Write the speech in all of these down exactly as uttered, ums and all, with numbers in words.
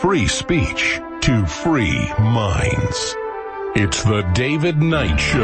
free speech to free minds. It's the David Knight Show.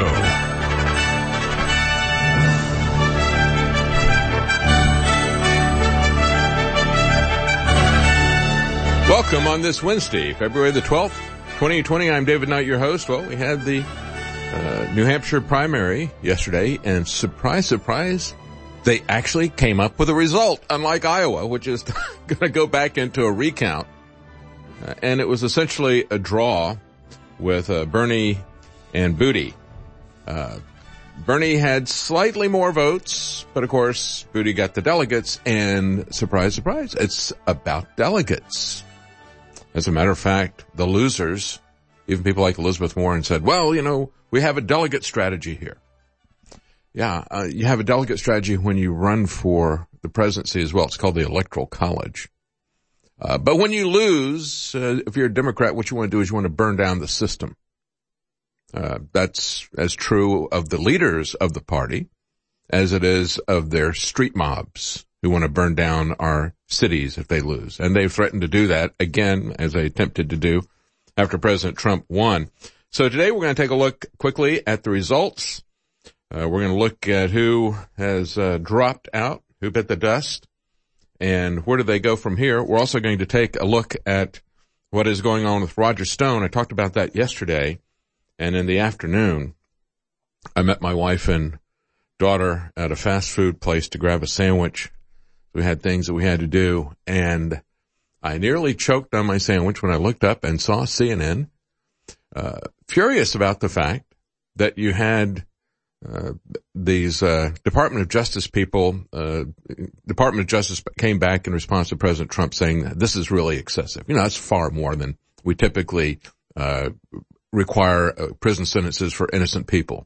Welcome on this Wednesday, February the twelfth, twenty twenty. I'm David Knight, your host. Well, we had the uh, New Hampshire primary yesterday, and surprise, surprise, they actually came up with a result, unlike Iowa, which is going to go back into a recount. Uh, and it was essentially a draw with uh, Bernie and Booty. Uh, Bernie had slightly more votes, but of course, Booty got the delegates, and surprise, surprise, it's about delegates. As a matter of fact, the losers, even people like Elizabeth Warren, said, well, you know, we have a delegate strategy here. Yeah, uh, you have a delegate strategy when you run for the presidency as well. It's called the Electoral College. Uh, but when you lose, uh, if you're a Democrat, what you want to do is you want to burn down the system. Uh, that's as true of the leaders of the party as it is of their street mobs who want to burn down our cities if they lose. And they've threatened to do that again, as they attempted to do after President Trump won. So today we're going to take a look quickly at the results. Uh, we're going to look at who has uh, dropped out, who bit the dust, and where do they go from here. We're also going to take a look at what is going on with Roger Stone. I talked about that yesterday, and in the afternoon, I met my wife and daughter at a fast food place to grab a sandwich. We had things that we had to do, and I nearly choked on my sandwich when I looked up and saw C N N, uh, furious about the fact that you had Uh, these, uh, Department of Justice people, uh, Department of Justice came back in response to President Trump saying that this is really excessive. You know, that's far more than we typically, uh, require uh, prison sentences for innocent people.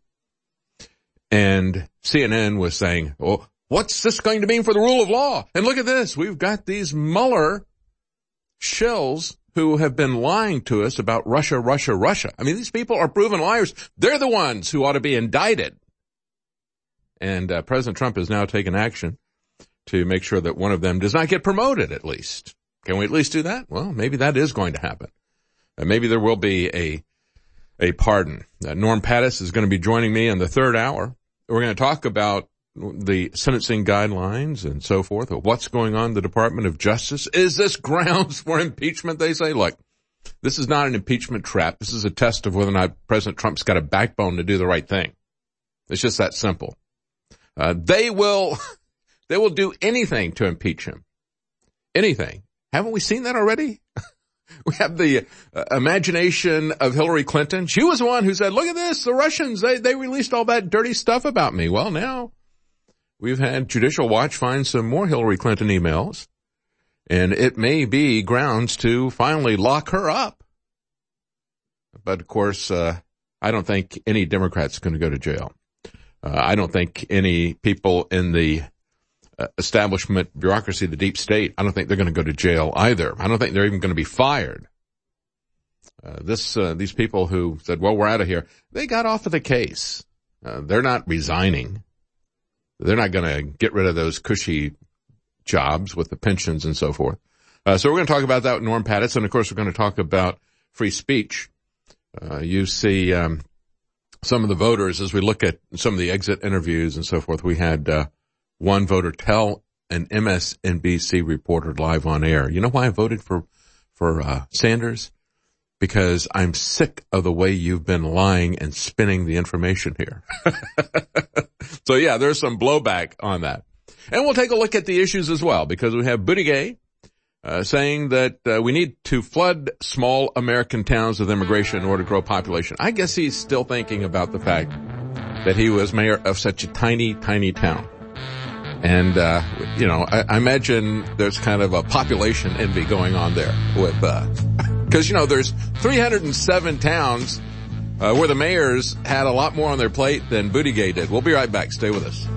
And C N N was saying, well, what's this going to mean for the rule of law? And look at this. We've got these Mueller shills who have been lying to us about Russia, Russia, Russia. I mean, these people are proven liars. They're the ones who ought to be indicted. And uh, President Trump has now taken action to make sure that one of them does not get promoted, at least. Can we at least do that? Well, maybe that is going to happen. Uh, maybe there will be a a pardon. Uh, Norm Pattis is going to be joining me in the third hour. We're going to talk about the sentencing guidelines and so forth. What's going on in the Department of Justice? Is this grounds for impeachment? They say, look, this is not an impeachment trap. This is a test of whether or not President Trump's got a backbone to do the right thing. It's just that simple. Uh, they will, they will do anything to impeach him. Anything. Haven't we seen that already? We have the uh, imagination of Hillary Clinton. She was the one who said, look at this, the Russians, they, they released all that dirty stuff about me. Well, now we've had Judicial Watch find some more Hillary Clinton emails, and it may be grounds to finally lock her up. But of course, uh, I don't think any Democrat's going to go to jail. Uh, I don't think any people in the uh, establishment bureaucracy, the deep state, I don't think they're going to go to jail either. I don't think they're even going to be fired. Uh, this, uh, these people who said, well, we're out of here, they got off of the case. Uh, they're not resigning. They're not going to get rid of those cushy jobs with the pensions and so forth. Uh, so we're going to talk about that with Norm Pattis. And of course, we're going to talk about free speech. Uh, you see, um, some of the voters, as we look at some of the exit interviews and so forth, we had, uh, one voter tell an M S N B C reporter live on air, you know why I voted for, for, uh, Sanders? Because I'm sick of the way you've been lying and spinning the information here. So yeah, there's some blowback on that. And we'll take a look at the issues as well, because we have Buttigieg, uh, saying that, uh, we need to flood small American towns with immigration in order to grow population. I guess he's still thinking about the fact that he was mayor of such a tiny, tiny town. And, uh, you know, I, I imagine there's kind of a population envy going on there with, uh, cause you know, there's three hundred seven towns, uh, where the mayors had a lot more on their plate than Buttigieg did. We'll be right back. Stay with us.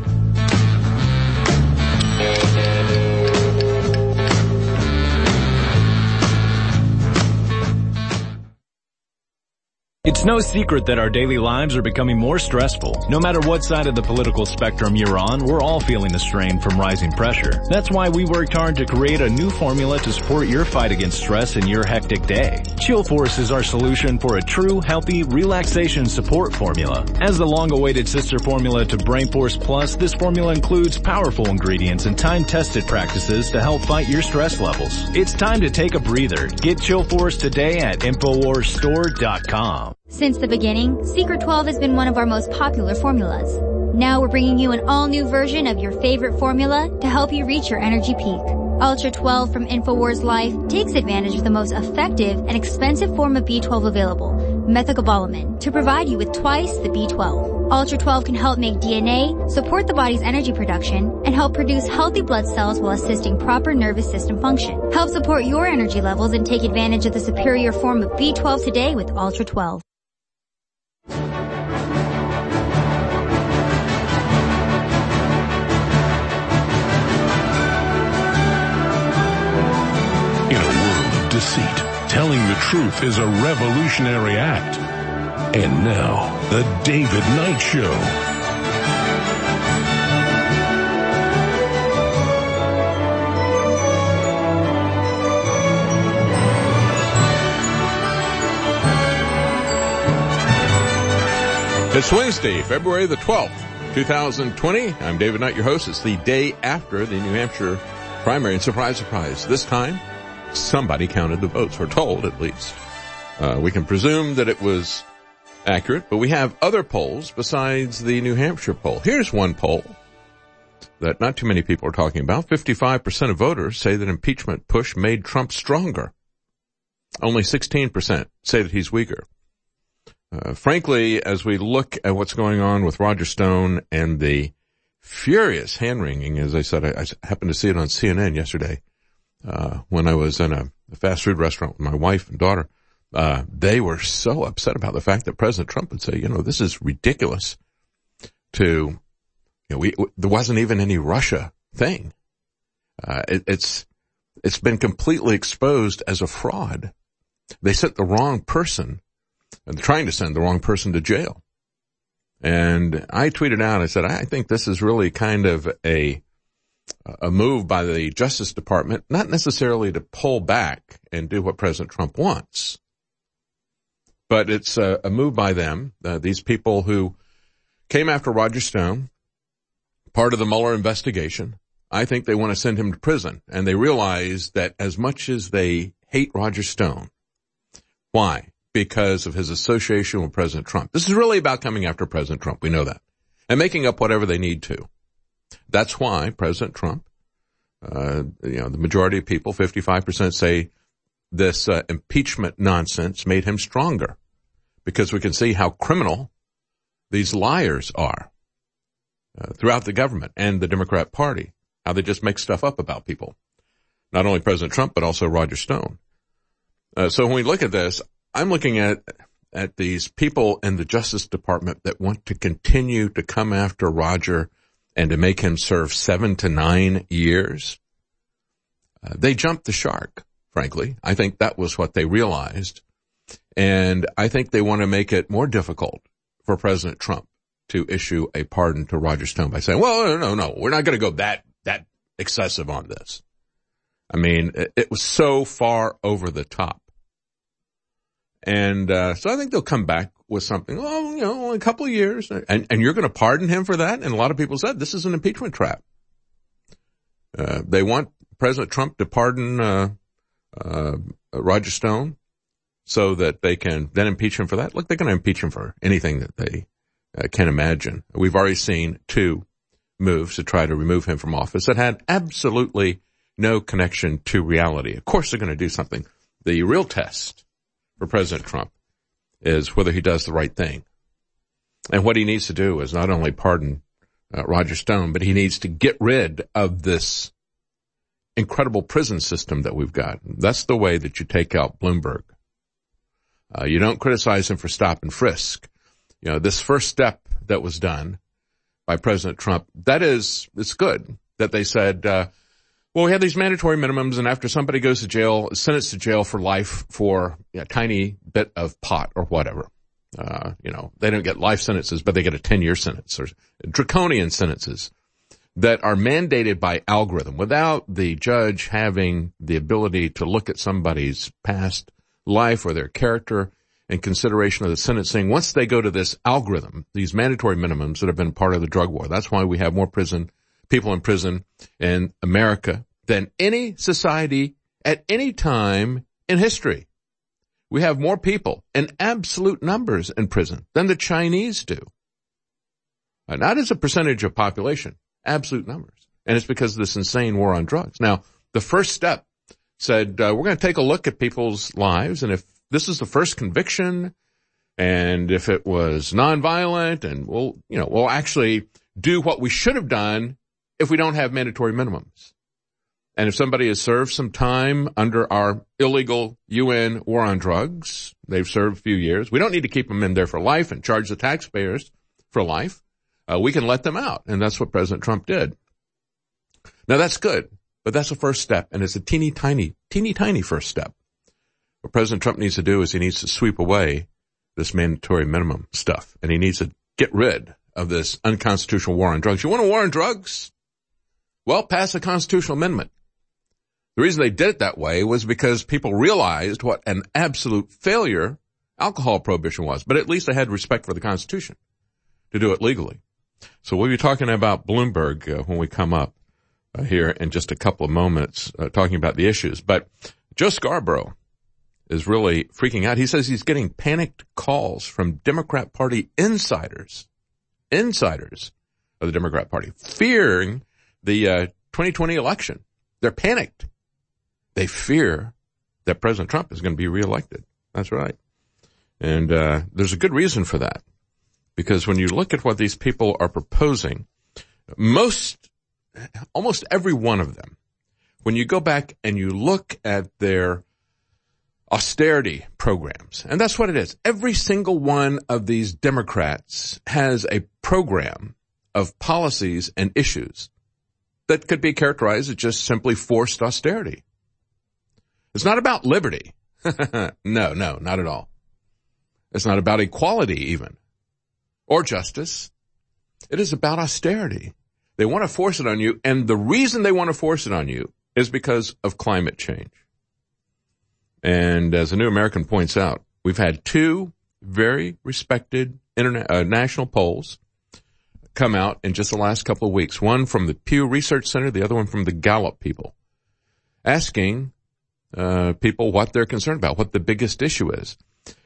It's no secret that our daily lives are becoming more stressful. No matter what side of the political spectrum you're on, we're all feeling the strain from rising pressure. That's why we worked hard to create a new formula to support your fight against stress in your hectic day. Chill Force is our solution for a true, healthy, relaxation support formula. As the long-awaited sister formula to Brain Force Plus, this formula includes powerful ingredients and time-tested practices to help fight your stress levels. It's time to take a breather. Get Chill Force today at Infowars Store dot com. Since the beginning, Secret twelve has been one of our most popular formulas. Now we're bringing you an all-new version of your favorite formula to help you reach your energy peak. Ultra twelve from InfoWars Life takes advantage of the most effective and expensive form of B twelve available, methylcobalamin, to provide you with twice the B twelve. Ultra twelve can help make D N A, support the body's energy production, and help produce healthy blood cells while assisting proper nervous system function. Help support your energy levels and take advantage of the superior form of B twelve today with Ultra twelve. Deceit. Telling the truth is a revolutionary act. And now, the David Knight Show. It's Wednesday, February the twelfth, twenty twenty. I'm David Knight, your host. It's the day after the New Hampshire primary, and surprise, surprise, this time, somebody counted the votes, we're told at least. Uh, we can presume that it was accurate, but we have other polls besides the New Hampshire poll. Here's one poll that not too many people are talking about. fifty-five percent of voters say that impeachment push made Trump stronger. Only sixteen percent say that he's weaker. Uh, frankly, as we look at what's going on with Roger Stone and the furious hand-wringing, as I said, I, I happened to see it on C N N yesterday, Uh, when I was in a, a fast food restaurant with my wife and daughter, uh, they were so upset about the fact that President Trump would say, you know, this is ridiculous to, you know, we, w- there wasn't even any Russia thing. Uh, it, it's, it's been completely exposed as a fraud. They sent the wrong person, and trying to send the wrong person to jail. And I tweeted out, I said, I think this is really kind of a, a move by the Justice Department, not necessarily to pull back and do what President Trump wants, but it's a, a move by them, uh, these people who came after Roger Stone, part of the Mueller investigation. I think they want to send him to prison, and they realize that as much as they hate Roger Stone, why? Because of his association with President Trump. This is really about coming after President Trump, we know that, and making up whatever they need to. That's why President Trump, uh, you know, the majority of people, fifty-five percent say this uh, impeachment nonsense made him stronger, because we can see how criminal these liars are uh, throughout the government and the Democrat Party, how they just make stuff up about people. Not only President Trump, but also Roger Stone. Uh, so when we look at this, I'm looking at at these people in the Justice Department that want to continue to come after Roger and to make him serve seven to nine years. Uh, they jumped the shark, frankly. I think that was what they realized. And I think they want to make it more difficult for President Trump to issue a pardon to Roger Stone by saying, well, no, no, no, we're not going to go that, that excessive on this. I mean, it, it was so far over the top. And, uh, so I think they'll come back with something, oh, you know, a couple of years, and, and you're going to pardon him for that? And a lot of people said this is an impeachment trap. Uh, they want President Trump to pardon, uh, uh, Roger Stone so that they can then impeach him for that. Look, they're going to impeach him for anything that they uh, can imagine. We've already seen two moves to try to remove him from office that had absolutely no connection to reality. Of course they're going to do something. The real test for President Trump is whether he does the right thing. And what he needs to do is not only pardon uh, Roger Stone, but he needs to get rid of this incredible prison system that we've got. That's the way that you take out Bloomberg. Uh, you don't criticize him for stop and frisk. You know, this first step that was done by President Trump, that is, it's good that they said, uh, well, we have these mandatory minimums, and after somebody goes to jail, sentenced to jail for life for a tiny bit of pot or whatever, Uh, you know, they don't get life sentences, but they get a ten-year sentence or draconian sentences that are mandated by algorithm without the judge having the ability to look at somebody's past life or their character in consideration of the sentencing. Once they go to this algorithm, these mandatory minimums that have been part of the drug war, that's why we have more prison people in prison in America than any society at any time in history. We have more people in absolute numbers in prison than the Chinese do. Uh, not as a percentage of population, absolute numbers. And it's because of this insane war on drugs. Now, the first step said, uh, we're going to take a look at people's lives, and if this is the first conviction, and if it was nonviolent, and we'll, you know, we'll actually do what we should have done if we don't have mandatory minimums. And if somebody has served some time under our illegal U N war on drugs, they've served a few years, we don't need to keep them in there for life and charge the taxpayers for life. Uh, we can let them out. And that's what President Trump did. Now that's good, but that's the first step. And it's a teeny tiny, teeny tiny first step. What President Trump needs to do is he needs to sweep away this mandatory minimum stuff. And he needs to get rid of this unconstitutional war on drugs. You want a war on drugs? Well, pass a constitutional amendment. The reason they did it that way was because people realized what an absolute failure alcohol prohibition was. But at least they had respect for the Constitution to do it legally. So we'll be talking about Bloomberg uh, when we come up uh, here in just a couple of moments, uh, talking about the issues. But Joe Scarborough is really freaking out. He says he's getting panicked calls from Democrat Party insiders, insiders of the Democrat Party, fearing the uh, twenty twenty election. They're panicked. They fear that President Trump is going to be reelected. That's right. And uh there's a good reason for that. Because when you look at what these people are proposing, most, almost every one of them, when you go back and you look at their austerity programs, and that's what it is. Every single one of these Democrats has a program of policies and issues that could be characterized as just simply forced austerity. It's not about liberty. no, no, not at all. It's not about equality even, or justice. It is about austerity. They want to force it on you, and the reason they want to force it on you is because of climate change. And as the New American points out, we've had two very respected interna- uh, national polls come out in just the last couple of weeks. One from the Pew Research Center, the other one from the Gallup people, asking uh people what they're concerned about, what the biggest issue is.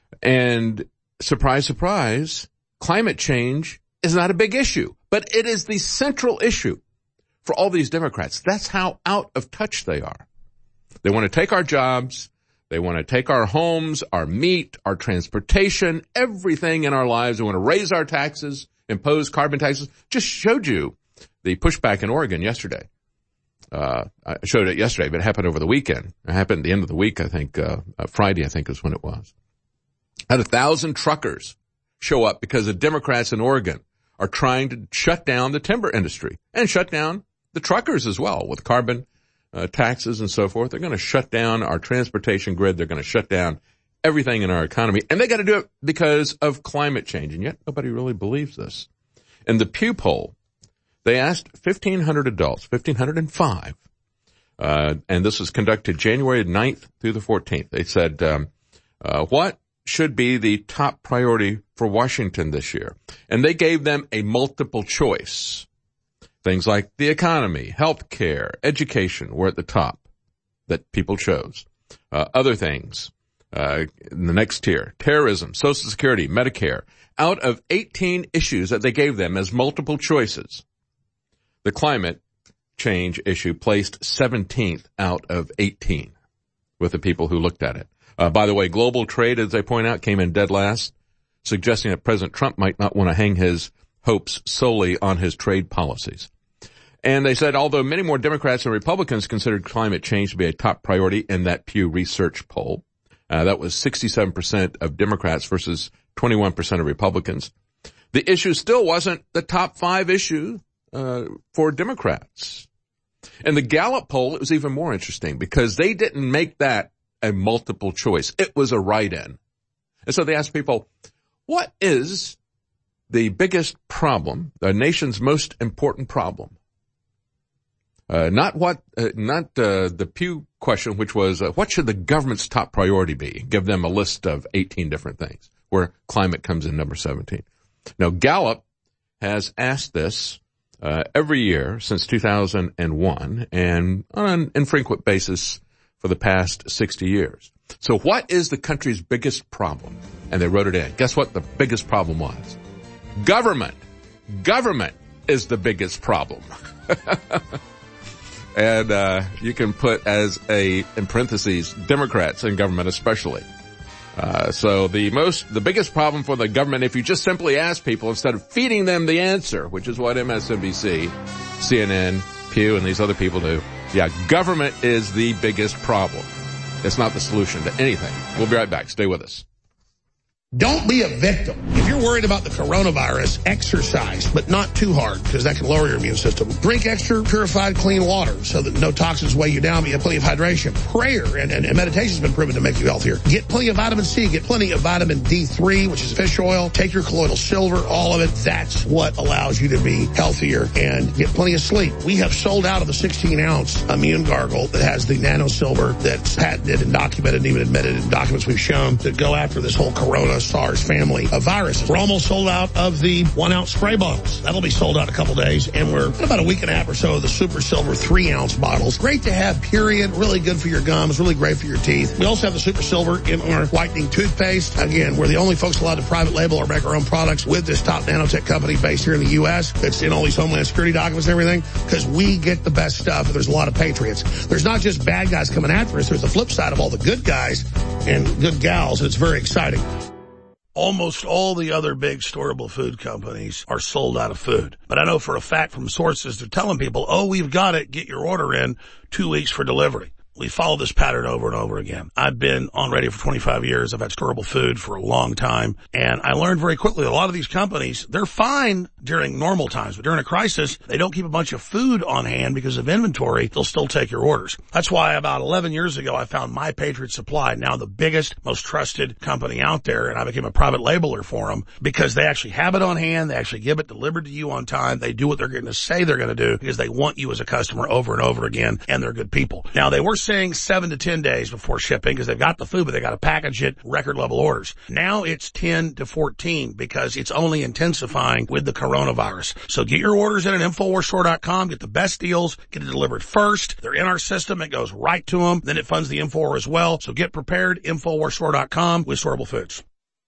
And surprise, surprise, climate change is not a big issue, but it is the central issue for all these Democrats. That's how out of touch they are. They want to take our jobs. They want to take our homes, our meat, our transportation, everything in our lives. They want to raise our taxes, impose carbon taxes. Just showed you the pushback in Oregon yesterday. Uh, I showed it yesterday, but it happened over the weekend. It happened at the end of the week, I think, uh, uh Friday, I think is when it was. Had a thousand truckers show up because the Democrats in Oregon are trying to shut down the timber industry and shut down the truckers as well with carbon uh, taxes and so forth. They're going to shut down our transportation grid. They're going to shut down everything in our economy. And they got to do it because of climate change. And yet nobody really believes this. In the Pew poll, they asked fifteen hundred adults, fifteen hundred five, uh, and this was conducted January ninth through the fourteenth. They said, um, uh, what should be the top priority for Washington this year? And they gave them a multiple choice. Things like the economy, health care, education were at the top that people chose. Uh, other things, uh, in the next tier, terrorism, Social Security, Medicare. Out of eighteen issues that they gave them as multiple choices, the climate change issue placed seventeenth out of eighteen with the people who looked at it. Uh, by the way, global trade, as they point out, came in dead last, suggesting that President Trump might not want to hang his hopes solely on his trade policies. And they said, although many more Democrats and Republicans considered climate change to be a top priority in that Pew Research poll, uh, that was sixty-seven percent of Democrats versus twenty-one percent of Republicans. The issue still wasn't the top five issue uh, for Democrats. In the Gallup poll, it was even more interesting because they didn't make that a multiple choice. It was a write-in. And so they asked people, What is the biggest problem, the nation's most important problem? Uh, not what, uh, not uh, the Pew question, which was, uh, what should the government's top priority be? Give them a list of eighteen different things, where climate comes in number seventeen. Now, Gallup has asked this uh, every year since two thousand one, and on an infrequent basis for the past sixty years. So what is the country's biggest problem? And they wrote it in. Guess what the biggest problem was? Government. Government is the biggest problem. And uh you can put as a, in parentheses, Democrats in government especially. Uh so the most, the biggest problem for the government, if you just simply ask people instead of feeding them the answer, which is what M S N B C, C N N, Pew, and these other people do. Yeah, government is the biggest problem. It's not the solution to anything. We'll be right back. Stay with us. Don't be a victim. If you're worried about the coronavirus, exercise, but not too hard, because that can lower your immune system. Drink extra purified, clean water so that no toxins weigh you down, but you have plenty of hydration. Prayer and, and, and meditation has been proven to make you healthier. Get plenty of vitamin C. Get plenty of vitamin D three, which is fish oil. Take your colloidal silver, all of it. That's what allows you to be healthier, and get plenty of sleep. We have sold out of the sixteen ounce immune gargle that has the nano silver that's patented and documented and even admitted in documents we've shown to go after this whole corona SARS family of viruses. We're almost sold out of the one ounce spray bottles. That'll be sold out in a couple days. And we're in about a week and a half or so of the super silver three ounce bottles. Great to have, period. Really good for your gums. Really great for your teeth. We also have the super silver in our whitening toothpaste. Again, we're the only folks allowed to private label or make our own products with this top nanotech company based here in the U S It's in all these Homeland Security documents and everything, because we get the best stuff. And there's a lot of patriots. There's not just bad guys coming after us. There's the flip side of all the good guys and good gals. It's very exciting. Almost all the other big storable food companies are sold out of food. But I know for a fact from sources, they're telling people, oh, we've got it. Get your order in two weeks for delivery. We follow this pattern over and over again. I've been on radio for twenty-five years. I've had storable food for a long time. And I learned very quickly a lot of these companies, they're fine during normal times. But during a crisis, they don't keep a bunch of food on hand because of inventory. They'll still take your orders. That's why about eleven years ago, I found My Patriot Supply, now the biggest, most trusted company out there. And I became a private labeler for them because they actually have it on hand. They actually give it delivered to you on time. They do what they're going to say they're going to do because they want you as a customer over and over again. And they're good people. Now, they were saying seven to ten days before shipping because they've got the food, but they got to package it, record level orders. Now it's ten to fourteen because it's only intensifying with the coronavirus. So get your orders in at Infowars Store dot com, get the best deals, get it delivered first. They're in our system. It goes right to them. Then it funds the Infowar as well. So get prepared, Infowars Store dot com with storable foods.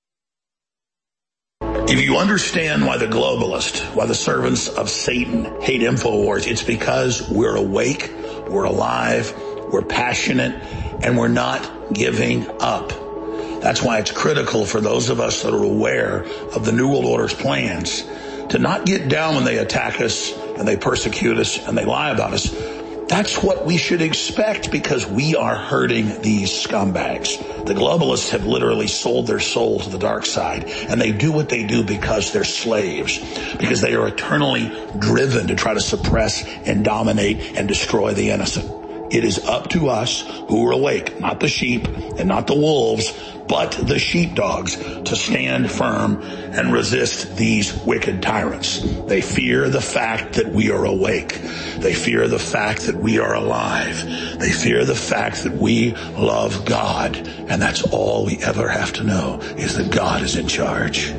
If you understand why the globalists, why the servants of Satan hate Infowars, it's because we're awake, we're alive, we're passionate, and we're not giving up. That's why it's critical for those of us that are aware of the New World Order's plans to not get down when they attack us and they persecute us and they lie about us. That's what we should expect because we are hurting these scumbags. The globalists have literally sold their soul to the dark side, and they do what they do because they're slaves, because they are eternally driven to try to suppress and dominate and destroy the innocent. It is up to us who are awake, not the sheep and not the wolves, but the sheepdogs, to stand firm and resist these wicked tyrants. They fear the fact that we are awake. They fear the fact that we are alive. They fear the fact that we love God. And that's all we ever have to know, is that God is in charge.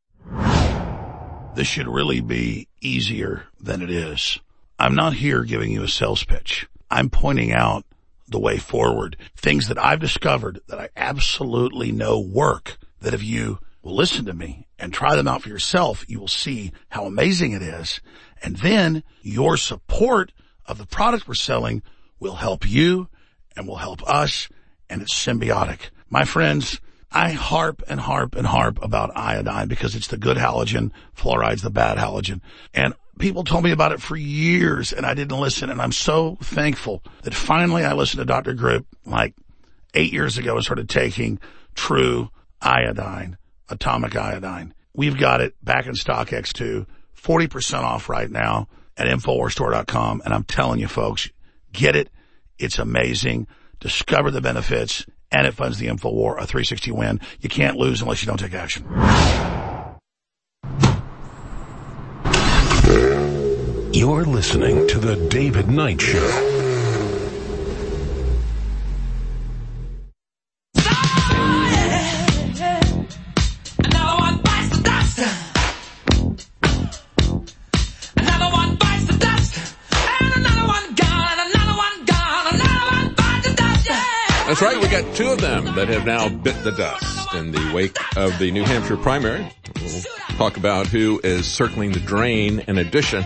This should really be easier than it is. I'm not here giving you a sales pitch. I'm pointing out the way forward, things that I've discovered that I absolutely know work, that if you will listen to me and try them out for yourself, you will see how amazing it is. And then your support of the product we're selling will help you and will help us, and it's symbiotic. My friends, I harp and harp and harp about iodine because it's the good halogen, fluoride's the bad halogen. And people told me about it for years, and I didn't listen, and I'm so thankful that finally I listened to Doctor Group like eight years ago and started taking True Iodine, Atomic Iodine. We've got it back in StockX two, forty percent off right now at Infowars Store dot com, and I'm telling you folks, get it. It's amazing. Discover the benefits, and it funds the Infowar, a three sixty win. You can't lose unless you don't take action. You're listening to The David Knight Show. That's right, we got two of them that have now bit the dust in the wake of the New Hampshire primary. We'll talk about who is circling the drain in addition.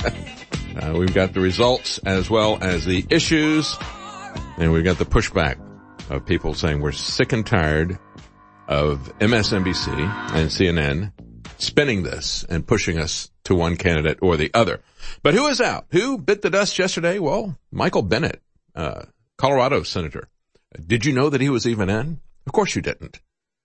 uh, we've got the results as well as the issues, and we've got the pushback of people saying we're sick and tired of M S N B C and C N N spinning this and pushing us to one candidate or the other. But who is out? Who bit the dust yesterday? Well, Michael Bennet, uh, Colorado senator. Did you know that he was even in? Of course you didn't.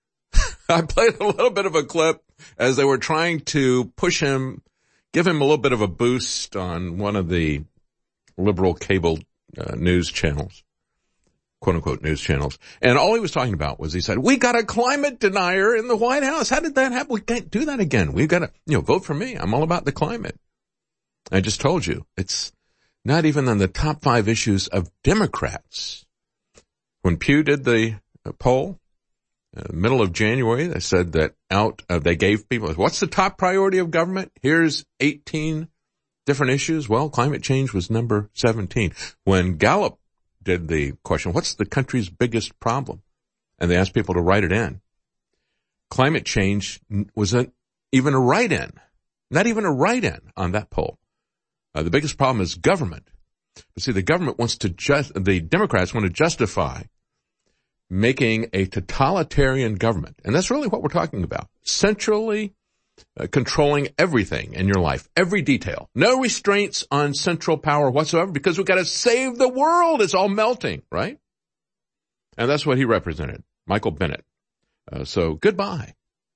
I played a little bit of a clip as they were trying to push him, give him a little bit of a boost on one of the liberal cable uh, news channels, quote unquote news channels. And all he was talking about was he said, we got a climate denier in the White House. How did that happen? We can't do that again. We've got to, you know, vote for me. I'm all about the climate. I just told you it's not even on the top five issues of Democrats. When Pew did the poll, uh, middle of January, they said that out of, they gave people, what's the top priority of government? Here's eighteen different issues. Well, climate change was number seventeen. When Gallup did the question, what's the country's biggest problem? And they asked people to write it in. Climate change wasn't even a write-in, not even a write-in on that poll. Uh, the biggest problem is government. But see, the government wants to just, the Democrats want to justify making a totalitarian government. And that's really what we're talking about. Centrally uh, controlling everything in your life, every detail. No restraints on central power whatsoever because we've got to save the world. It's all melting, right? And that's what he represented, Michael Bennet. Uh, so goodbye.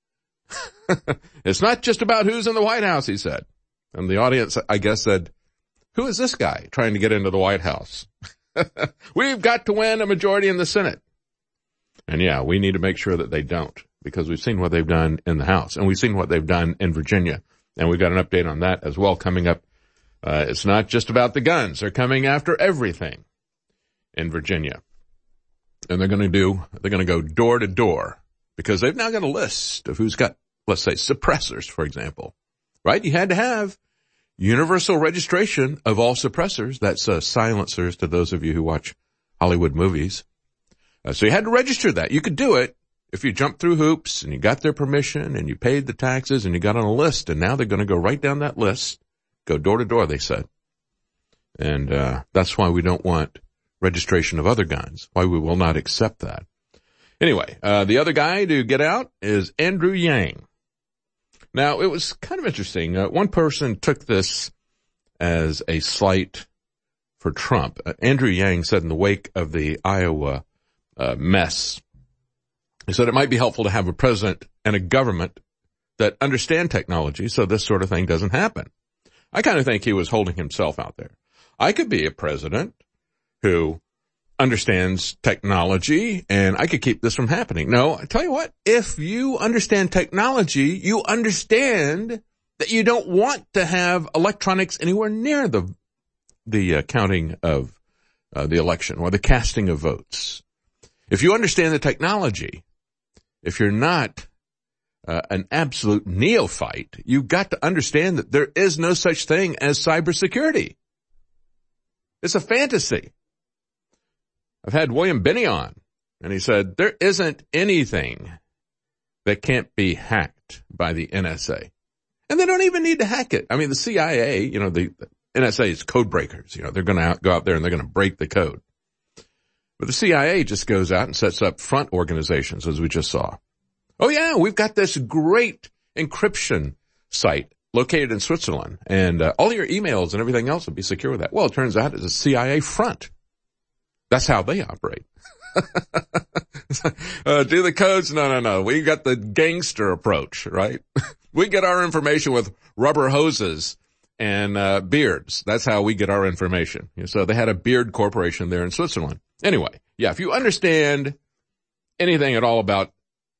It's not just about who's in the White House, he said. And the audience, I guess, said, who is this guy trying to get into the White House? We've got to win a majority in the Senate. And yeah, we need to make sure that they don't, because we've seen what they've done in the House and we've seen what they've done in Virginia. And we've got an update on that as well coming up. Uh, it's not just about the guns. They're coming after everything in Virginia. And they're going to do, they're going to go door to door because they've now got a list of who's got, let's say, suppressors, for example, right? You had to have universal registration of all suppressors. That's uh, silencers to those of you who watch Hollywood movies. Uh, so you had to register that. You could do it if you jumped through hoops and you got their permission and you paid the taxes and you got on a list. And now they're going to go right down that list, go door to door, they said. And uh that's why we don't want registration of other guns, why we will not accept that. Anyway, uh the other guy to get out is Andrew Yang. Now, it was kind of interesting. Uh, one person took this as a slight for Trump. Uh, Andrew Yang said in the wake of the Iowa uh, mess, he said it might be helpful to have a president and a government that understand technology so this sort of thing doesn't happen. I kind of think he was holding himself out there. I could be a president who understands technology and I could keep this from happening. No, I tell you what, if you understand technology, you understand that you don't want to have electronics anywhere near the, the uh, counting of uh, the election or the casting of votes. If you understand the technology, if you're not uh, an absolute neophyte, you've got to understand that there is no such thing as cybersecurity. It's a fantasy. I've had William Binney on, and he said, there isn't anything that can't be hacked by the N S A. And they don't even need to hack it. I mean, the C I A, you know, the N S A is code breakers. You know, they're going to go out there and they're going to break the code. But the C I A just goes out and sets up front organizations, as we just saw. Oh, yeah, we've got this great encryption site located in Switzerland, and uh, all your emails and everything else will be secure with that. Well, it turns out it's a C I A front. That's how they operate. uh, do the codes? No, no, no. We got the gangster approach, right? We get our information with rubber hoses and uh beards. That's how we get our information. So they had a beard corporation there in Switzerland. Anyway, yeah, if you understand anything at all about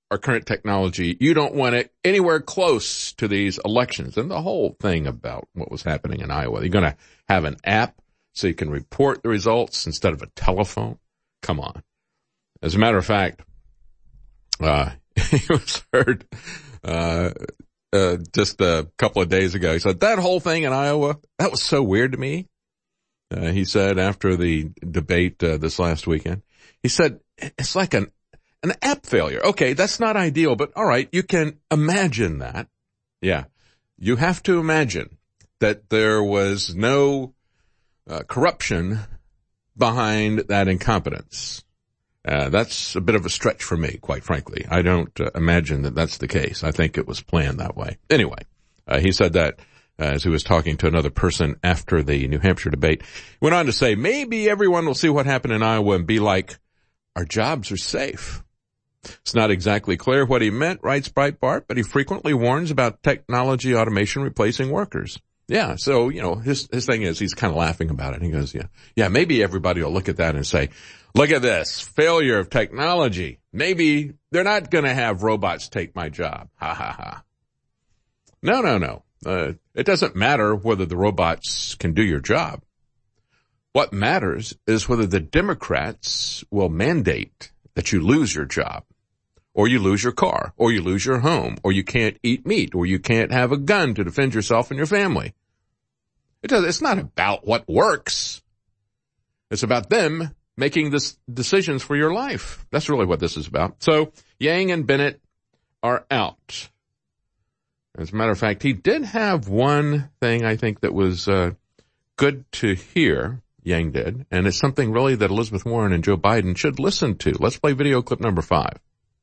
our current technology. You don't want it anywhere close to these elections. And the whole thing about what was happening in Iowa, you're going to have an app so you can report the results instead of a telephone. Come on. As a matter of fact, uh, he was heard, uh, uh, just a couple of days ago. He said, that whole thing in Iowa, that was so weird to me. Uh, he said after the debate, uh, this last weekend, he said, it's like an An app failure. Okay, that's not ideal, but all right, you can imagine that. Yeah, you have to imagine that there was no uh, corruption behind that incompetence. Uh, that's a bit of a stretch for me, quite frankly. I don't uh, imagine that that's the case. I think it was planned that way. Anyway, uh, he said that uh, as he was talking to another person after the New Hampshire debate. He went on to say, maybe everyone will see what happened in Iowa and be like, our jobs are safe. It's not exactly clear what he meant, writes Breitbart, but he frequently warns about technology automation replacing workers. Yeah, so, you know, his his thing is he's kind of laughing about it. He goes, yeah, yeah, maybe everybody will look at that and say, look at this, failure of technology. Maybe they're not going to have robots take my job. Ha, ha, ha. No, no, no. Uh, it doesn't matter whether the robots can do your job. What matters is whether the Democrats will mandate that you lose your job, or you lose your car, or you lose your home, or you can't eat meat, or you can't have a gun to defend yourself and your family. It does, it's not about what works. It's about them making this decisions for your life. That's really what this is about. So Yang and Bennett are out. As a matter of fact, he did have one thing I think that was uh, good to hear. Yang did, and it's something really that Elizabeth Warren and Joe Biden should listen to. Let's play video clip number five.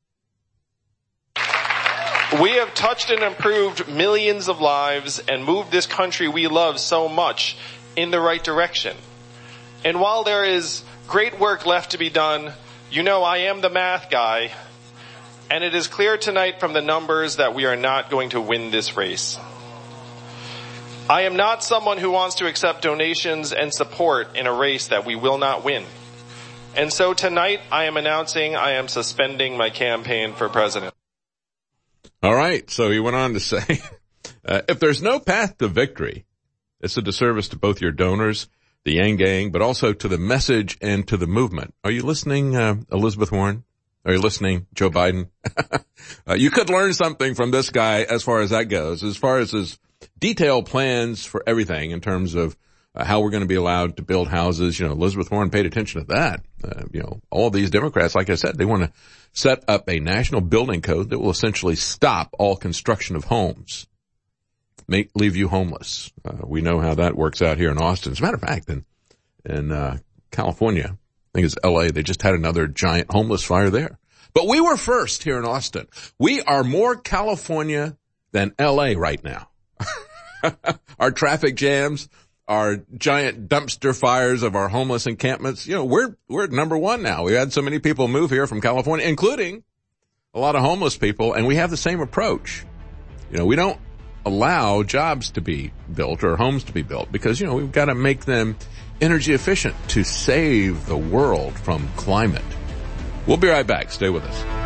We have touched and improved millions of lives and moved this country we love so much in the right direction. And while there is great work left to be done, you know I am the math guy, and it is clear tonight from the numbers that we are not going to win this race. I am not someone who wants to accept donations and support in a race that we will not win. And so tonight I am announcing I am suspending my campaign for president. All right. So he went on to say, uh, if there's no path to victory, it's a disservice to both your donors, the Yang Gang, but also to the message and to the movement. Are you listening, uh, Elizabeth Warren? Are you listening, Joe Biden? uh, you could learn something from this guy as far as that goes, as far as his detailed plans for everything in terms of uh, how we're going to be allowed to build houses. You know, Elizabeth Warren paid attention to that. Uh, you know, all these Democrats, like I said, they want to set up a national building code that will essentially stop all construction of homes, make, leave you homeless. Uh, we know how that works out here in Austin. As a matter of fact, in, in, uh, California, I think it's L A, they just had another giant homeless fire there. But we were first here in Austin. We are more California than L A right now. Our traffic jams, our giant dumpster fires of our homeless encampments, you know, we're, we're number one now. We had so many people move here from California, including a lot of homeless people, and we have the same approach. You know, we don't allow jobs to be built or homes to be built because, you know, we've got to make them energy efficient to save the world from climate. We'll be right back. Stay with us.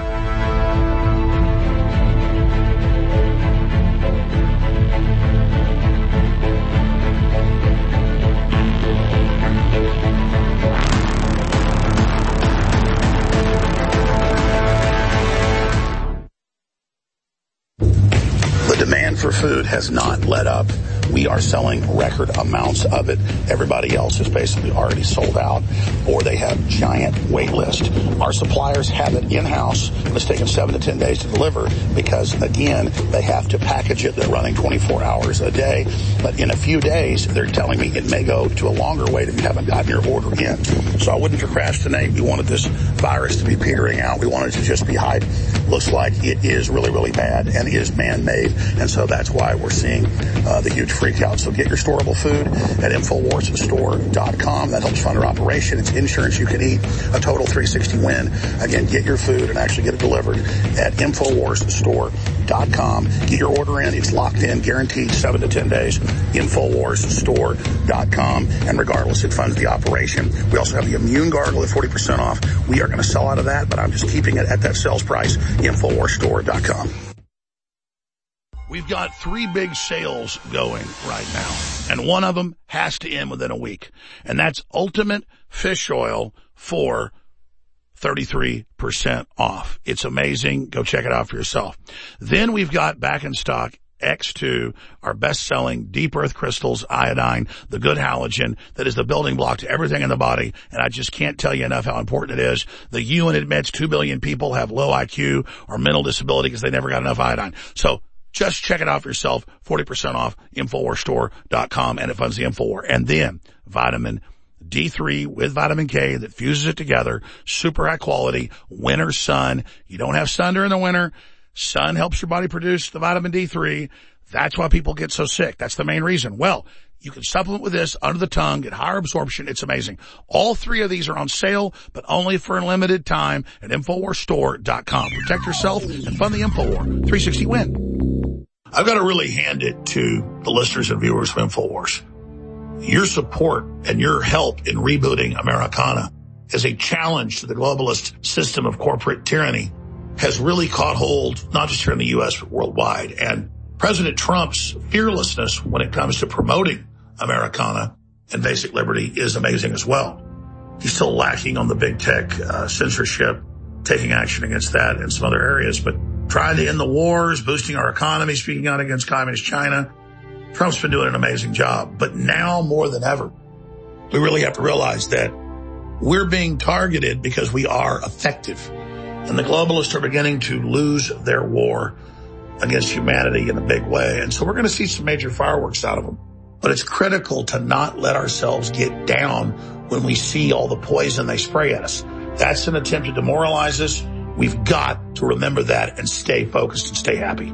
Demand for food has not let up. We are selling record amounts of it. Everybody else is basically already sold out, or they have giant wait lists. Our suppliers have it in-house. It's taken seven to ten days to deliver because, again, they have to package it. They're running twenty-four hours a day. But in a few days, they're telling me it may go to a longer wait if you haven't gotten your order in. So I wouldn't procrastinate. We wanted this virus to be petering out. We wanted it to just be hype. Looks like it is really, really bad and is man-made. And so that's why we're seeing uh, the huge freak out. So get your storable food at Infowars Store dot com. That helps fund our operation. It's insurance you can eat. A total three sixty win. Again, get your food and actually get it delivered at Infowars Store dot com. Get your order in. It's locked in, guaranteed seven to ten days. Infowars Store dot com. And regardless, it funds the operation. We also have the Immune Gargle at forty percent off. We are going to sell out of that, but I'm just keeping it at that sales price. Infowars Store dot com. We've got three big sales going right now, and one of them has to end within a week, and that's Ultimate Fish Oil for thirty-three percent off. It's amazing. Go check it out for yourself. Then we've got back in stock X two, our best-selling deep earth crystals, iodine, the good halogen that is the building block to everything in the body, and I just can't tell you enough how important it is. The U N admits two billion people have low I Q or mental disability because they never got enough iodine. So just check it out for yourself, forty percent off, Infowars Store dot com, and it funds the Infowar. And then vitamin D three with vitamin K that fuses it together, super high quality, winter sun. You don't have sun during the winter. Sun helps your body produce the vitamin D three. That's why people get so sick. That's the main reason. Well, you can supplement with this under the tongue, get higher absorption. It's amazing. All three of these are on sale, but only for a limited time at Infowars Store dot com. Protect yourself and fund the Infowar. three sixty win. I've got to really hand it to the listeners and viewers of Infowars. Your support and your help in rebooting Americana as a challenge to the globalist system of corporate tyranny has really caught hold, not just here in the U S, but worldwide. And President Trump's fearlessness when it comes to promoting Americana and basic liberty is amazing as well. He's still lacking on the big tech uh, censorship, taking action against that in some other areas, but trying to end the wars, boosting our economy, speaking out against communist China. Trump's been doing an amazing job. But now more than ever, we really have to realize that we're being targeted because we are effective. And the globalists are beginning to lose their war against humanity in a big way. And so we're going to see some major fireworks out of them. But it's critical to not let ourselves get down when we see all the poison they spray at us. That's an attempt to demoralize us. We've got to remember that and stay focused and stay happy.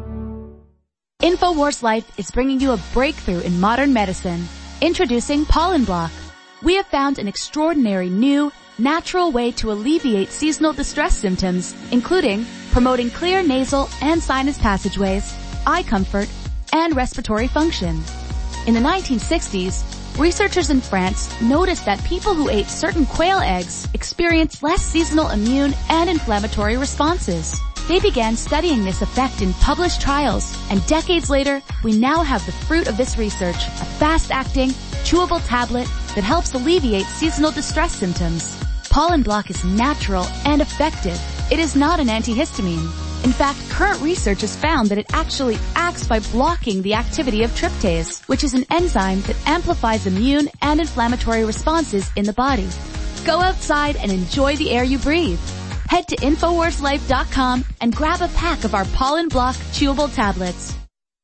Infowars Life is bringing you a breakthrough in modern medicine. Introducing Pollen Block. We have found an extraordinary new, natural way to alleviate seasonal distress symptoms, including promoting clear nasal and sinus passageways, eye comfort, and respiratory function. In the nineteen sixties, researchers in France noticed that people who ate certain quail eggs experienced less seasonal immune and inflammatory responses. They began studying this effect in published trials, and decades later, we now have the fruit of this research, a fast-acting, chewable tablet that helps alleviate seasonal distress symptoms. Pollen Block is natural and effective. It is not an antihistamine. In fact, current research has found that it actually acts by blocking the activity of tryptase, which is an enzyme that amplifies immune and inflammatory responses in the body. Go outside and enjoy the air you breathe. Head to Infowars Life dot com and grab a pack of our Pollen Block chewable tablets.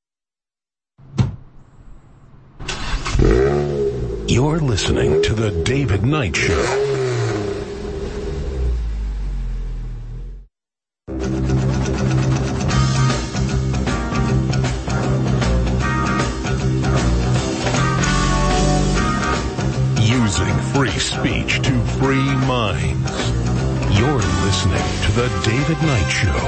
You're listening to The David Knight Show. Using free speech to free minds. You're listening to The David Knight Show.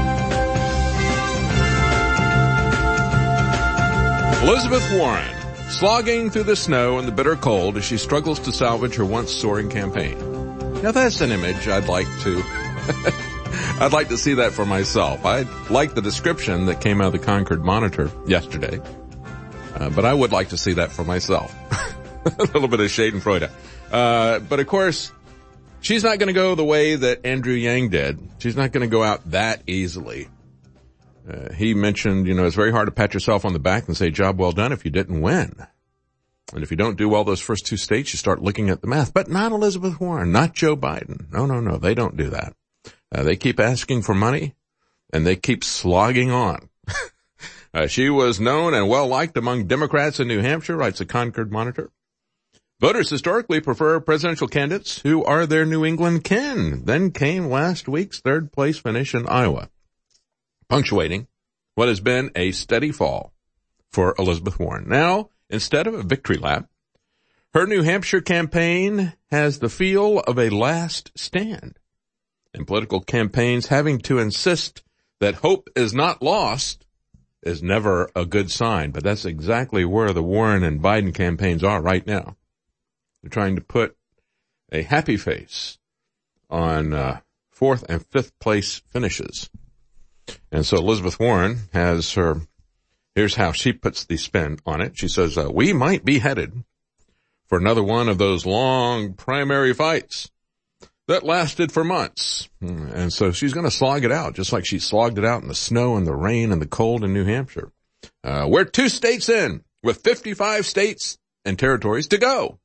Elizabeth Warren, slogging through the snow and the bitter cold as she struggles to salvage her once soaring campaign. Now that's an image I'd like to, I'd like to see that for myself. I like the description that came out of the Concord Monitor yesterday, uh, but I would like to see that for myself. A little bit of Schadenfreude. Uh, but of course, she's not going to go the way that Andrew Yang did. She's not going to go out that easily. Uh, he mentioned, you know, it's very hard to pat yourself on the back and say, job well done if you didn't win. And if you don't do well those first two states, you start looking at the math. But not Elizabeth Warren, not Joe Biden. No, no, no, they don't do that. Uh, they keep asking for money, and they keep slogging on. uh, she was known and well-liked among Democrats in New Hampshire, writes the Concord Monitor. Voters historically prefer presidential candidates who are their New England kin. Then came last week's third place finish in Iowa, punctuating what has been a steady fall for Elizabeth Warren. Now, instead of a victory lap, her New Hampshire campaign has the feel of a last stand, and political campaigns having to insist that hope is not lost is never a good sign. But that's exactly where the Warren and Biden campaigns are right now. They're trying to put a happy face on uh, fourth and fifth place finishes. And so Elizabeth Warren has her, here's how she puts the spin on it. She says, uh, we might be headed for another one of those long primary fights that lasted for months. And so she's going to slog it out, just like she slogged it out in the snow and the rain and the cold in New Hampshire. Uh, we're two states in with fifty-five states and territories to go.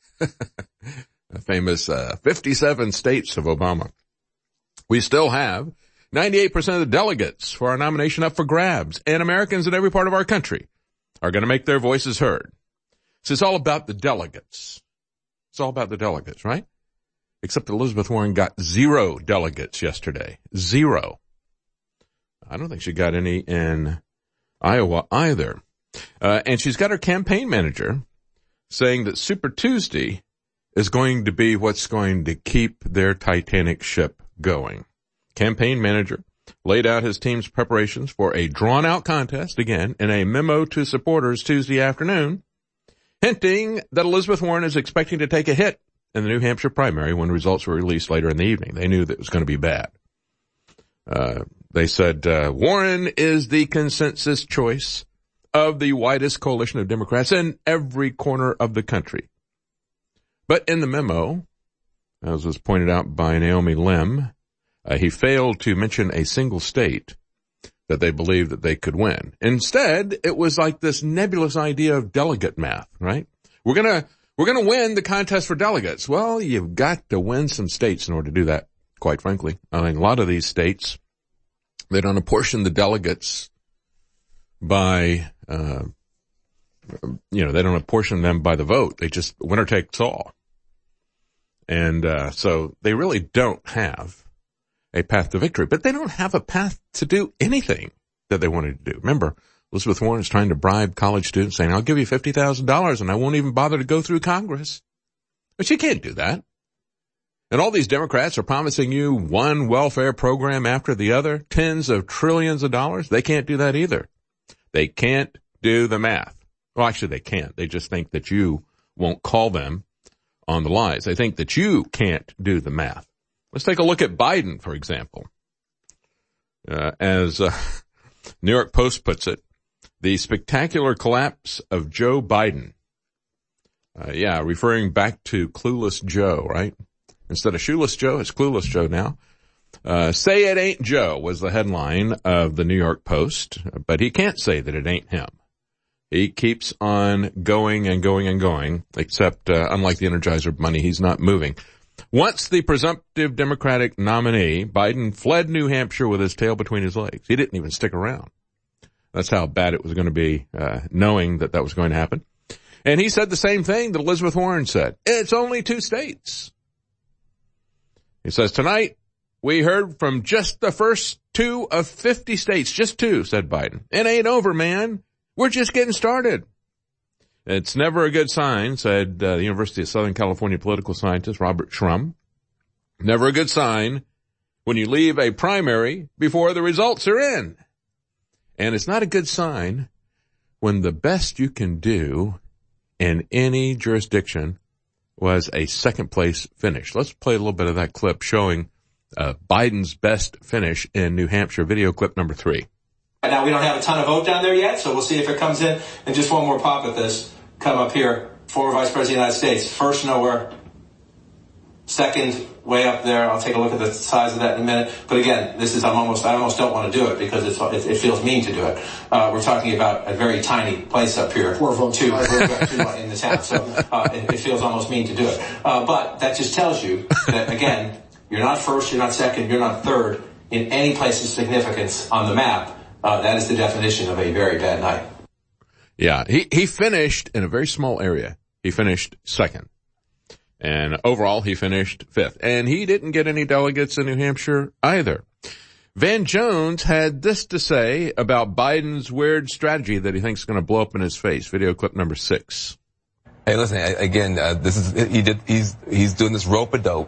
A famous uh, fifty-seven states of Obama. We still have ninety-eight percent of the delegates for our nomination up for grabs, and Americans in every part of our country are going to make their voices heard. So it's all about the delegates. It's all about the delegates, right? Except Elizabeth Warren got zero delegates yesterday. Zero. I don't think she got any in Iowa either. Uh, and she's got her campaign manager saying that Super Tuesday is going to be what's going to keep their Titanic ship going. Campaign manager laid out his team's preparations for a drawn-out contest, again, in a memo to supporters Tuesday afternoon, hinting that Elizabeth Warren is expecting to take a hit in the New Hampshire primary when results were released later in the evening. They knew that it was going to be bad. Uh, they said, uh, Warren is the consensus choice of the widest coalition of Democrats in every corner of the country. But in the memo, as was pointed out by Naomi Lim, uh, he failed to mention a single state that they believed that they could win. Instead, it was like this nebulous idea of delegate math, right? We're gonna, we're gonna win the contest for delegates. Well, you've got to win some states in order to do that, quite frankly. I mean, a lot of these states, they don't apportion the delegates by, uh, you know, they don't apportion them by the vote. They just, winner takes all. And, uh, so they really don't have a path to victory, but they don't have a path to do anything that they wanted to do. Remember, Elizabeth Warren is trying to bribe college students saying, I'll give you fifty thousand dollars and I won't even bother to go through Congress. But she can't do that. And all these Democrats are promising you one welfare program after the other, tens of trillions of dollars. They can't do that either. They can't do the math. Well, actually they can't. They just think that you won't call them on the lies. They think that you can't do the math. Let's take a look at Biden, for example. Uh, as uh, New York Post puts it, the spectacular collapse of Joe Biden. Uh, yeah, referring back to Clueless Joe, right? Instead of Shoeless Joe, it's Clueless Joe now. Uh, say it ain't Joe was the headline of the New York Post, but he can't say that it ain't him. He keeps on going and going and going, except uh, unlike the Energizer Bunny, he's not moving. Once the presumptive Democratic nominee, Biden fled New Hampshire with his tail between his legs. He didn't even stick around. That's how bad it was going to be, uh, knowing that that was going to happen. And he said the same thing that Elizabeth Warren said. It's only two states. He says, tonight we heard from just the first two of fifty states. Just two, said Biden. It ain't over, man. We're just getting started. It's never a good sign, said uh, the University of Southern California political scientist Robert Shrum. Never a good sign when you leave a primary before the results are in. And it's not a good sign when the best you can do in any jurisdiction was a second place finish. Let's play a little bit of that clip showing uh, Biden's best finish in New Hampshire. Video clip number three. Now, we don't have a ton of vote down there yet, so we'll see if it comes in. And just one more pop at this. Come up here. Former Vice President of the United States. First nowhere. Second way up there. I'll take a look at the size of that in a minute. But again, this is, I'm almost, I almost don't want to do it because it's, it, it feels mean to do it. Uh, we're talking about a very tiny place up here. Four votes. Two, two in the town. So, uh, it, it feels almost mean to do it. Uh, but that just tells you that, again, you're not first, you're not second, you're not third in any place of significance on the map. Uh, that is the definition of a very bad night. Yeah, he, he finished in a very small area. He finished second. And overall, he finished fifth. And he didn't get any delegates in New Hampshire either. Van Jones had this to say about Biden's weird strategy that he thinks is going to blow up in his face. Video clip number six. Hey, listen, again, uh, this is, he did, he's, he's doing this rope-a-dope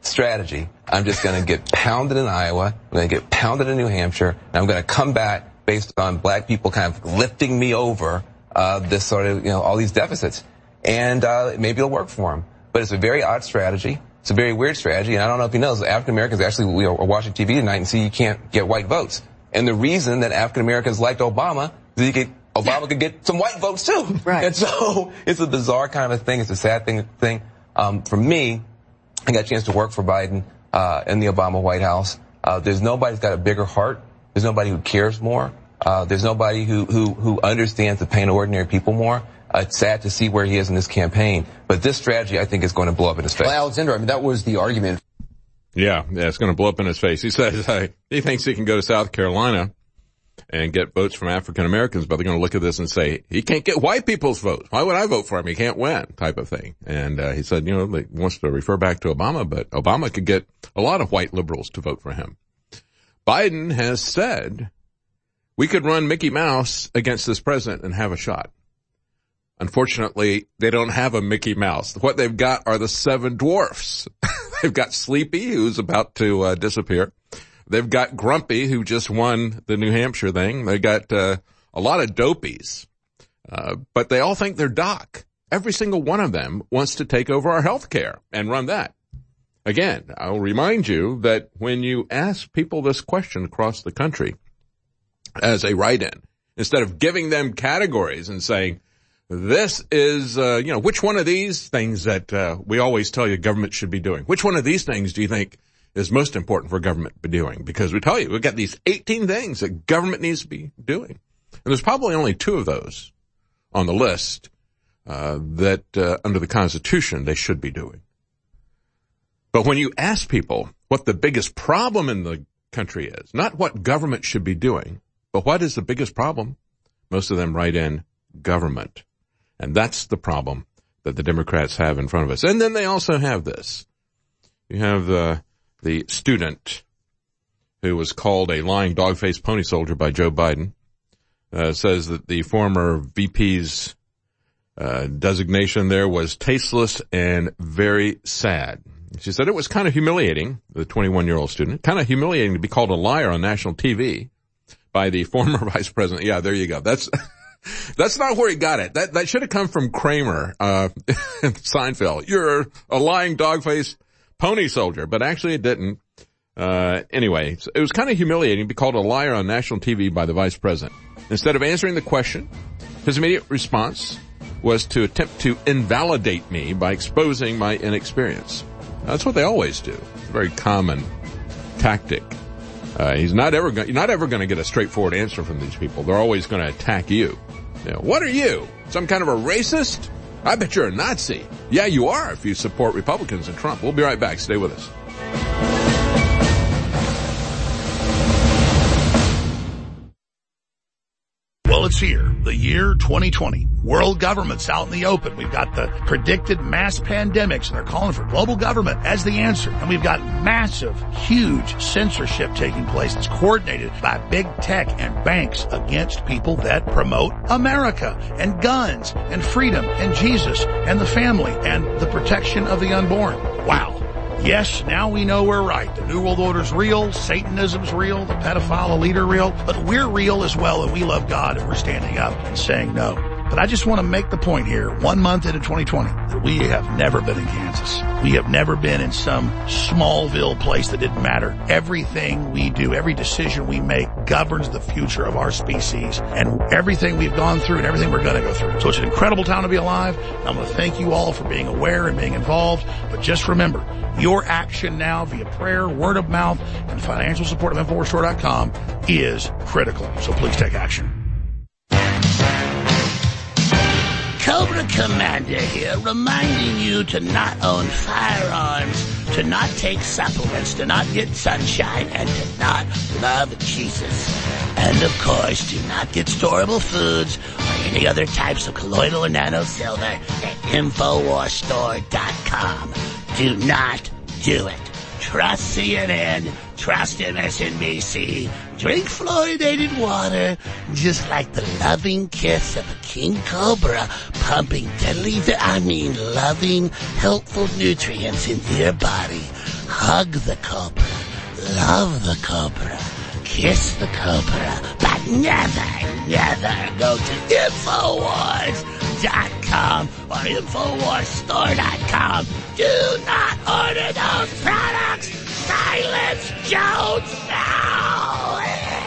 strategy. I'm just going to get pounded in Iowa. I'm going to get pounded in New Hampshire. And I'm going to come back based on black people kind of lifting me over uh, this sort of, you know, all these deficits. And uh, maybe it'll work for him. But it's a very odd strategy. It's a very weird strategy. And I don't know if he knows, African Americans actually, we are watching T V tonight and see you can't get white votes. And the reason that African Americans liked Obama is he could, Obama yeah. could get some white votes too. Right. And so it's a bizarre kind of a thing. It's a sad thing. thing. Um, for me, I got a chance to work for Biden uh, in the Obama White House. Uh, there's nobody who's got a bigger heart. There's nobody who cares more. Uh, there's nobody who, who, who understands the pain of ordinary people more. Uh, it's sad to see where he is in this campaign. But this strategy, I think, is going to blow up in his face. Well, Alexander, I mean, that was the argument. Yeah, yeah, it's going to blow up in his face. He says uh, he thinks he can go to South Carolina and get votes from African Americans, but they're going to look at this and say, he can't get white people's votes. Why would I vote for him? He can't win, type of thing. And uh, he said, you know, he wants to refer back to Obama, but Obama could get a lot of white liberals to vote for him. Biden has said we could run Mickey Mouse against this president and have a shot. Unfortunately, they don't have a Mickey Mouse. What they've got are the seven dwarfs. They've got Sleepy, who's about to uh, disappear. They've got Grumpy, who just won the New Hampshire thing. They got uh, a lot of dopies. Uh, but they all think they're Doc. Every single one of them wants to take over our health care and run that. Again, I'll remind you that when you ask people this question across the country as a write-in, instead of giving them categories and saying, this is, uh, you know, which one of these things that uh, we always tell you government should be doing? Which one of these things do you think is most important for government to be doing? Because we tell you, we've got these eighteen things that government needs to be doing. And there's probably only two of those on the list uh, that uh, under the Constitution they should be doing. But when you ask people what the biggest problem in the country is, not what government should be doing, but what is the biggest problem, most of them write in government. And that's the problem that the Democrats have in front of us. And then they also have this. You have the, the student who was called a lying dog-faced pony soldier by Joe Biden, uh, says that the former V P's uh, designation there was tasteless and very sad. She said it was kind of humiliating, the twenty-one-year-old student, kind of humiliating to be called a liar on national T V by the former vice president. Yeah, there you go. That's... That's not where he got it. That that should have come from Kramer, uh, Seinfeld. You're a lying dog-faced pony soldier, but actually it didn't. Uh, anyway, it was kind of humiliating to be called a liar on national T V by the vice president. Instead of answering the question, his immediate response was to attempt to invalidate me by exposing my inexperience. That's what they always do. It's a very common tactic. Uh, he's not ever going, you're not ever going to get a straightforward answer from these people. They're always going to attack you. You know, what are you? Some kind of a racist? I bet you're a Nazi. Yeah, you are if you support Republicans and Trump. We'll be right back. Stay with us. Well, it's here, the year twenty twenty. World government's out in the open. We've got the predicted mass pandemics, and they're calling for global government as the answer. And we've got massive, huge censorship taking place that's coordinated by big tech and banks against people that promote America and guns and freedom and Jesus and the family and the protection of the unborn. Wow. Yes, now we know we're right. The New World Order's real, Satanism's real, the pedophile elite are real, but we're real as well, and we love God, and we're standing up and saying no. But I just want to make the point here, one month into twenty twenty, that we have never been in Kansas. We have never been in some Smallville place that didn't matter. Everything we do, every decision we make governs the future of our species and everything we've gone through and everything we're going to go through. So it's an incredible time to be alive. And I'm going to thank you all for being aware and being involved. But just remember, your action now via prayer, word of mouth, and financial support of Infowars Store dot com is critical. So please take action. Cobra Commander here, reminding you to not own firearms, to not take supplements, to not get sunshine, and to not love Jesus. And, of course, do not get storable foods or any other types of colloidal or nano silver at Infowars Store dot com. Do not do it. Trust C N N, trust M S N B C, drink fluoridated water, just like the loving kiss of a king cobra pumping deadly, I mean loving, helpful nutrients into your body. hug the cobra, love the cobra, kiss the cobra, but never, never go to Infowars dot com or Infowars Store dot com. Do not order those products. Silence Jones now.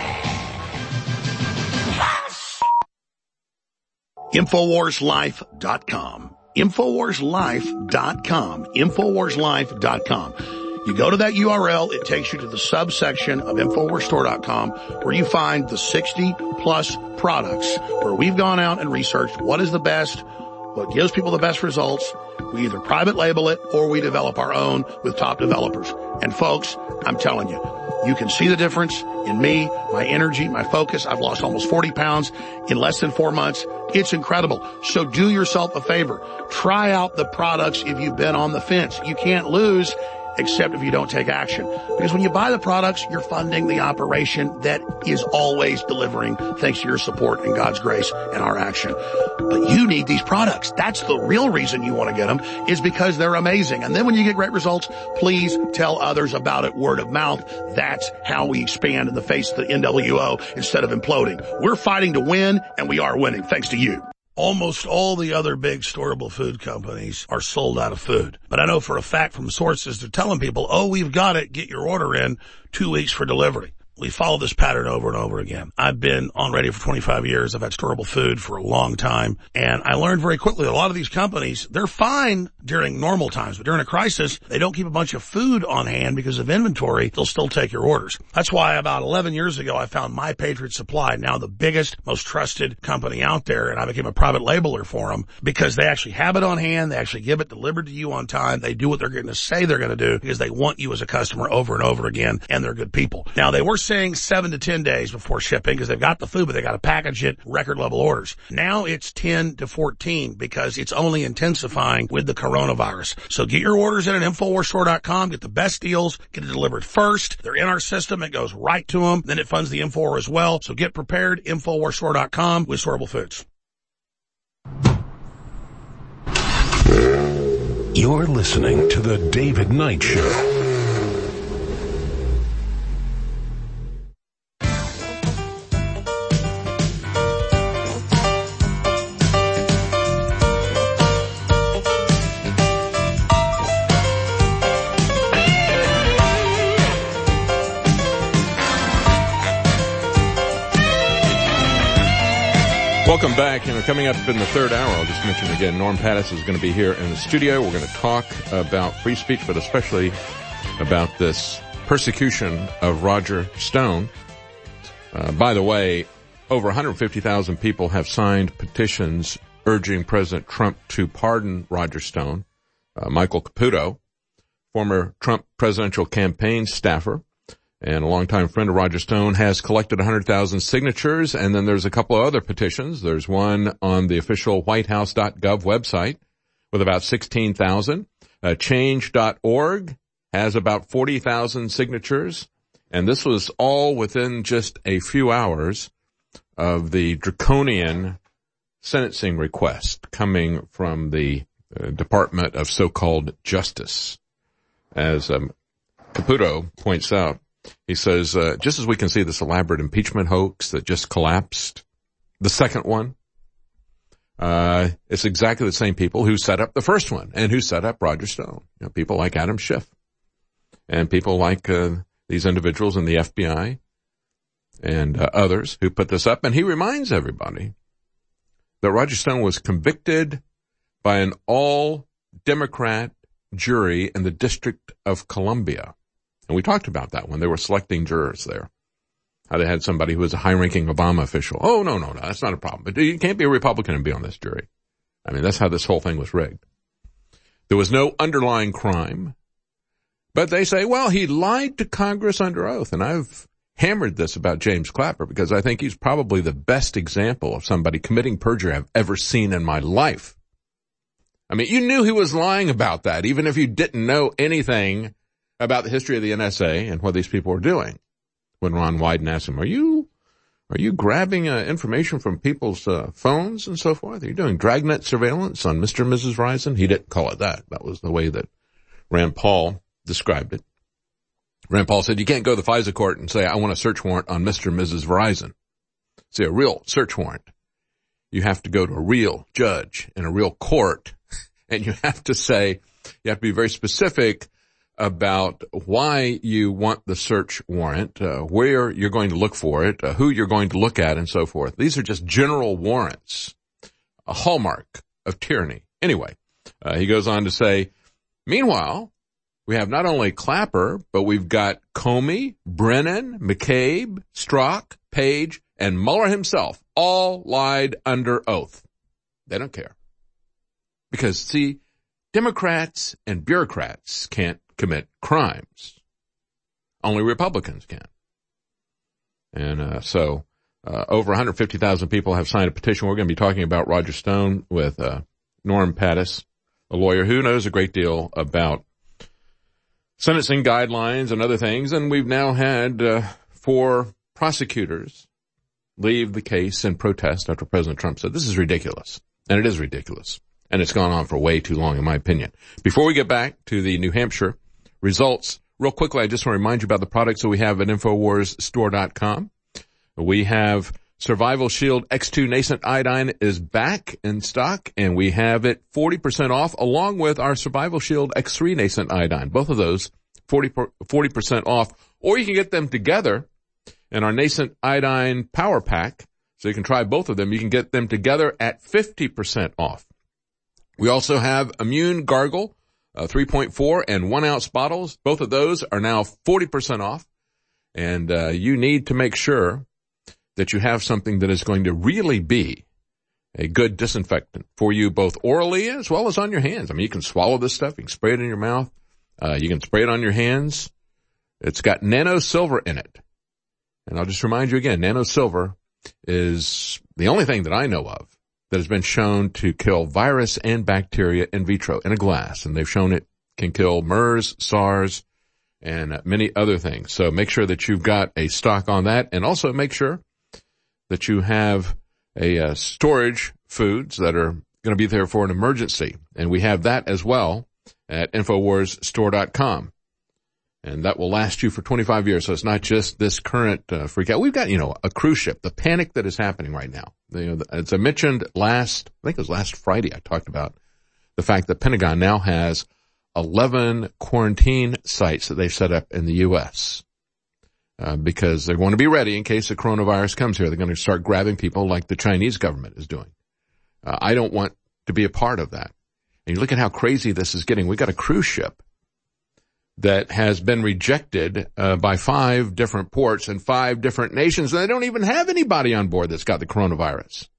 Infowars Life dot com. Infowars Life dot com. Infowars Life dot com. You go to that U R L, it takes you to the subsection of Infowars Store dot com where you find the sixty plus products where we've gone out and researched what is the best, what gives people the best results. We either private label it or we develop our own with top developers. And folks, I'm telling you, you can see the difference in me, my energy, my focus. I've lost almost forty pounds in less than four months. It's incredible. So do yourself a favor. Try out the products if you've been on the fence. You can't lose except if you don't take action. Because when you buy the products, you're funding the operation that is always delivering thanks to your support and God's grace and our action. But you need these products. That's the real reason you want to get them, is because they're amazing. And then when you get great results, please tell others about it, word of mouth. That's how we expand in the face of the N W O instead of imploding. We're fighting to win, and we are winning thanks to you. Almost all the other big storable food companies are sold out of food. But I know for a fact from sources they're telling people, oh, we've got it, get your order in two weeks for delivery. We follow this pattern over and over again. I've been on radio for twenty-five years. I've had storable food for a long time. And I learned very quickly a lot of these companies, they're fine during normal times. But during a crisis, they don't keep a bunch of food on hand because of inventory. They'll still take your orders. That's why about eleven years ago, I found My Patriot Supply, now the biggest, most trusted company out there. And I became a private labeler for them because they actually have it on hand. They actually give it delivered to you on time. They do what they're going to say they're going to do because they want you as a customer over and over again. And they're good people. Now, they were saying seven to ten days before shipping because they've got the food, but they got to package it, record level orders. Now it's ten to fourteen because it's only intensifying with the coronavirus. So get your orders in at Infowars Store dot com, get the best deals, get it delivered first. They're in our system. It goes right to them. Then it funds the Infowar as well. So get prepared, Infowars Store dot com with storable foods. You're listening to The David Knight Show. Welcome back. You know, coming up in the third hour, I'll just mention again, Norm Pattis is going to be here in the studio. We're going to talk about free speech, but especially about this persecution of Roger Stone. Uh, by the way, over one hundred fifty thousand people have signed petitions urging President Trump to pardon Roger Stone. Uh, Michael Caputo, former Trump presidential campaign staffer and a longtime friend of Roger Stone, has collected one hundred thousand signatures, and then there's a couple of other petitions. There's one on the official white house dot gov website with about sixteen thousand. Uh, change dot org has about forty thousand signatures, and this was all within just a few hours of the draconian sentencing request coming from the uh, Department of so-called Justice. As um, Caputo points out, he says, uh, just as we can see this elaborate impeachment hoax that just collapsed, the second one, uh, it's exactly the same people who set up the first one and who set up Roger Stone. You know, people like Adam Schiff and people like uh, these individuals in the F B I and uh, others who put this up. And he reminds everybody that Roger Stone was convicted by an all-Democrat jury in the District of Columbia. And we talked about that when they were selecting jurors there. How they had somebody who was a high-ranking Obama official. Oh, no, no, no, that's not a problem. But you can't be a Republican and be on this jury. I mean, that's how this whole thing was rigged. There was no underlying crime. But they say, well, he lied to Congress under oath. And I've hammered this about James Clapper because I think he's probably the best example of somebody committing perjury I've ever seen in my life. I mean, you knew he was lying about that, even if you didn't know anything about the history of the N S A and what these people were doing. When Ron Wyden asked him, are you, are you grabbing uh, information from people's uh, phones and so forth? Are you doing dragnet surveillance on Mister and Missus Risen? He didn't call it that. That was the way that Rand Paul described it. Rand Paul said you can't go to the FISA court and say, I want a search warrant on Mister and Missus Verizon. See, a real search warrant. You have to go to a real judge in a real court, and you have to say, you have to be very specific about why you want the search warrant, uh, where you're going to look for it, uh, who you're going to look at, and so forth. These are just general warrants, a hallmark of tyranny. Anyway, uh, he goes on to say, meanwhile, we have not only Clapper, but we've got Comey, Brennan, McCabe, Strzok, Page, and Mueller himself all lied under oath. They don't care. Because, see, Democrats and bureaucrats can't commit crimes. Only Republicans can. And uh, so uh, over one hundred fifty thousand people have signed a petition. We're going to be talking about Roger Stone with uh, Norm Pattis, a lawyer who knows a great deal about sentencing guidelines and other things. And we've now had uh, four prosecutors leave the case in protest after President Trump said, this is ridiculous. And it is ridiculous. And it's gone on for way too long, in my opinion. Before we get back to the New Hampshire results, real quickly, I just want to remind you about the products that we have at Infowars Store dot com. We have Survival Shield X two Nascent Iodine is back in stock, and we have it forty percent off, along with our Survival Shield X three Nascent Iodine. Both of those forty percent off, or you can get them together in our Nascent Iodine Power Pack, so you can try both of them. You can get them together at fifty percent off. We also have Immune Gargle, uh, three point four and one ounce bottles. Both of those are now forty percent off. And, uh, you need to make sure that you have something that is going to really be a good disinfectant for you, both orally as well as on your hands. I mean, you can swallow this stuff. You can spray it in your mouth. Uh, you can spray it on your hands. It's got nano silver in it. And I'll just remind you again, nano silver is the only thing that I know of that has been shown to kill virus and bacteria in vitro in a glass. And they've shown it can kill MERS, SARS, and many other things. So make sure that you've got a stock on that, and also make sure that you have a uh, storage foods that are going to be there for an emergency. And we have that as well at Infowars Store dot com. And that will last you for twenty-five years. So it's not just this current uh, freak out. We've got, you know, a cruise ship, the panic that is happening right now. You know, as I mentioned last, I think it was last Friday, I talked about the fact that Pentagon now has eleven quarantine sites that they've set up in the U S Uh, because they're going to be ready in case the coronavirus comes here. They're going to start grabbing people like the Chinese government is doing. Uh, I don't want to be a part of that. And you look at how crazy this is getting. We've got a cruise ship that has been rejected uh, by five different ports and five different nations, and they don't even have anybody on board that's got the coronavirus.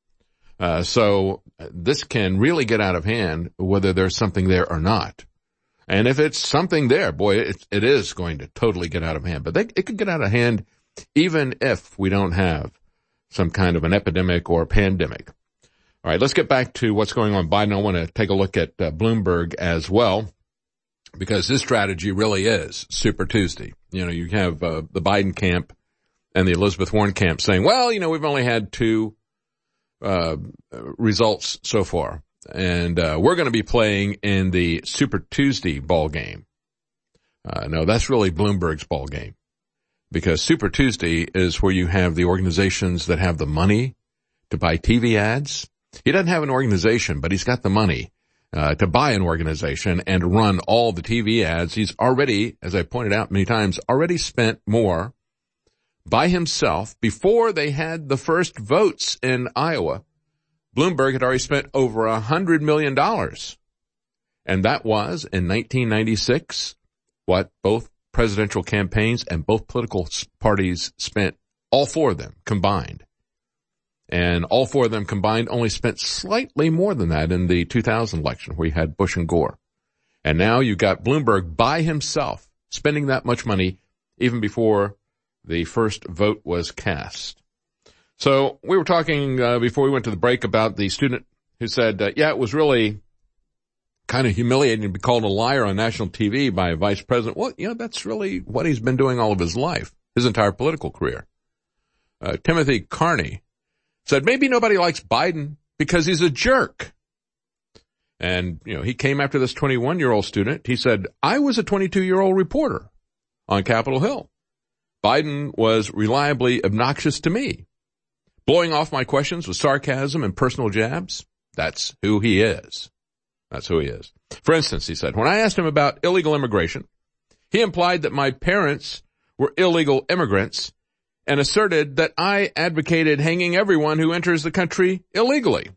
Uh, so this can really get out of hand, whether there's something there or not. And if it's something there, boy, it, it is going to totally get out of hand. But they, it could get out of hand even if we don't have some kind of an epidemic or pandemic. All right, let's get back to what's going on Biden. I want to take a look at uh, Bloomberg as well, because his strategy really is Super Tuesday. You know, you have uh, the Biden camp and the Elizabeth Warren camp saying, well, you know, we've only had two uh results so far, and uh we're going to be playing in the Super Tuesday ball game. Uh no, that's really Bloomberg's ball game, because Super Tuesday is where you have the organizations that have the money to buy T V ads. He doesn't have an organization, but he's got the money Uh, to buy an organization and run all the T V ads. He's already, as I pointed out many times, already spent more by himself before they had the first votes in Iowa. Bloomberg had already spent over a hundred million dollars. And that was in nineteen ninety-six what both presidential campaigns and both political parties spent, all four of them combined. And all four of them combined only spent slightly more than that in the two thousand election, where you had Bush and Gore. And now you've got Bloomberg by himself spending that much money even before the first vote was cast. So we were talking uh, before we went to the break about the student who said, uh, yeah, it was really kind of humiliating to be called a liar on national T V by a vice president. Well, you know, that's really what he's been doing all of his life, his entire political career. Uh, Timothy Carney said maybe nobody likes Biden because he's a jerk. And, you know, he came after this twenty-one-year-old student. He said, I was a twenty-two-year-old reporter. on Capitol Hill. Biden was reliably obnoxious to me, blowing off my questions with sarcasm and personal jabs. That's who he is. That's who he is. For instance, he said, when I asked him about illegal immigration, he implied that my parents were illegal immigrants and asserted that I advocated hanging everyone who enters the country illegally.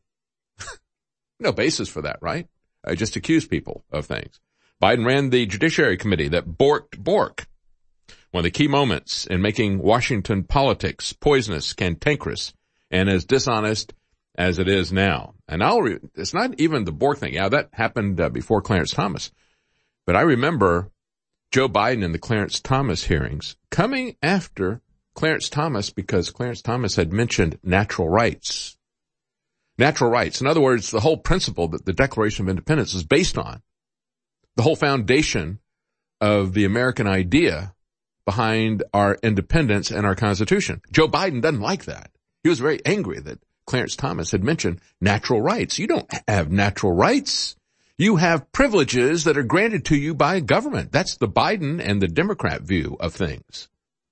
No basis for that, right? I just accuse people of things. Biden ran the Judiciary Committee that borked Bork. One of the key moments in making Washington politics poisonous, cantankerous, and as dishonest as it is now. And I'll re- it's not even the Bork thing. Yeah, that happened uh, before Clarence Thomas. But I remember Joe Biden in the Clarence Thomas hearings coming after Clarence Thomas because Clarence Thomas had mentioned natural rights. Natural rights. In other words, the whole principle that the Declaration of Independence is based on, the whole foundation of the American idea behind our independence and our Constitution. Joe Biden doesn't like that. He was very angry that Clarence Thomas had mentioned natural rights. You don't have natural rights. You have privileges that are granted to you by government. That's the Biden and the Democrat view of things.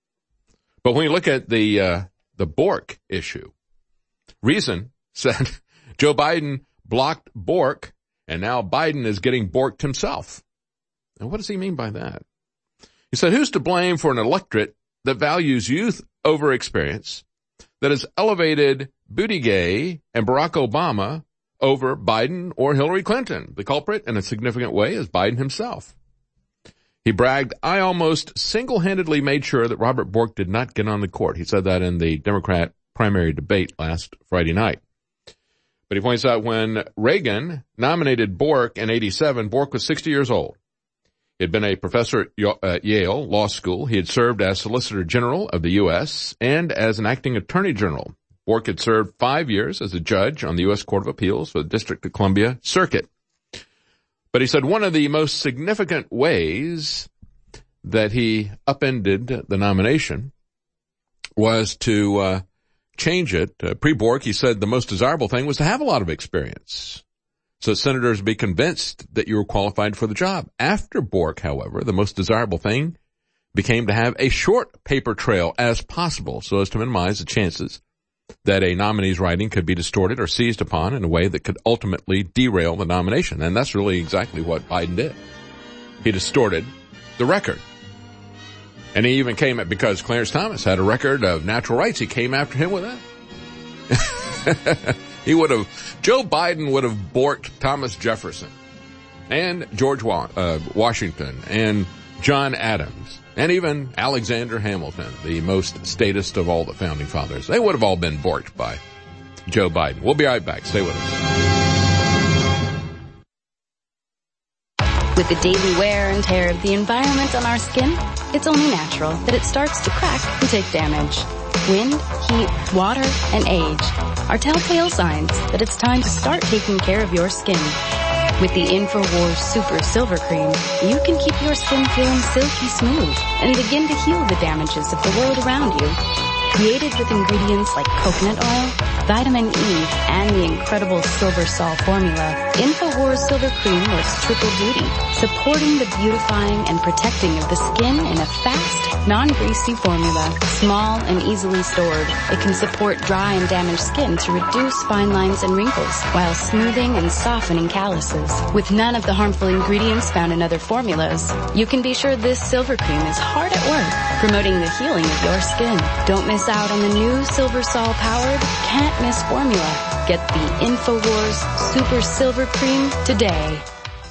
But when you look at the uh, the Bork issue, Reason said Joe Biden blocked Bork, and now Biden is getting borked himself. And what does he mean by that? He said, who's to blame for an electorate that values youth over experience, that has elevated Buttigieg and Barack Obama over Biden or Hillary Clinton? The culprit, in a significant way, is Biden himself. He bragged, I almost single-handedly made sure that Robert Bork did not get on the court. He said that in the Democrat primary debate last Friday night. But he points out when Reagan nominated Bork in eighty-seven, Bork was sixty years old. He had been a professor at Yale Law School. He had served as Solicitor General of the U S and as an acting Attorney General. Bork had served five years as a judge on the U S Court of Appeals for the District of Columbia Circuit. But he said one of the most significant ways that he upended the nomination was to uh, change it. Uh, pre-Bork, he said the most desirable thing was to have a lot of experience, so that senators be convinced that you were qualified for the job. After Bork, however, the most desirable thing became to have a short paper trail as possible so as to minimize the chances that a nominee's writing could be distorted or seized upon in a way that could ultimately derail the nomination. And that's really exactly what Biden did. He distorted the record. And he even came at, because Clarence Thomas had a record of natural rights, he came after him with that. He would have, Joe Biden would have borked Thomas Jefferson and George Wa- uh, Washington and John Adams and even Alexander Hamilton, the most statist of all the founding fathers. They would have all been borked by Joe Biden. We'll be right back. Stay with us. With the daily wear and tear of the environment on our skin, it's only natural that it starts to crack and take damage. Wind, heat, water, and age are telltale signs that it's time to start taking care of your skin. With the InfoWars Super Silver Cream, you can keep your skin feeling silky smooth and begin to heal the damages of the world around you. Created with ingredients like coconut oil, vitamin E, and the incredible Silver Sol formula, InfoWars Silver Cream works triple duty, supporting the beautifying and protecting of the skin in a fast, non-greasy formula. Small and easily stored, it can support dry and damaged skin to reduce fine lines and wrinkles, while smoothing and softening calluses. With none of the harmful ingredients found in other formulas, you can be sure this Silver Cream is hard at work, promoting the healing of your skin. Don't miss out on the new Silver Sol powered can't miss formula. Get the InfoWars Super Silver Cream today.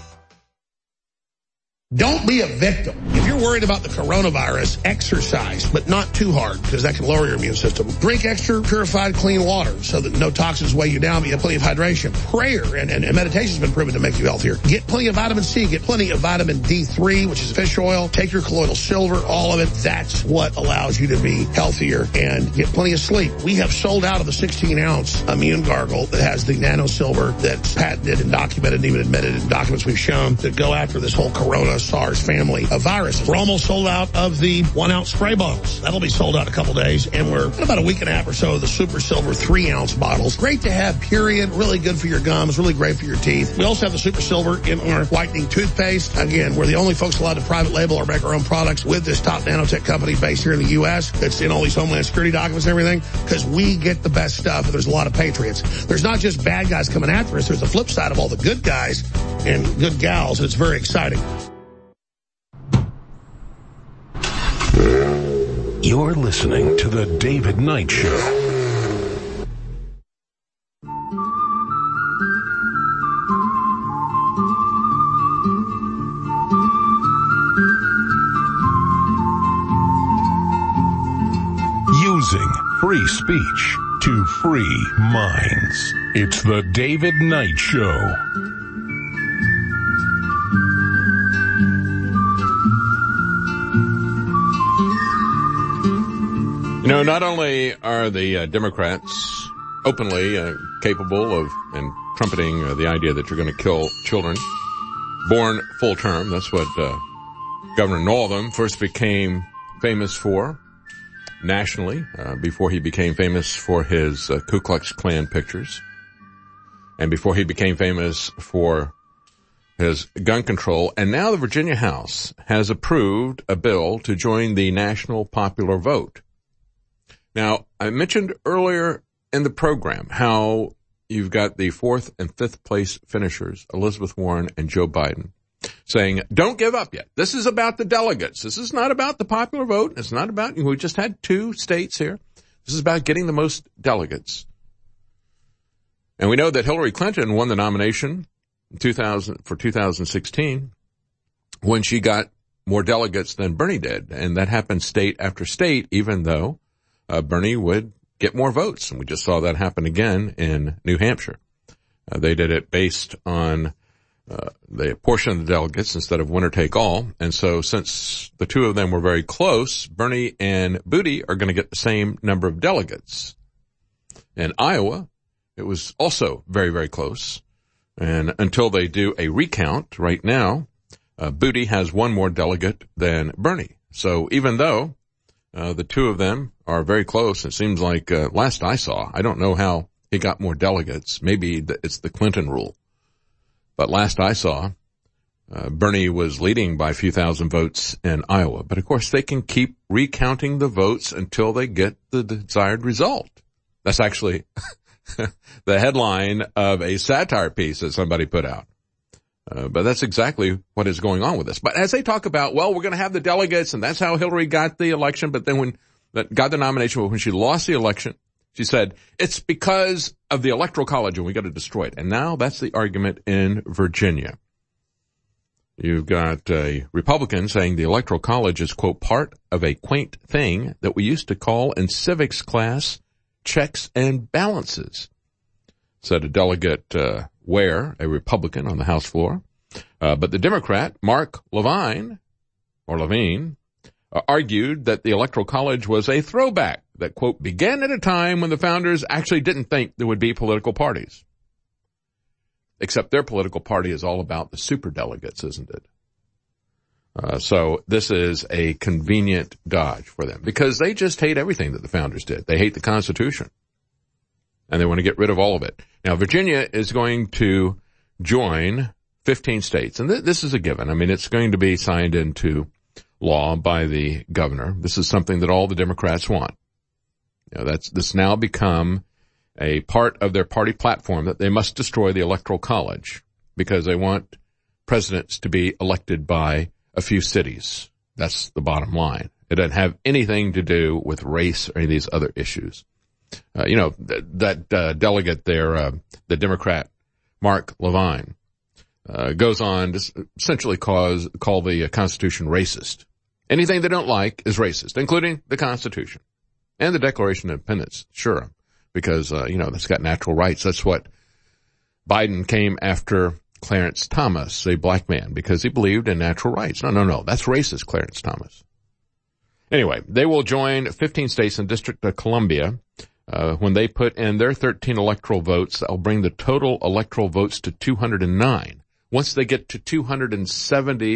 Don't be a victim. If you're worried about the coronavirus, exercise, but not too hard because that can lower your immune system. Drink extra purified clean water so that no toxins weigh you down, but you have plenty of hydration. Prayer and, and, and meditation has been proven to make you healthier. Get plenty of vitamin C. Get plenty of vitamin D three, which is fish oil. Take your colloidal silver, all of it. That's what allows you to be healthier and get plenty of sleep. We have sold out of the sixteen ounce immune gargle that has the nano silver that's patented and documented and even admitted in documents we've shown to go after this whole corona corona SARS family of viruses. We're almost sold out of the one-ounce spray bottles. That'll be sold out in a couple days, and we're in about a week and a half or so of the Super Silver three-ounce bottles. Great to have, period. Really good for your gums, really great for your teeth. We also have the Super Silver in our whitening toothpaste. Again, we're the only folks allowed to private label or make our own products with this top nanotech company based here in the U S that's in all these Homeland Security documents and everything, because we get the best stuff, and there's a lot of patriots. There's not just bad guys coming after us. There's the flip side of all the good guys and good gals, and it's very exciting. You're listening to The David Knight Show. Using free speech to free minds. It's The David Knight Show. You know, not only are the uh, Democrats openly uh, capable of and trumpeting uh, the idea that you're going to kill children born full term. That's what uh, Governor Northam first became famous for nationally, uh, before he became famous for his uh, Ku Klux Klan pictures, and before he became famous for his gun control. And now the Virginia House has approved a bill to join the national popular vote. Now, I mentioned earlier in the program how you've got the fourth and fifth place finishers, Elizabeth Warren and Joe Biden, saying, don't give up yet. This is about the delegates. This is not about the popular vote. It's not about, we just had two states here. This is about getting the most delegates. And we know that Hillary Clinton won the nomination in two thousand for two thousand sixteen when she got more delegates than Bernie did. And that happened state after state, even though uh, Bernie would get more votes. And we just saw that happen again in New Hampshire. Uh, they did it based on Uh, the portion of the delegates instead of winner take all. And so since the two of them were very close, Bernie and Booty are going to get the same number of delegates. In Iowa, it was also very, very close. And until they do a recount right now, uh, Booty has one more delegate than Bernie. So even though uh, the two of them are very close, it seems like uh, last I saw, I don't know how he got more delegates. Maybe it's the Clinton rule. But last I saw, uh, Bernie was leading by a few thousand votes in Iowa. But of course, they can keep recounting the votes until they get the desired result. That's actually the headline of a satire piece that somebody put out. Uh, but that's exactly what is going on with this. But as they talk about, well, we're going to have the delegates, and that's how Hillary got the election. But then when that got the nomination, when she lost the election, she said, it's because of the Electoral College and we got to destroy it. And now that's the argument in Virginia. You've got a Republican saying the Electoral College is, quote, part of a quaint thing that we used to call in civics class checks and balances, said a delegate uh, Ware, a Republican on the House floor. Uh, but the Democrat, Mark Levine, or Levine, uh, argued that the Electoral College was a throwback that, quote, began at a time when the founders actually didn't think there would be political parties. Except their political party is all about the superdelegates, isn't it? Uh, so this is a convenient dodge for them because they just hate everything that the founders did. They hate the Constitution. And they want to get rid of all of it. Now, Virginia is going to join fifteen states. And th- this is a given. I mean, it's going to be signed into law by the governor. This is something that all the Democrats want. You know, that's, this now become a part of their party platform that they must destroy the Electoral College because they want presidents to be elected by a few cities. That's the bottom line. It doesn't have anything to do with race or any of these other issues. Uh, you know, th- that uh, delegate there, uh, the Democrat, Mark Levine, uh, goes on to essentially cause, call the uh, Constitution racist. Anything they don't like is racist, including the Constitution. And the Declaration of Independence, sure, because, uh, you know, that's got natural rights. That's what Biden came after Clarence Thomas, a black man, because he believed in natural rights. No, no, no, that's racist, Clarence Thomas. Anyway, they will join fifteen states and District of Columbia. Uh, when they put in their thirteen electoral votes, that'll bring the total electoral votes to two hundred nine. Once they get to two hundred seventy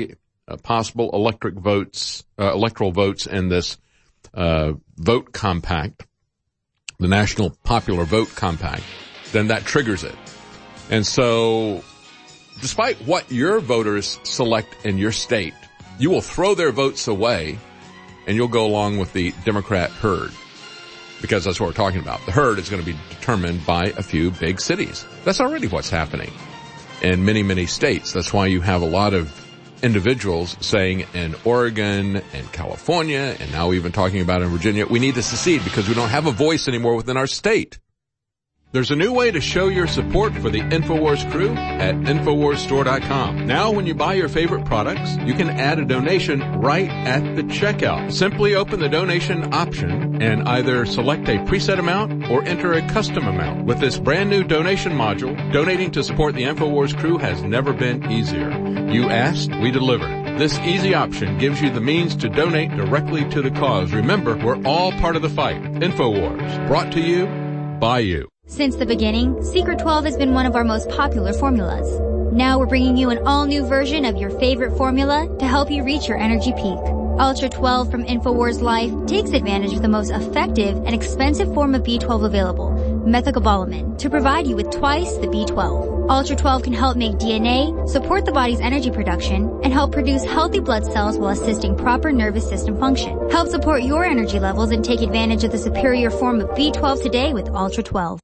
uh, possible electric votes, uh, electoral votes in this uh, vote compact, the National Popular Vote Compact, then that triggers it. And so, despite what your voters select in your state, you will throw their votes away and you'll go along with the Democrat herd. Because that's what we're talking about. The herd is going to be determined by a few big cities. That's already what's happening in many, many states. That's why you have a lot of individuals saying in Oregon and California, and now even talking about in Virginia, we need to secede because we don't have a voice anymore within our state. There's a new way to show your support for the InfoWars crew at Infowars Store dot com. Now, when you buy your favorite products, you can add a donation right at the checkout. Simply open the donation option and either select a preset amount or enter a custom amount. With this brand new donation module, donating to support the InfoWars crew has never been easier. You asked, we delivered. This easy option gives you the means to donate directly to the cause. Remember, we're all part of the fight. InfoWars, brought to you by you. Since the beginning, Secret twelve has been one of our most popular formulas. Now we're bringing you an all-new version of your favorite formula to help you reach your energy peak. Ultra twelve from InfoWars Life takes advantage of the most effective and expensive form of B twelve available, methylcobalamin, to provide you with twice the B twelve. Ultra twelve can help make D N A, support the body's energy production, and help produce healthy blood cells while assisting proper nervous system function. Help support your energy levels and take advantage of the superior form of B twelve today with Ultra twelve.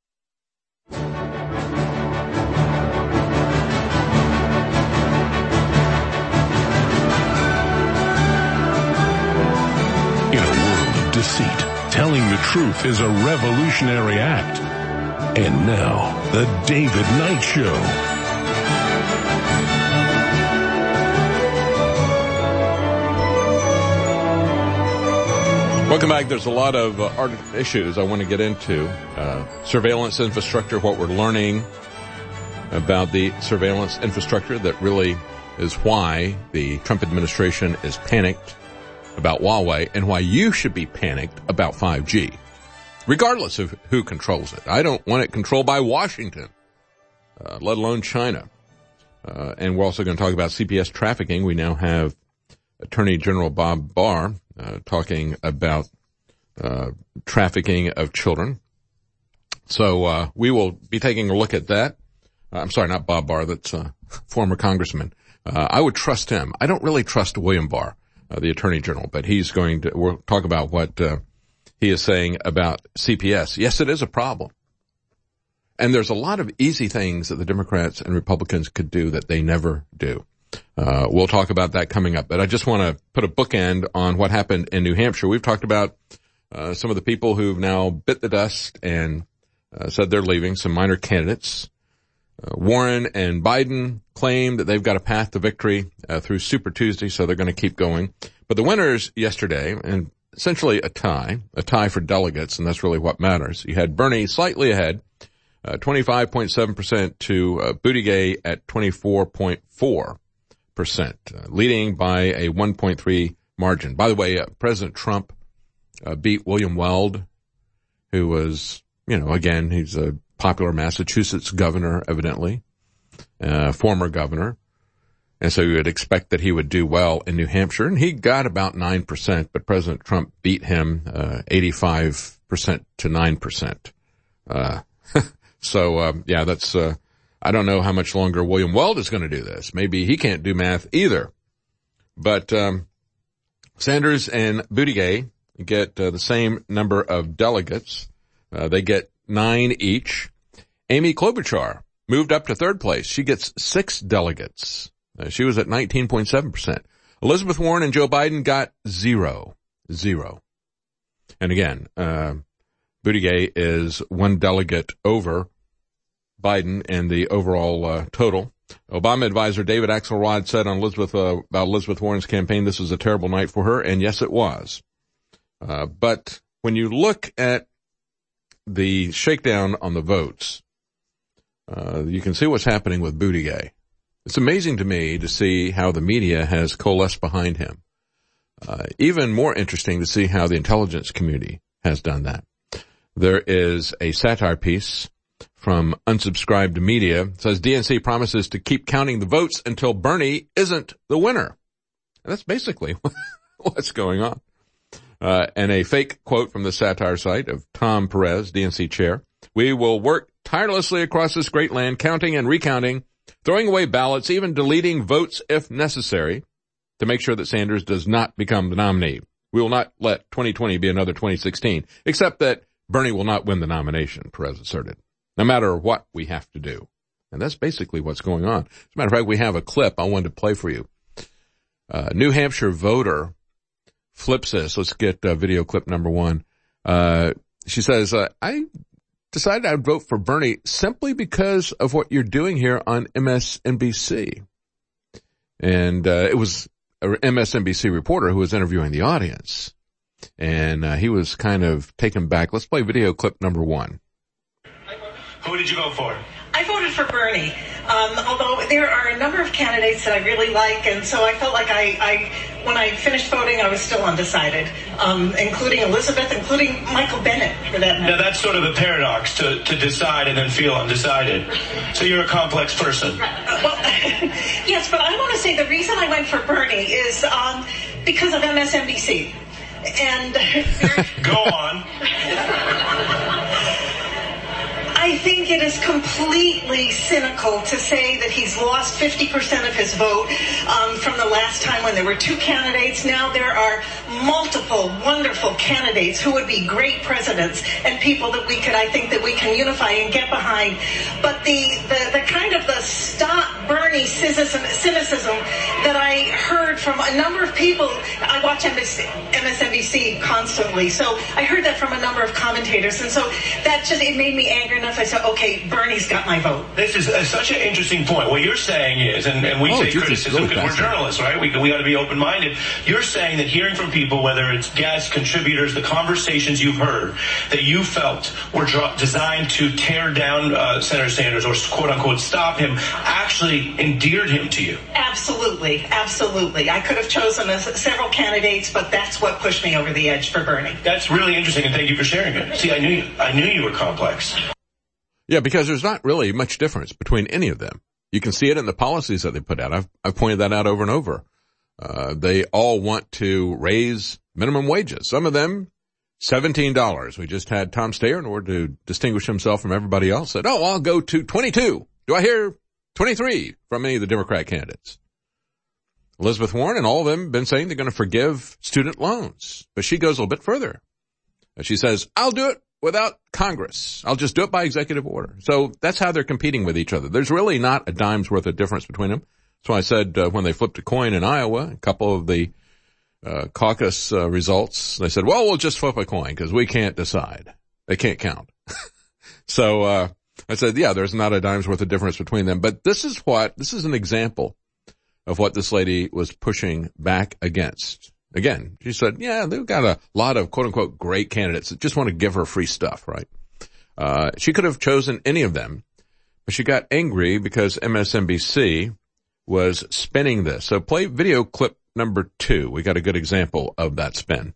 In a world of deceit, telling the truth is a revolutionary act. And now, the David Knight Show. Welcome back. There's a lot of uh, art issues I want to get into. Uh, surveillance infrastructure, what we're learning about the surveillance infrastructure that really is why the Trump administration is panicked about Huawei and why you should be panicked about five G, regardless of who controls it. I don't want it controlled by Washington, uh, let alone China. Uh, and we're also going to talk about C P S trafficking. We now have Attorney General Bob Barr uh, talking about uh, trafficking of children. So uh, we will be taking a look at that. Uh, I'm sorry, not Bob Barr. That's a former congressman. Uh, I would trust him. I don't really trust William Barr, uh, the Attorney General, but he's going to, we'll talk about what uh, he is saying about C P S. Yes, it is a problem. And there's a lot of easy things that the Democrats and Republicans could do that they never do. Uh, we'll talk about that coming up. But I just want to put a bookend on what happened in New Hampshire. We've talked about uh, some of the people who've now bit the dust and uh, said they're leaving, some minor candidates. Uh, Warren and Biden claim that they've got a path to victory uh, through Super Tuesday, so they're going to keep going. But the winners yesterday, and essentially a tie, a tie for delegates, and that's really what matters. You had Bernie slightly ahead, uh, twenty-five point seven percent to uh, Buttigieg at twenty-four point four percent, uh, leading by a one point three margin. By the way, uh, President Trump uh, beat William Weld, who was, you know, again, he's a popular Massachusetts governor, evidently, uh, former governor. And so you would expect that he would do well in New Hampshire. And he got about nine percent, but President Trump beat him, uh, eighty-five percent to nine percent. Uh, so, um, yeah, that's, uh, I don't know how much longer William Weld is going to do this. Maybe he can't do math either. But, um, Sanders and Buttigieg get uh, the same number of delegates. Uh, they get nine each. Amy Klobuchar moved up to third place. She gets six delegates. Uh, she was at nineteen point seven percent. Elizabeth Warren and Joe Biden got zero. Zero. And again, uh, Buttigieg is one delegate over Biden in the overall uh, total. Obama advisor David Axelrod said on Elizabeth, uh, about Elizabeth Warren's campaign, this was a terrible night for her. And yes, it was. Uh, but when you look at the shakedown on the votes, uh, you can see what's happening with Buttigieg. It's amazing to me to see how the media has coalesced behind him. Uh, even more interesting to see how the intelligence community has done that. There is a satire piece from Unsubscribed Media. It says D N C promises to keep counting the votes until Bernie isn't the winner. And that's basically what's going on. Uh, and a fake quote from the satire site of Tom Perez, D N C chair. We will work tirelessly across this great land, counting and recounting, throwing away ballots, even deleting votes if necessary, to make sure that Sanders does not become the nominee. We will not let twenty twenty be another twenty sixteen, except that Bernie will not win the nomination, Perez asserted, no matter what we have to do. And that's basically what's going on. As a matter of fact, we have a clip I wanted to play for you. Uh, New Hampshire voter flips this. Let's get uh, video clip number one. Uh, she says, uh, I decided I'd vote for Bernie simply because of what you're doing here on M S N B C. And uh, it was an M S N B C reporter who was interviewing the audience. And uh, he was kind of taken back. Let's play video clip number one. Who did you vote for? I voted for Bernie, um, although there are a number of candidates that I really like, and so I felt like I, I when I finished voting, I was still undecided, um, including Elizabeth, including Michael Bennett, for that matter. Now, that's sort of a paradox, to, to decide and then feel undecided. So you're a complex person. Uh, well, yes, but I want to say the reason I went for Bernie is um, because of M S N B C. And Go on. I think it is completely cynical to say that he's lost fifty percent of his vote um, from the last time when there were two candidates. Now there are multiple wonderful candidates who would be great presidents and people that we could, I think, that we can unify and get behind. But the, the, the kind of the stop Bernie cynicism, cynicism that I heard from a number of people, I watch M S N B C constantly, so I heard that from a number of commentators, and so that just, it made me angry enough. I said, okay, Bernie's got my vote. This is uh, such an interesting point. What you're saying is, and, and we oh, take Jesus, criticism because we're journalists, right? We, we got to be open-minded. You're saying that hearing from people, whether it's guests, contributors, the conversations you've heard, that you felt were dr- designed to tear down uh, Senator Sanders or quote-unquote stop him, actually endeared him to you. Absolutely, absolutely. I could have chosen a, several candidates, but that's what pushed me over the edge for Bernie. That's really interesting, and thank you for sharing it. See, I knew you, I knew you were complex. Yeah, because there's not really much difference between any of them. You can see it in the policies that they put out. I've, I've pointed that out over and over. Uh, they all want to raise minimum wages. Some of them, seventeen dollars. We just had Tom Steyer, in order to distinguish himself from everybody else, said, oh, I'll go to twenty-two. Do I hear twenty-three from any of the Democrat candidates? Elizabeth Warren and all of them have been saying they're going to forgive student loans. But she goes a little bit further. She says, I'll do it without Congress. I'll just do it by executive order. So that's how they're competing with each other. There's really not a dime's worth of difference between them. That's why I said uh, when they flipped a coin in Iowa, a couple of the uh, caucus uh, results, they said, well, we'll just flip a coin because we can't decide. They can't count. so uh I said, yeah, there's not a dime's worth of difference between them. But this is what, this is an example of what this lady was pushing back against. Again, she said, yeah, they've got a lot of quote-unquote great candidates that just want to give her free stuff, right? Uh, she could have chosen any of them, but she got angry because M S N B C was spinning this. So play video clip number two. We got a good example of that spin.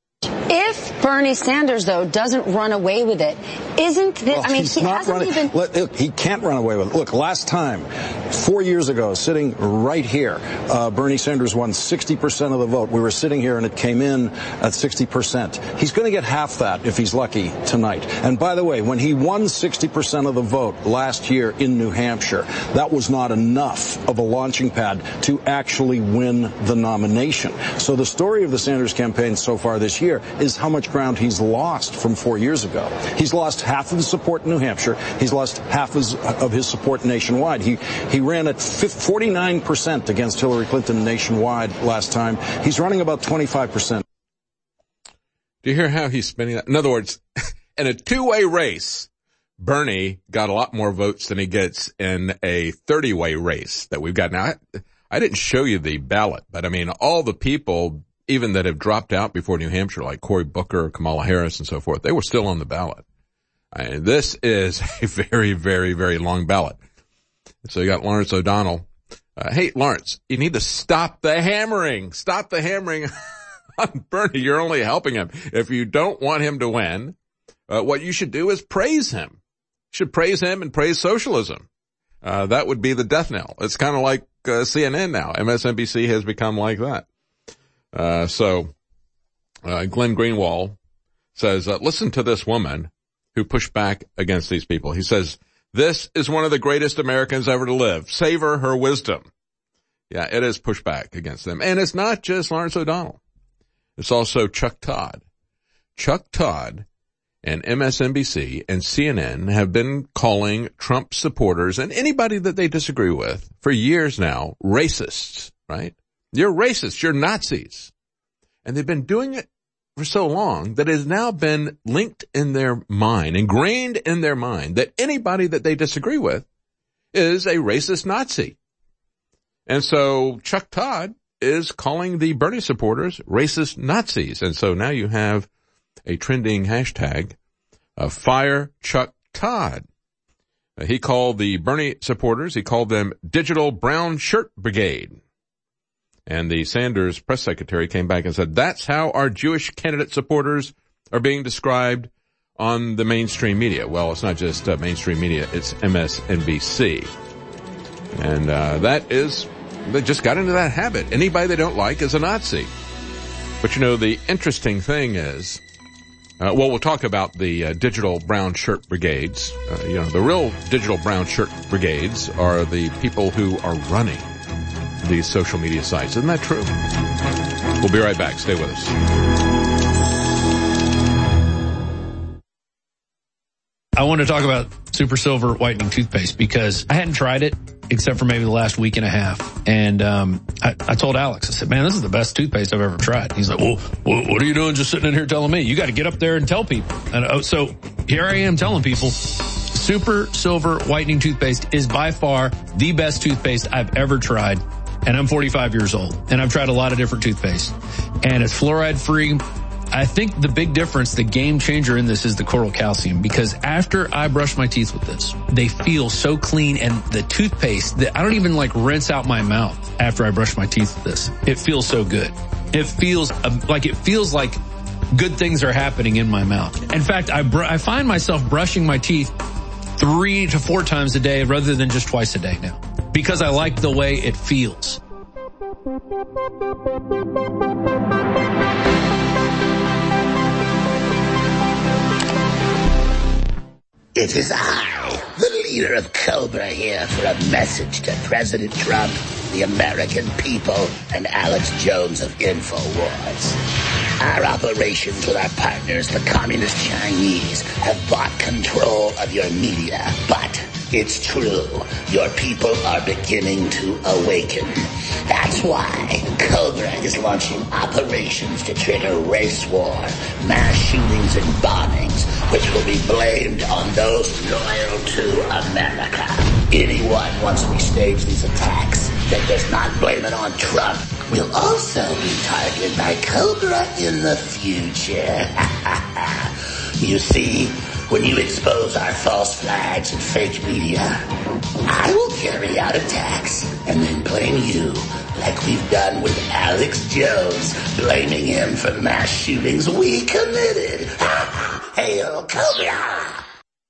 If Bernie Sanders, though, doesn't run away with it, isn't this, well, I mean, he's he not hasn't running, even... Look, he can't run away with it. Look, last time, four years ago, sitting right here, uh, Bernie Sanders won sixty percent of the vote. We were sitting here and it came in at sixty percent. He's going to get half that if he's lucky tonight. And by the way, when he won sixty percent of the vote last year in New Hampshire, that was not enough of a launching pad to actually win the nomination. So the story of the Sanders campaign so far this year is how much ground he's lost from four years ago. He's lost half of his support in New Hampshire. He's lost half his, of his support nationwide. He he ran at forty-nine percent against Hillary Clinton nationwide last time. He's running about twenty-five percent. Do you hear how he's spinning that? In other words, in a two-way race, Bernie got a lot more votes than he gets in a thirty-way race that we've got now. I, I didn't show you the ballot, but I mean, all the people, even that have dropped out before New Hampshire, like Cory Booker, Kamala Harris, and so forth, they were still on the ballot. I mean, this is a very, very, very long ballot. So you got Lawrence O'Donnell. Uh, hey, Lawrence, you need to stop the hammering. Stop the hammering on Bernie. You're only helping him. If you don't want him to win, uh, what you should do is praise him. You should praise him and praise socialism. Uh, that would be the death knell. It's kind of like uh, C N N now. M S N B C has become like that. Uh, so, uh, Glenn Greenwald says, uh, listen to this woman who pushed back against these people. He says, this is one of the greatest Americans ever to live. Savor her wisdom. Yeah, it is pushback against them. And it's not just Lawrence O'Donnell. It's also Chuck Todd. Chuck Todd and M S N B C and C N N have been calling Trump supporters and anybody that they disagree with for years now racists, right? You're racist. You're Nazis. And they've been doing it for so long that it has now been linked in their mind, ingrained in their mind, that anybody that they disagree with is a racist Nazi. And so Chuck Todd is calling the Bernie supporters racist Nazis. And so now you have a trending hashtag of Fire Chuck Todd. Uh, he called the Bernie supporters, he called them Digital Brown Shirt Brigade. And the Sanders press secretary came back and said, that's how our Jewish candidate supporters are being described on the mainstream media. Well, it's not just uh, mainstream media, it's M S N B C. And uh, that is, they just got into that habit. Anybody they don't like is a Nazi. But you know, the interesting thing is, uh, well, we'll talk about the uh, digital brown shirt brigades. Uh, you know, the real digital brown shirt brigades are the people who are running these social media sites. Isn't that true? We'll be right back. Stay with us. I want to talk about Super Silver whitening toothpaste because I hadn't tried it except for maybe the last week and a half. And um I, I told Alex, I said, man, this is the best toothpaste I've ever tried. He's like, well, what are you doing just sitting in here telling me? You got to get up there and tell people. And uh, so here I am telling people, Super Silver whitening toothpaste is by far the best toothpaste I've ever tried. And I'm forty-five years old, and I've tried a lot of different toothpaste. And it's fluoride free. I think the big difference, the game changer in this is the coral calcium, because after I brush my teeth with this, they feel so clean, and the toothpaste, that I don't even like rinse out my mouth after I brush my teeth with this. It feels so good. It feels uh, like, it feels like good things are happening in my mouth. In fact, I, br- I find myself brushing my teeth three to four times a day rather than just twice a day now, because I like the way it feels. It is I, the leader of Cobra, here for a message to President Trump, the American people, and Alex Jones of InfoWars. Our operations with our partners, the Communist Chinese, have bought control of your media, but it's true. Your people are beginning to awaken. That's why Cobra is launching operations to trigger race war, mass shootings and bombings, which will be blamed on those loyal to America. Anyone, once we stage these attacks, that does not blame it on Trump will also be targeted by Cobra in the future. You see, when you expose our false flags and fake media, I will carry out attacks and then blame you, like we've done with Alex Jones, blaming him for mass shootings we committed. Hail Cobra!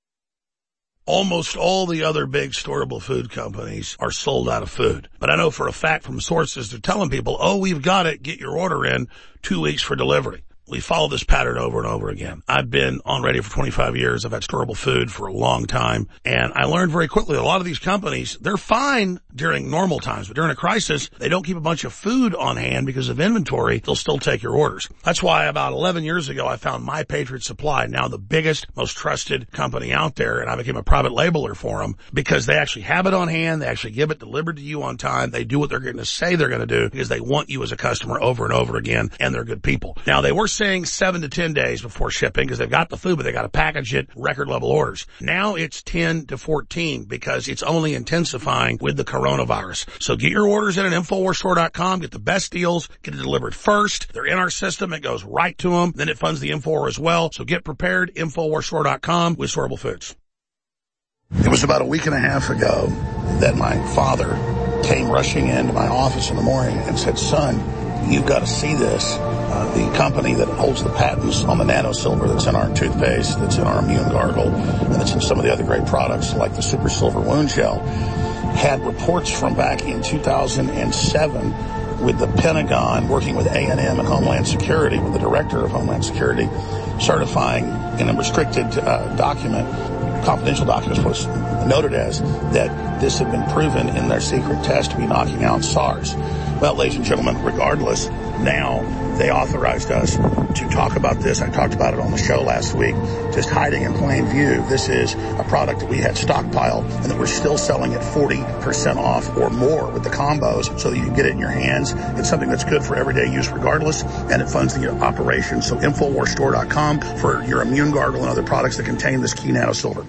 Almost all the other big storable food companies are sold out of food. But I know for a fact from sources, they're telling people, oh, we've got it, get your order in two weeks for delivery. We follow this pattern over and over again. I've been on radio for twenty-five years. I've had storable food for a long time. And I learned very quickly, a lot of these companies, they're fine during normal times, but during a crisis, they don't keep a bunch of food on hand because of inventory. They'll still take your orders. That's why about eleven years ago, I found My Patriot Supply, now the biggest, most trusted company out there. And I became a private labeler for them because they actually have it on hand. They actually give it delivered to you on time. They do what they're going to say they're going to do because they want you as a customer over and over again. And they're good people. Now, they were saying seven to ten days before shipping because they've got the food, but they got to package it, record level orders. Now it's ten to fourteen because it's only intensifying with the coronavirus. So get your orders in at Infowars Store dot com, get the best deals, get it delivered first. They're in our system. It goes right to them. Then it funds the Infowar as well. So get prepared, Infowars Store dot com with Storable Foods. It was about a week and a half ago that my father came rushing into my office in the morning and said, son, you've got to see this. Uh, the company that holds the patents on the nano silver that's in our toothpaste, that's in our immune gargle, and that's in some of the other great products like the Super Silver Wound Gel, had reports from back in two thousand seven with the Pentagon, working with A and M and Homeland Security, with the Director of Homeland Security, certifying in a restricted uh, document, confidential document was noted as, that this had been proven in their secret test to be knocking out SARS. Well, ladies and gentlemen, regardless, now they authorized us to talk about this. I talked about it on the show last week, just hiding in plain view. This is a product that we had stockpiled and that we're still selling at forty percent off or more with the combos so that you can get it in your hands. It's something that's good for everyday use regardless, and it funds the operation. So Infowars Store dot com for your Immune Gargle and other products that contain this key nano silver.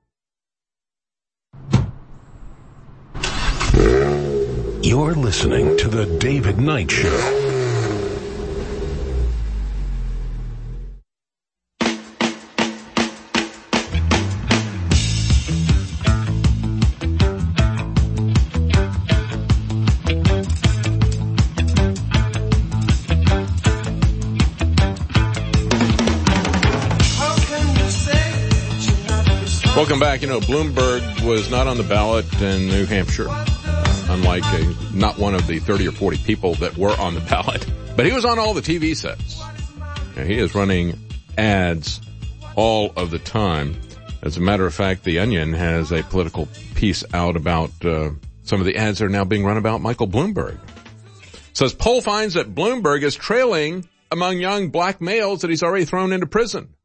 You're listening to The David Knight Show. Welcome back. You know, Bloomberg was not on the ballot in New Hampshire, unlike a, not one of the thirty or forty people that were on the ballot. But he was on all the T V sets. And he is running ads all of the time. As a matter of fact, The Onion has a political piece out about uh, some of the ads that are now being run about Michael Bloomberg. It says, poll finds that Bloomberg is trailing among young black males that he's already thrown into prison.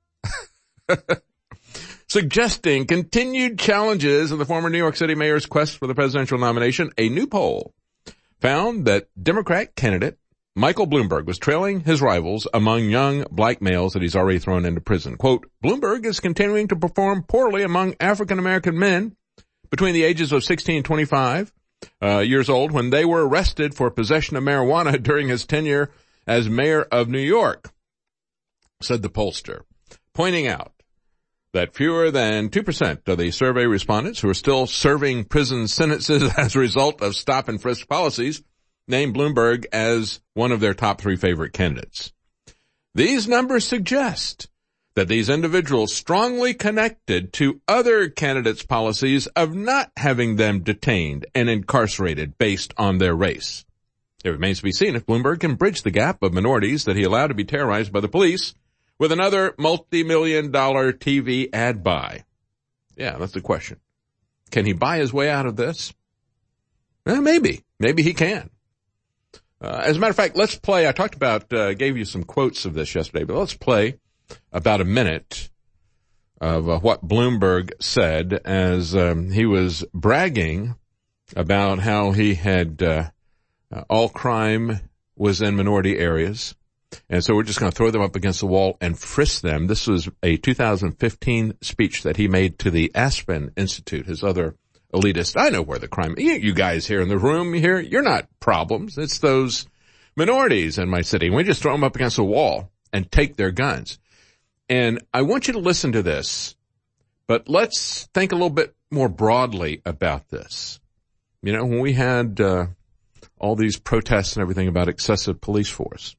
Suggesting continued challenges in the former New York City mayor's quest for the presidential nomination, a new poll found that Democrat candidate Michael Bloomberg was trailing his rivals among young black males that he's already thrown into prison. Quote, Bloomberg is continuing to perform poorly among African-American men between the ages of sixteen and twenty-five uh, years old when they were arrested for possession of marijuana during his tenure as mayor of New York, said the pollster, pointing out that fewer than two percent of the survey respondents who are still serving prison sentences as a result of stop and frisk policies named Bloomberg as one of their top three favorite candidates. These numbers suggest that these individuals strongly connected to other candidates' policies of not having them detained and incarcerated based on their race. It remains to be seen if Bloomberg can bridge the gap of minorities that he allowed to be terrorized by the police with another multi-million dollar T V ad buy. Yeah, that's the question. Can he buy his way out of this? Well, maybe. Maybe he can. Uh, as a matter of fact, let's play. I talked about, uh, gave you some quotes of this yesterday, but let's play about a minute of uh, what Bloomberg said as um, he was bragging about how he had uh, uh, all crime was in minority areas. And so we're just going to throw them up against the wall and frisk them. This was a two thousand fifteen speech that he made to the Aspen Institute, his other elitist. I know where the crime, you, you guys here in the room here, you're not problems. It's those minorities in my city. We just throw them up against the wall and take their guns. And I want you to listen to this, but let's think a little bit more broadly about this. You know, when we had uh, all these protests and everything about excessive police force,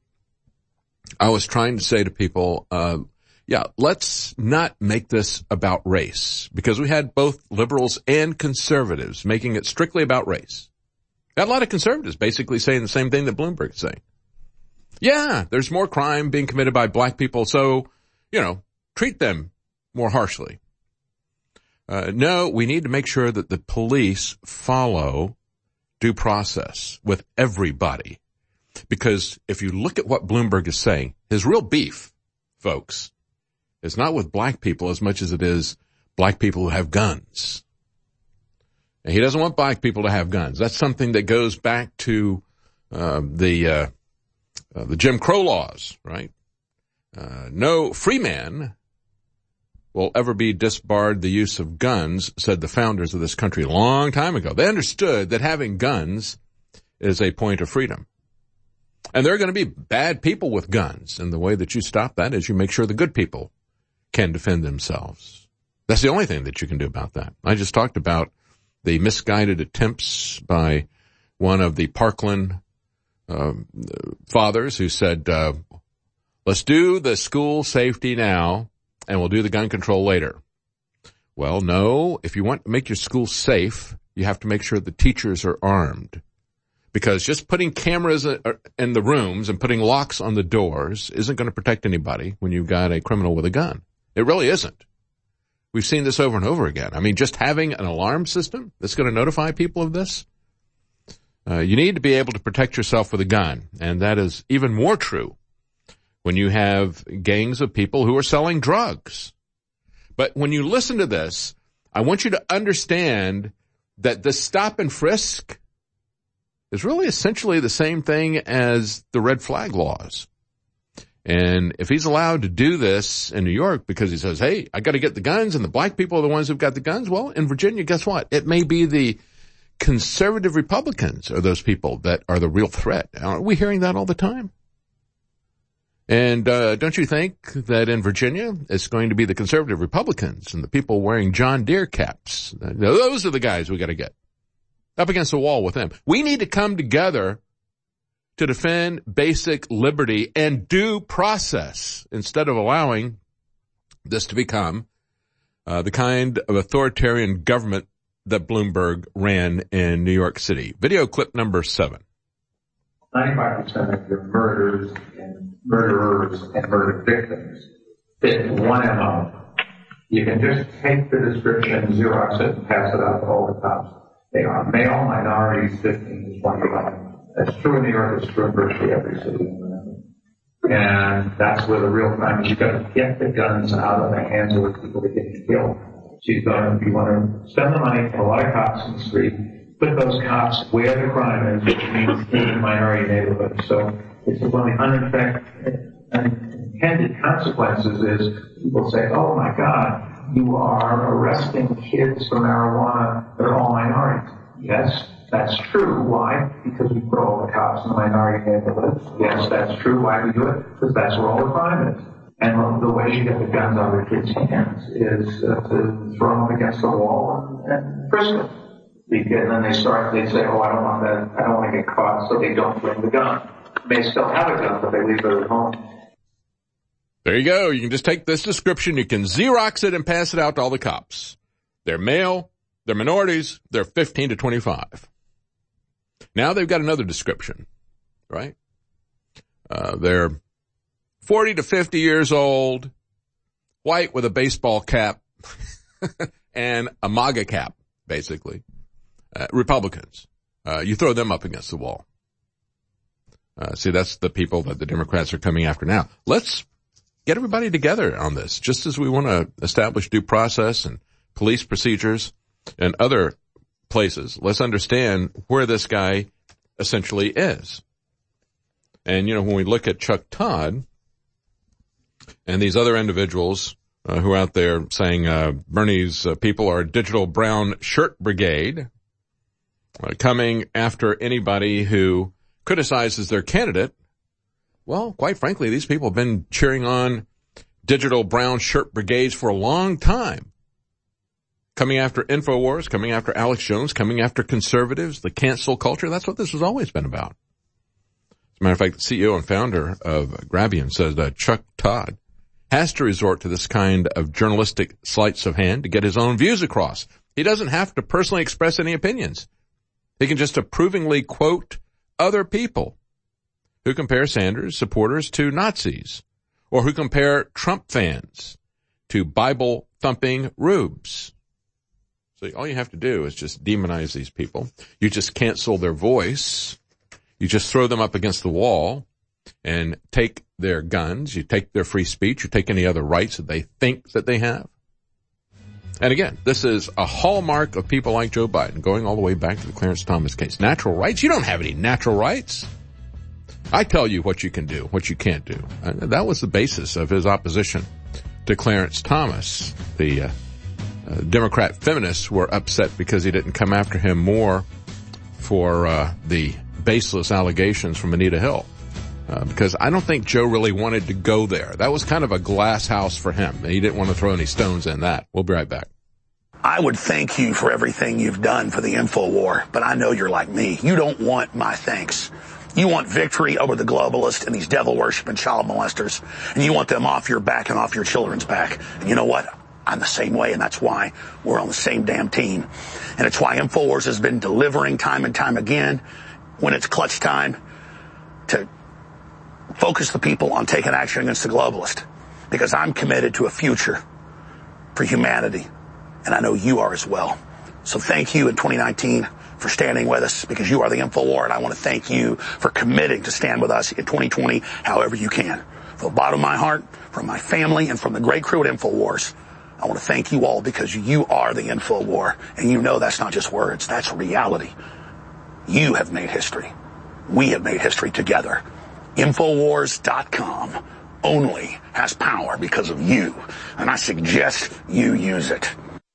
I was trying to say to people, uh, yeah, let's not make this about race, because we had both liberals and conservatives making it strictly about race. Got a lot of conservatives basically saying the same thing that Bloomberg is saying. Yeah, there's more crime being committed by black people, so, you know, treat them more harshly. Uh, no, we need to make sure that the police follow due process with everybody. Because if you look at what Bloomberg is saying, his real beef, folks, is not with black people as much as it is black people who have guns. And he doesn't want black people to have guns. That's something that goes back to uh, the uh, uh, the Jim Crow laws, right? Uh, no free man will ever be disbarred the use of guns, said the founders of this country a long time ago. They understood that having guns is a point of freedom. And there are going to be bad people with guns, and the way that you stop that is you make sure the good people can defend themselves. That's the only thing that you can do about that. I just talked about the misguided attempts by one of the Parkland uh, fathers who said, uh, let's do the school safety now, and we'll do the gun control later. Well, no, if you want to make your school safe, you have to make sure the teachers are armed. Because just putting cameras in the rooms and putting locks on the doors isn't going to protect anybody when you've got a criminal with a gun. It really isn't. We've seen this over and over again. I mean, just having an alarm system that's going to notify people of this, uh, you need to be able to protect yourself with a gun. And that is even more true when you have gangs of people who are selling drugs. But when you listen to this, I want you to understand that the stop and frisk is really essentially the same thing as the red flag laws. And if he's allowed to do this in New York because he says, hey, I got to get the guns and the black people are the ones who've got the guns, well, in Virginia, guess what? It may be the conservative Republicans are those people that are the real threat. Aren't we hearing that all the time? And uh don't you think that in Virginia it's going to be the conservative Republicans and the people wearing John Deere caps? Those are the guys we got to get up against the wall with them. We need to come together to defend basic liberty and due process instead of allowing this to become uh, the kind of authoritarian government that Bloomberg ran in New York City. Video clip number seven. ninety-five percent of your murders and murderers and murder victims fit one M O. You can just take the description, Xerox it, and pass it out to all the cops. They are male minorities, fifteen to twenty-five. That's true in New York. It's true in virtually every city. And that's where the real crime is. You've got to get the guns out of the hands of the people that get killed. So you've got to, you want to spend the money for a lot of cops in the street, put those cops where the crime is, which means in minority neighborhoods. So it's one of the unintended consequences is people say, oh my God, you are arresting kids for marijuana that are all minorities. Yes, that's true. Why? Because we put all the cops in the minority neighborhoods. Yes, that's true. Why do we do it? Because that's where all the crime is. And the way you get the guns out of the kids' hands is uh, to throw them against the wall and, and frisk them. And then they start, they say, oh, I don't want that, I don't want to get caught, so they don't bring the gun. They still have a gun, but they leave it at home. There you go. You can just take this description, you can Xerox it and pass it out to all the cops. They're male, they're minorities, they're fifteen to twenty-five. Now they've got another description, right? Uh, they're forty to fifty years old, white with a baseball cap and a MAGA cap, basically. Uh, Republicans. Uh, you throw them up against the wall. Uh, see, that's the people that the Democrats are coming after now. Let's get everybody together on this, just as we want to establish due process and police procedures and other places. Let's understand where this guy essentially is. And, you know, when we look at Chuck Todd and these other individuals uh, who are out there saying uh, Bernie's uh, people are digital brown shirt brigade, uh, coming after anybody who criticizes their candidate, well, quite frankly, these people have been cheering on digital brown shirt brigades for a long time. Coming after InfoWars, coming after Alex Jones, coming after conservatives, the cancel culture. That's what this has always been about. As a matter of fact, the C E O and founder of Grabien says that Chuck Todd has to resort to this kind of journalistic sleights of hand to get his own views across. He doesn't have to personally express any opinions. He can just approvingly quote other people who compare Sanders supporters to Nazis, or who compare Trump fans to Bible-thumping rubes. So all you have to do is just demonize these people. You just cancel their voice. You just throw them up against the wall and take their guns. You take their free speech. You take any other rights that they think that they have. And again, this is a hallmark of people like Joe Biden, going all the way back to the Clarence Thomas case. Natural rights? You don't have any natural rights. I tell you what you can do, what you can't do. And that was the basis of his opposition to Clarence Thomas. The uh, uh, Democrat feminists were upset because he didn't come after him more for uh, the baseless allegations from Anita Hill. Uh, because I don't think Joe really wanted to go there. That was kind of a glass house for him. And he didn't want to throw any stones in that. We'll be right back. I would thank you for everything you've done for the info war, but I know you're like me. You don't want my thanks. You want victory over the globalists and these devil-worshipping child molesters, and you want them off your back and off your children's back. And you know what? I'm the same way, and that's why we're on the same damn team. And it's why InfoWars has been delivering time and time again. when it's clutch time to focus the people on taking action against the globalist, because I'm committed to a future for humanity, and I know you are as well. So thank you in twenty nineteen for standing with us, because you are the InfoWar, and I want to thank you for committing to stand with us in twenty twenty however you can. From the bottom of my heart, from my family, and from the great crew at InfoWars, I want to thank you all, because you are the InfoWar, and you know that's not just words, that's reality. You have made history. We have made history together. Infowars dot com only has power because of you, and I suggest you use it.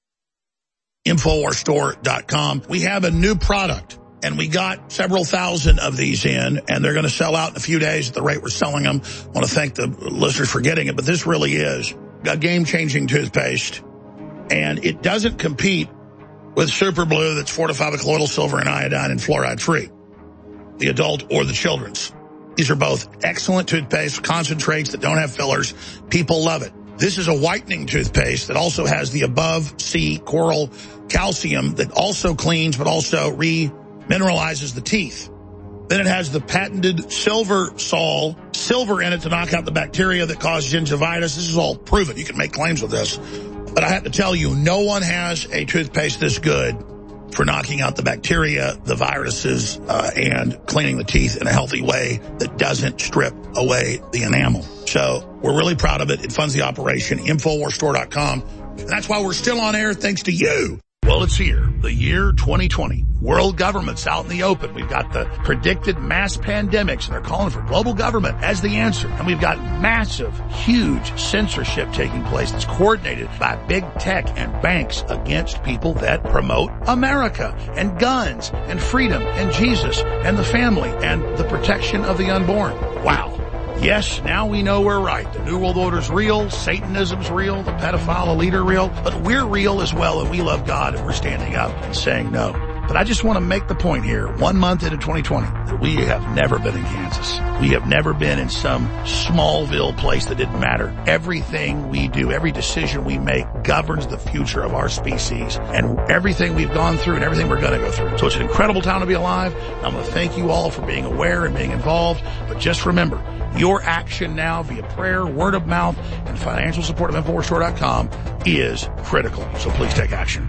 Infowars Store dot com. We have a new product, and we got several thousand of these in, and they're going to sell out in a few days at the rate we're selling them. I want to thank the listeners for getting it, but this really is a game-changing toothpaste, and it doesn't compete with Super Blue that's fortified with colloidal silver and iodine and fluoride-free, the adult or the children's. These are both excellent toothpaste concentrates that don't have fillers. People love it. This is a whitening toothpaste that also has the above sea coral calcium that also cleans but also re-mineralizes the teeth. Then it has the patented Silver Sol, silver in it to knock out the bacteria that cause gingivitis. This is all proven. You can make claims with this. But I have to tell you, no one has a toothpaste this good for knocking out the bacteria, the viruses, uh, and cleaning the teeth in a healthy way that doesn't strip away the enamel. So we're really proud of it. It funds the operation, Infowars Store dot com. And that's why we're still on air, thanks to you. Well, it's here, the year twenty twenty. World government's out in the open. We've got the predicted mass pandemics, and they're calling for global government as the answer. And we've got massive, huge censorship taking place that's coordinated by big tech and banks against people that promote America and guns and freedom and Jesus and the family and the protection of the unborn. Wow. Yes, now we know we're right. The New World Order's real, Satanism's real, the pedophile elite are real, but we're real as well, and we love God, and we're standing up and saying no. But I just want to make the point here, one month into twenty twenty, that we have never been in Kansas. We have never been in some Smallville place that didn't matter. Everything we do, every decision we make governs the future of our species, and everything we've gone through and everything we're going to go through. So it's an incredible time to be alive. I'm going to thank you all for being aware and being involved. But just remember, your action now via prayer, word of mouth, and financial support of Infowars Store dot com is critical. So please take action.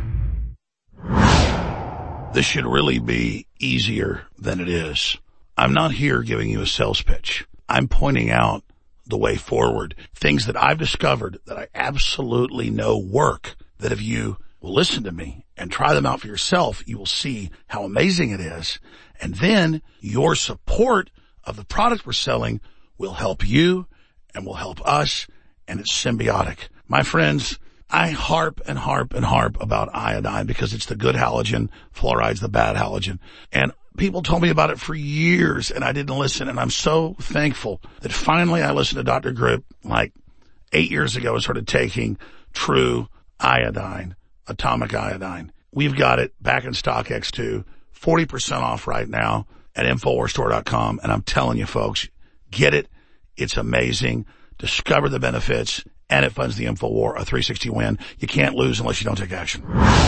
This should really be easier than it is. I'm not here giving you a sales pitch. I'm pointing out the way forward, things that I've discovered that I absolutely know work, that if you will listen to me and try them out for yourself, you will see how amazing it is. And then your support of the product we're selling will help you and will help us, and it's symbiotic. My friends, I harp and harp and harp about iodine because it's the good halogen, fluoride's the bad halogen. And people told me about it for years and I didn't listen, and I'm so thankful that finally I listened to Doctor Grip like eight years ago and started taking true iodine, atomic iodine. We've got it back in stock X two, forty percent off right now at Infowars Store dot com, and I'm telling you folks, get it. It's amazing. Discover the benefits, and it funds the InfoWar, a three sixty win. You can't lose unless you don't take action.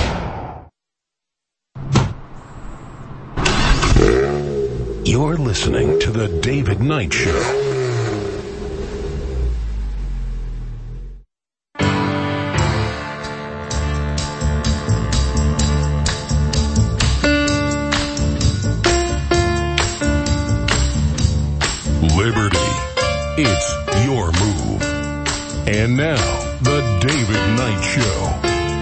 You're listening to The David Knight Show. Liberty. It's your move. And now, The David Knight Show.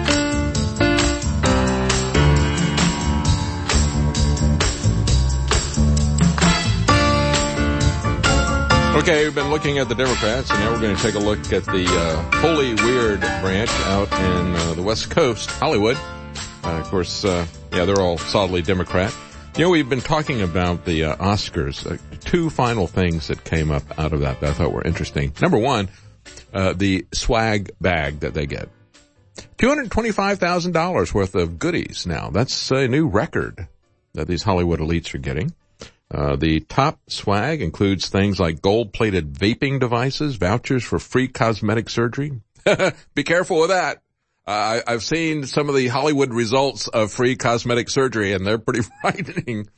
Okay, we've been looking at the Democrats, and now we're going to take a look at the uh, Holy Weird branch out in uh, the West Coast, Hollywood. Uh, of course, uh, yeah, they're all solidly Democrat. You know, we've been talking about the uh, Oscars. Uh, two final things that came up out of that that I thought were interesting. Number one, uh, the swag bag that they get. two hundred twenty-five thousand dollars worth of goodies now. That's a new record that these Hollywood elites are getting. Uh, the top swag includes things like gold-plated vaping devices, vouchers for free cosmetic surgery. Be careful with that. Uh, I've seen some of the Hollywood results of free cosmetic surgery, and they're pretty frightening.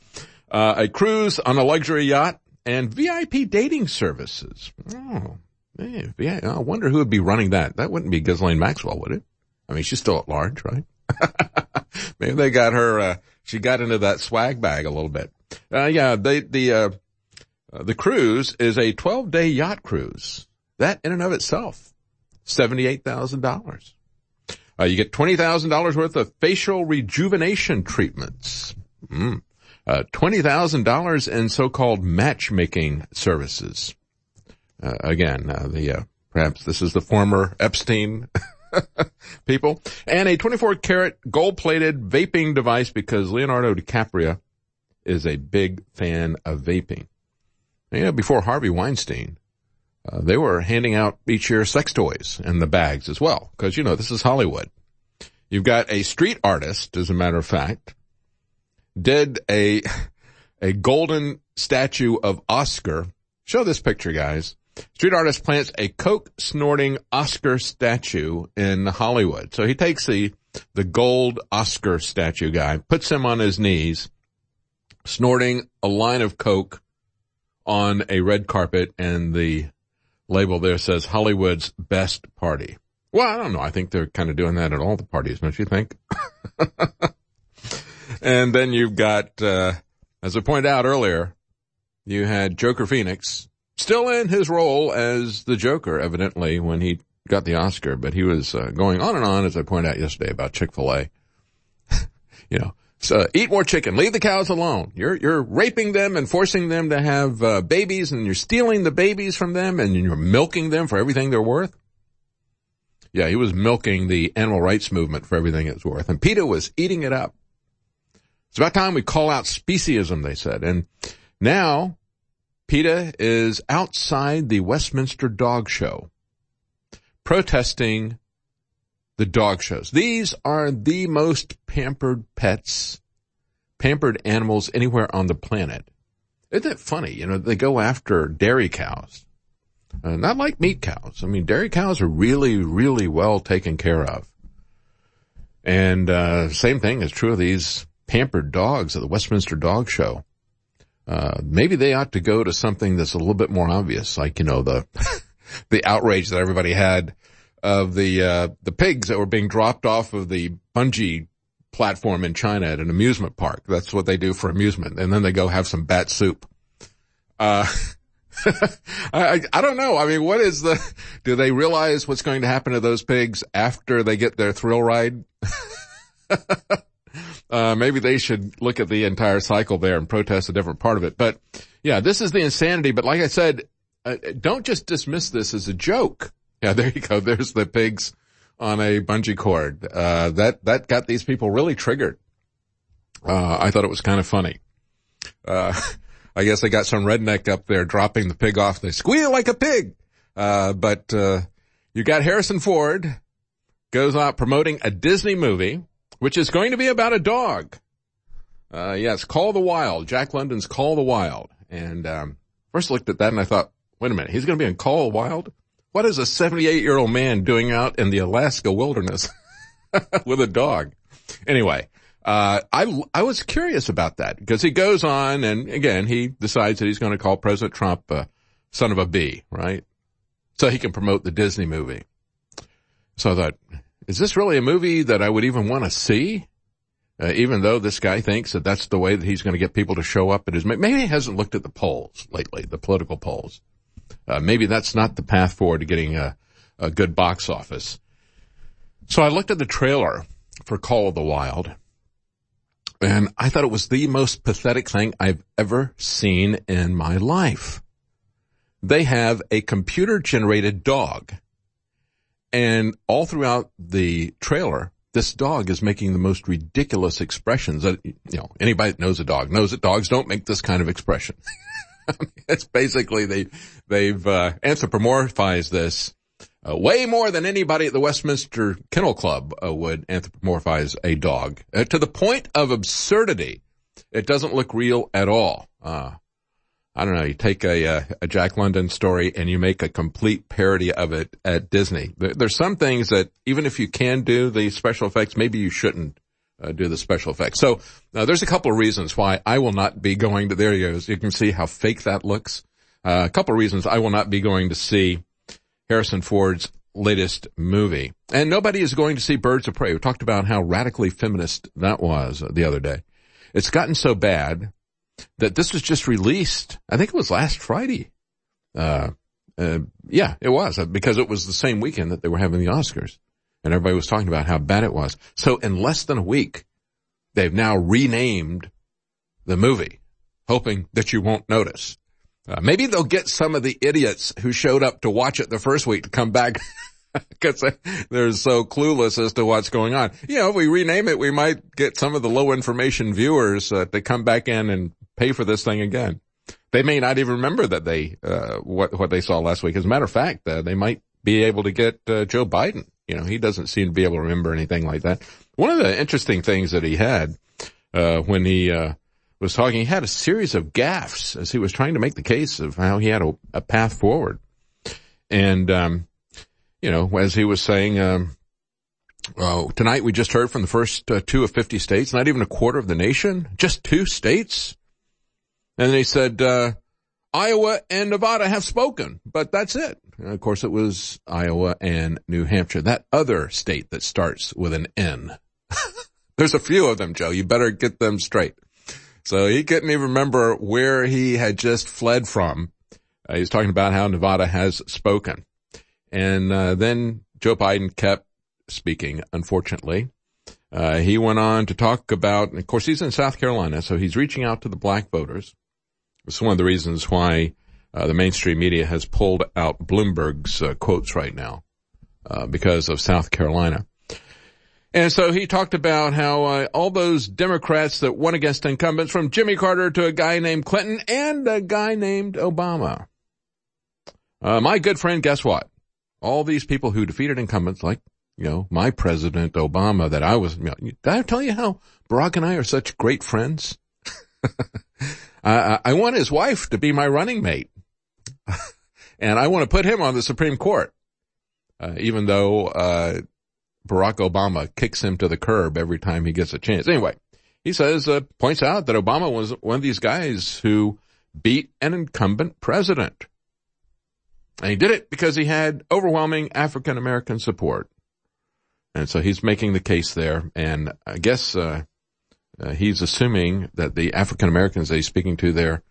Uh, a cruise on a luxury yacht and V I P dating services. Oh, man, yeah, I wonder who would be running that. That wouldn't be Ghislaine Maxwell, would it? I mean, she's still at large, right? Maybe they got her, uh, she got into that swag bag a little bit. Uh, yeah, they, the, uh, uh, the cruise is a twelve day yacht cruise. That in and of itself, seventy-eight thousand dollars. Uh, you get twenty thousand dollars worth of facial rejuvenation treatments. Mm. Uh, twenty thousand dollars in so-called matchmaking services. Uh, again, uh, the, uh, perhaps this is the former Epstein people. And a twenty-four karat gold-plated vaping device because Leonardo DiCaprio is a big fan of vaping. You know, before Harvey Weinstein, Uh, they were handing out each year sex toys in the bags as well, because, you know, this is Hollywood. You've got a street artist, as a matter of fact, did a, a golden statue of Oscar. Show this picture, guys. Street artist plants a coke-snorting Oscar statue in Hollywood. So he takes the, the gold Oscar statue guy, puts him on his knees, snorting a line of coke on a red carpet, and the label there says Hollywood's best party. Well, I don't know. I think they're kind of doing that at all the parties, don't you think? And then you've got, uh, as I pointed out earlier, you had Joker Phoenix still in his role as the Joker, evidently, when he got the Oscar, but he was uh, going on and on, as I pointed out yesterday, about Chick-fil-A. You know, so eat more chicken. Leave the cows alone. You're, you're raping them and forcing them to have uh, babies, and you're stealing the babies from them, and you're milking them for everything they're worth. Yeah, he was milking the animal rights movement for everything it's worth, and PETA was eating it up. It's about time we call out speciesism, they said. And now PETA is outside the Westminster Dog Show protesting the dog shows. These are the most pampered pets, pampered animals anywhere on the planet. Isn't it funny? You know, they go after dairy cows. Uh, not like meat cows. I mean, dairy cows are really, really well taken care of. And uh same thing is true of these pampered dogs at the Westminster Dog Show. Uh maybe they ought to go to something that's a little bit more obvious, like, you know, the the outrage that everybody had of the uh the pigs that were being dropped off of the bungee platform in China at an amusement park. That's what they do for amusement. And then they go have some bat soup. Uh I, I don't know. I mean, what is the, do they realize what's going to happen to those pigs after they get their thrill ride? uh, maybe they should look at the entire cycle there and protest a different part of it. But yeah, this is the insanity. But like I said, uh, don't just dismiss this as a joke. Yeah, there you go. There's the pigs on a bungee cord. Uh, that, that got these people really triggered. Uh, I thought it was kind of funny. Uh, I guess they got some redneck up there dropping the pig off. They squeal like a pig. Uh, but, uh, you got Harrison Ford goes out promoting a Disney movie, which is going to be about a dog. Uh, yes, Call the Wild. Jack London's Call the Wild. And, um, first looked at that and I thought, wait a minute, he's going to be in Call the Wild? What is a seventy-eight year old man doing out in the Alaska wilderness with a dog? Anyway. Uh, I, I was curious about that because he goes on and again, he decides that he's going to call President Trump a son of a bee, right? So he can promote the Disney movie. So I thought, is this really a movie that I would even want to see? Uh, even though this guy thinks that that's the way that he's going to get people to show up at his, maybe he hasn't looked at the polls lately, the political polls. Uh, maybe that's not the path forward to getting a, a good box office. So I looked at the trailer for Call of the Wild. And I thought it was the most pathetic thing I've ever seen in my life. They have a computer-generated dog. And all throughout the trailer, this dog is making the most ridiculous expressions that, you know, anybody that knows a dog knows that dogs don't make this kind of expression. It's basically they, they've, uh, anthropomorphized this. Uh, way more than anybody at the Westminster Kennel Club uh, would anthropomorphize a dog. Uh, to the point of absurdity. It doesn't look real at all. Uh, I don't know, you take a, uh, a Jack London story and you make a complete parody of it at Disney. There, there's some things that, even if you can do the special effects, maybe you shouldn't uh, do the special effects. So uh, there's a couple of reasons why I will not be going to, there he goes. You can see how fake that looks. Uh, a couple of reasons I will not be going to see Harrison Ford's latest movie. And nobody is going to see Birds of Prey. We talked about how radically feminist that was the other day. It's gotten so bad that this was just released. I think it was last Friday. Uh, uh, yeah, it was, because it was the same weekend that they were having the Oscars. And everybody was talking about how bad it was. So in less than a week, they've now renamed the movie, hoping that you won't notice. Uh, maybe they'll get some of the idiots who showed up to watch it the first week to come back because they're so clueless as to what's going on. You know, if we rename it, we might get some of the low information viewers uh, to come back in and pay for this thing again. They may not even remember that they, uh, what, what they saw last week. As a matter of fact, uh, they might be able to get, uh, Joe Biden. You know, he doesn't seem to be able to remember anything like that. One of the interesting things that he had, uh, when he, uh, was talking, he had a series of gaffes as he was trying to make the case of how he had a, a path forward. And, um, you know, as he was saying, um, oh, tonight we just heard from the first uh, two of fifty states, not even a quarter of the nation, just two states. And then he said, uh, Iowa and Nevada have spoken, but that's it. And of course, it was Iowa and New Hampshire, that other state that starts with an N. There's a few of them, Joe. You better get them straight. So he couldn't even remember where he had just fled from. Uh, he's talking about how Nevada has spoken. And uh, then Joe Biden kept speaking, unfortunately. Uh, he went on to talk about, and of course, he's in South Carolina, so he's reaching out to the black voters. It's one of the reasons why uh, the mainstream media has pulled out Bloomberg's uh, quotes right now uh, because of South Carolina. And so he talked about how uh, all those Democrats that won against incumbents, from Jimmy Carter to a guy named Clinton and a guy named Obama. Uh, my good friend, guess what? All these people who defeated incumbents, like, you know, my president Obama, that I was, you know, did I tell you how Barack and I are such great friends? I, I want his wife to be my running mate. And I want to put him on the Supreme Court. Uh, even though, uh, Barack Obama kicks him to the curb every time he gets a chance. Anyway, he says, uh, points out that Obama was one of these guys who beat an incumbent president. And he did it because he had overwhelming African American support. And so he's making the case there. And I guess, uh, uh he's assuming that the African Americans that he's speaking to there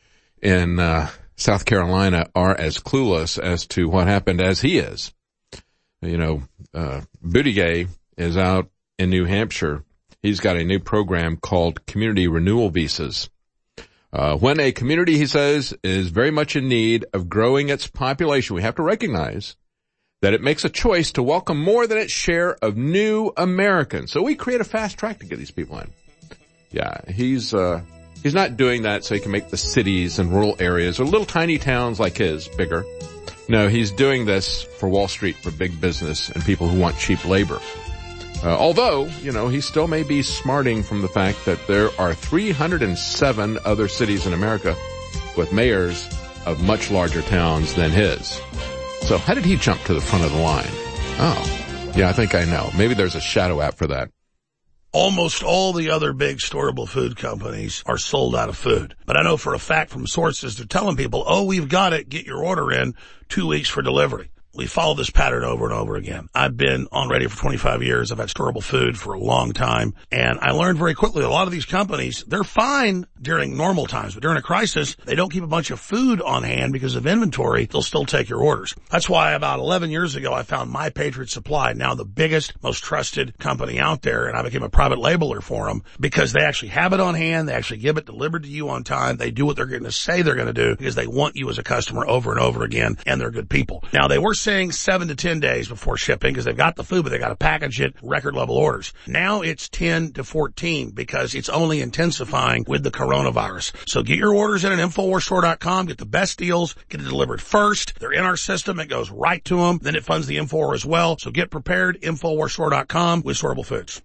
in, uh, South Carolina are as clueless as to what happened as he is. You know, uh, Buttigieg is out in New Hampshire. He's got a new program called Community Renewal Visas. Uh, when a community, he says, is very much in need of growing its population, we have to recognize that it makes a choice to welcome more than its share of new Americans. So we create a fast track to get these people in. Yeah, he's, uh, he's not doing that so he can make the cities and rural areas or little tiny towns like his bigger. No, he's doing this for Wall Street, for big business and people who want cheap labor. Uh, although, you know, he still may be smarting from the fact that there are three hundred seven other cities in America with mayors of much larger towns than his. So how did he jump to the front of the line? Oh, yeah, I think I know. Maybe there's a shadow app for that. Almost all the other big storable food companies are sold out of food. But I know for a fact from sources, they're telling people, oh, we've got it. Get your order in two weeks for delivery. We follow this pattern over and over again. I've been on radio for twenty-five years. I've had storable food for a long time. And I learned very quickly a lot of these companies, they're fine during normal times. But during a crisis, they don't keep a bunch of food on hand because of inventory. They'll still take your orders. That's why about eleven years ago, I found My Patriot Supply, now the biggest, most trusted company out there. And I became a private labeler for them because they actually have it on hand. They actually give it delivered to you on time. They do what they're going to say they're going to do because they want you as a customer over and over again. And they're good people. Now, they were saying seven to ten days before shipping because they've got the food, but they got to package it, record level orders. Now it's ten to fourteen because it's only intensifying with the coronavirus. So get your orders in at Infowars Store dot com, get the best deals, get it delivered first. They're in our system. It goes right to them. Then it funds the Infowar as well. So get prepared, Infowars Store dot com with Storable Foods.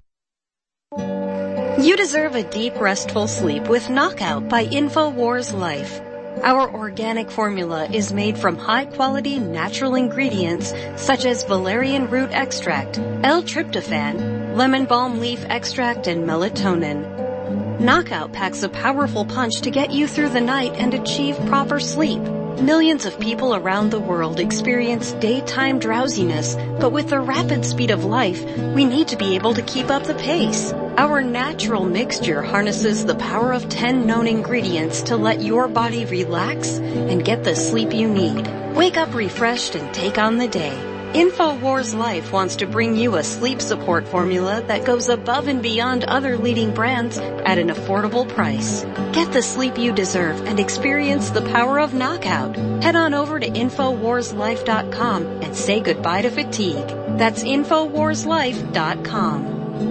You deserve a deep, restful sleep with Knockout by Infowars Life. Our organic formula is made from high-quality natural ingredients such as valerian root extract, L-tryptophan, lemon balm leaf extract, and melatonin. Knockout packs a powerful punch to get you through the night and achieve proper sleep. Millions of people around the world experience daytime drowsiness, but with the rapid speed of life, we need to be able to keep up the pace. Our natural mixture harnesses the power of ten known ingredients to let your body relax and get the sleep you need. Wake up refreshed and take on the day. InfoWars Life wants to bring you a sleep support formula that goes above and beyond other leading brands at an affordable price. Get the sleep you deserve and experience the power of knockout. Head on over to Infowars Life dot com and say goodbye to fatigue. That's Infowars Life dot com.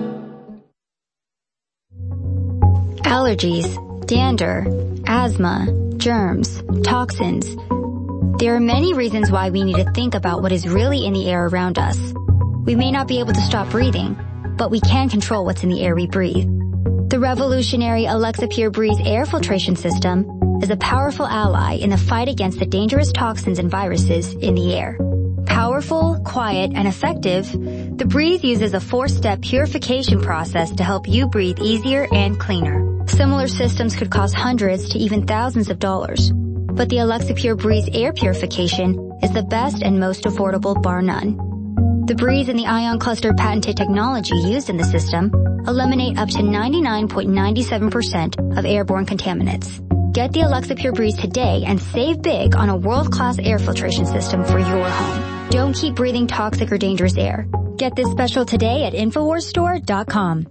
Allergies, dander, asthma, germs, toxins. There are many reasons why we need to think about what is really in the air around us. We may not be able to stop breathing, but we can control what's in the air we breathe. The revolutionary Alexa Pure Breeze air filtration system is a powerful ally in the fight against the dangerous toxins and viruses in the air. Powerful, quiet, and effective, the Breeze uses a four-step purification process to help you breathe easier and cleaner. Similar systems could cost hundreds to even thousands of dollars. But the Alexa Pure Breeze air purification is the best and most affordable, bar none. The Breeze and the Ion Cluster patented technology used in the system eliminate up to ninety-nine point nine seven percent of airborne contaminants. Get the Alexa Pure Breeze today and save big on a world-class air filtration system for your home. Don't keep breathing toxic or dangerous air. Get this special today at Infowars Store dot com.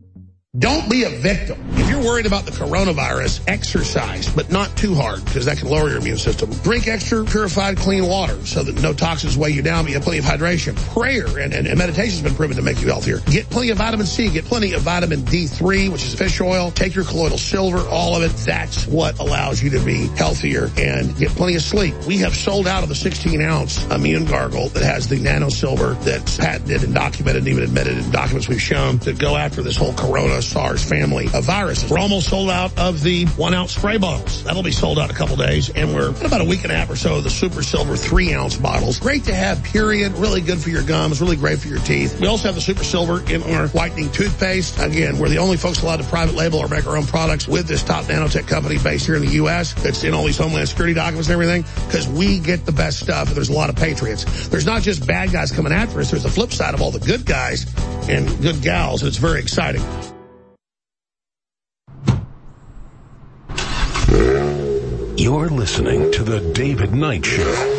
Don't be a victim. If you're worried about the coronavirus, exercise, but not too hard, because that can lower your immune system. Drink extra purified clean water so that no toxins weigh you down, but you have plenty of hydration. Prayer and, and, and meditation has been proven to make you healthier. Get plenty of vitamin C. Get plenty of vitamin D three, which is fish oil. Take your colloidal silver, all of it. That's what allows you to be healthier and get plenty of sleep. We have sold out of the sixteen ounce immune gargle that has the nano silver that's patented and documented and even admitted in documents we've shown to go after this whole corona SARS family of viruses. We're almost sold out of the one ounce spray bottles. That'll be sold out in a couple days. And we're in about a week and a half or so of the super silver three ounce bottles. Great to have, period. Really good for your gums. Really great for your teeth. We also have the super silver in our whitening toothpaste. Again, we're the only folks allowed to private label or make our own products with this top nanotech company based here in the U S that's in all these Homeland Security documents and everything, because we get the best stuff and there's a lot of patriots. There's not just bad guys coming after us. There's the flip side of all the good guys and good gals. It's very exciting. You're listening to The David Knight Show.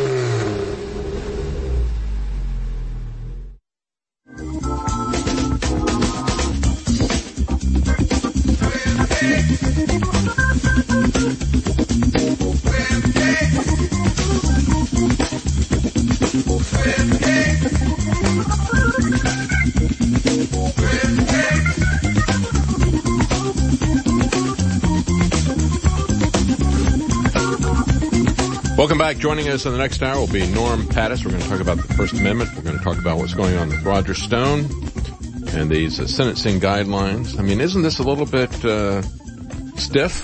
Welcome back. Joining us in the next hour will be Norm Pattis. We're going to talk about the First Amendment. We're going to talk about what's going on with Roger Stone and these uh, sentencing guidelines. I mean, isn't this a little bit uh, stiff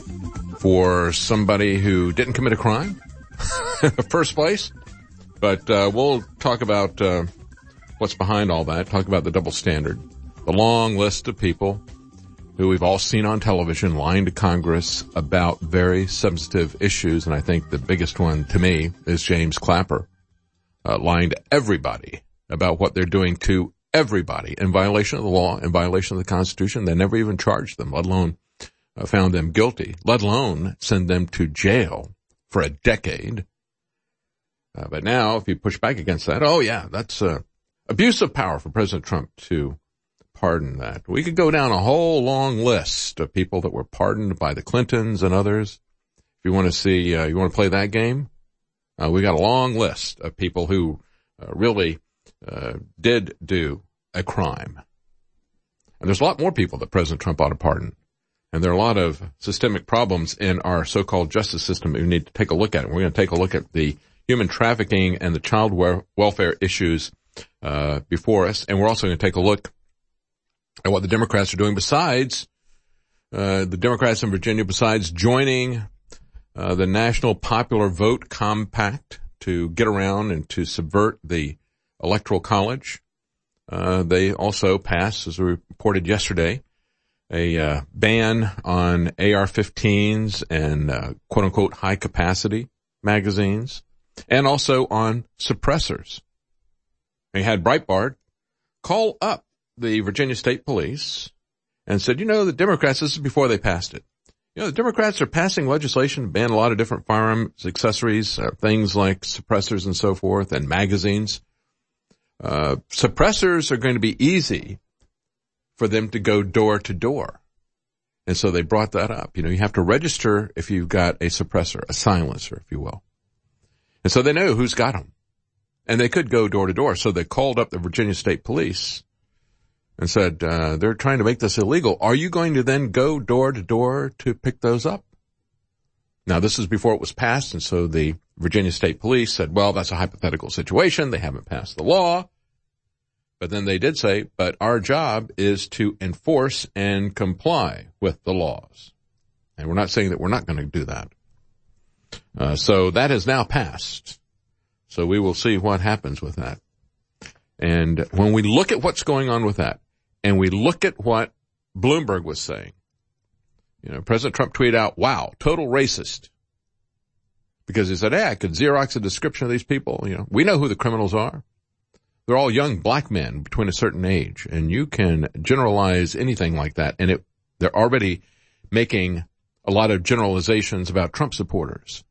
for somebody who didn't commit a crime in the first place? But uh, we'll talk about uh, what's behind all that, talk about the double standard, the long list of people who we've all seen on television lying to Congress about very substantive issues. And I think the biggest one to me is James Clapper, uh, lying to everybody about what they're doing to everybody in violation of the law, in violation of the Constitution. They never even charged them, let alone uh, found them guilty, let alone send them to jail for a decade. Uh, but now if you push back against that, oh yeah, that's uh, abuse of power for President Trump to pardon that. We could go down a whole long list of people that were pardoned by the Clintons and others. If you want to see, uh, you want to play that game, uh, we got a long list of people who uh, really uh, did do a crime. And there's a lot more people that President Trump ought to pardon. And there are a lot of systemic problems in our so-called justice system that we need to take a look at. And we're going to take a look at the human trafficking and the child welfare issues uh, before us. And we're also going to take a look and what the Democrats are doing besides, uh, the Democrats in Virginia, besides joining, uh, the National Popular Vote Compact to get around and to subvert the Electoral College. uh, they also passed, as we reported yesterday, a uh, ban on A R fifteens and uh, quote-unquote high-capacity magazines, and also on suppressors. They had Breitbart call up the Virginia State Police and said, you know, the Democrats, this is before they passed it, you know, the Democrats are passing legislation to ban a lot of different firearms accessories, uh, things like suppressors and so forth, and magazines. Uh, suppressors are going to be easy for them to go door to door. And so they brought that up. You know, you have to register if you've got a suppressor, a silencer, if you will. And so they know who's got them. And they could go door to door. So they called up the Virginia State Police and said, uh, they're trying to make this illegal. Are you going to then go door to door to pick those up? Now, this is before it was passed. And so the Virginia State Police said, well, that's a hypothetical situation. They haven't passed the law. But then they did say, but our job is to enforce and comply with the laws. And we're not saying that we're not going to do that. Uh, so that has now passed. So we will see what happens with that. And when we look at what's going on with that, and we look at what Bloomberg was saying, you know, President Trump tweeted out, wow, total racist. Because he said, hey, I could Xerox a description of these people. You know, we know who the criminals are. They're all young black men between a certain age. And you can generalize anything like that. And it, they're already making a lot of generalizations about Trump supporters.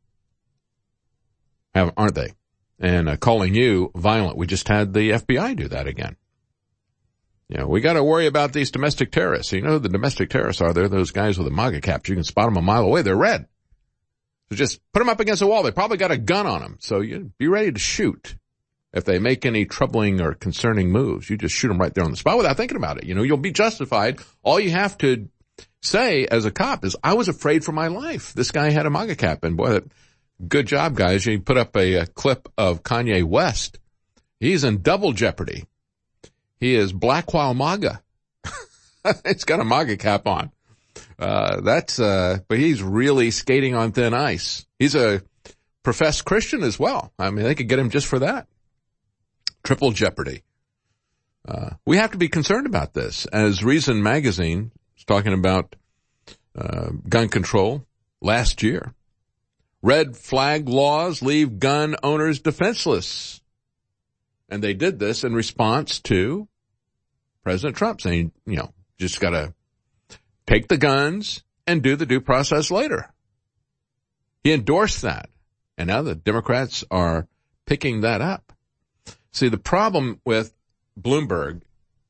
Have, aren't they? And uh, calling you violent. We just had the F B I do that again. You know, we got to worry about these domestic terrorists. You know who the domestic terrorists are? They're those guys with the MAGA caps. You can spot them a mile away. They're red. So just put them up against a wall. They probably got a gun on them. So you be ready to shoot. If they make any troubling or concerning moves, you just shoot them right there on the spot without thinking about it. You know, you'll be justified. All you have to say as a cop is, I was afraid for my life. This guy had a MAGA cap. And boy, good job, guys. You put up a, a clip of Kanye West. He's in double jeopardy. He is black while MAGA. It's got a MAGA cap on. Uh, that's, uh, but he's really skating on thin ice. He's a professed Christian as well. I mean, they could get him just for that. Triple jeopardy. Uh, we have to be concerned about this. As Reason Magazine is talking about, uh, gun control last year. Red flag laws leave gun owners defenseless. And they did this in response to President Trump saying, you know, just gotta take the guns and do the due process later. He endorsed that. And now the Democrats are picking that up. See, the problem with Bloomberg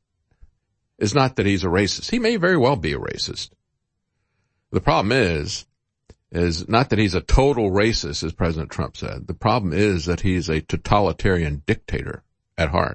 is not that he's a racist. He may very well be a racist. The problem is, is not that he's a total racist, as President Trump said. The problem is that he's a totalitarian dictator at heart.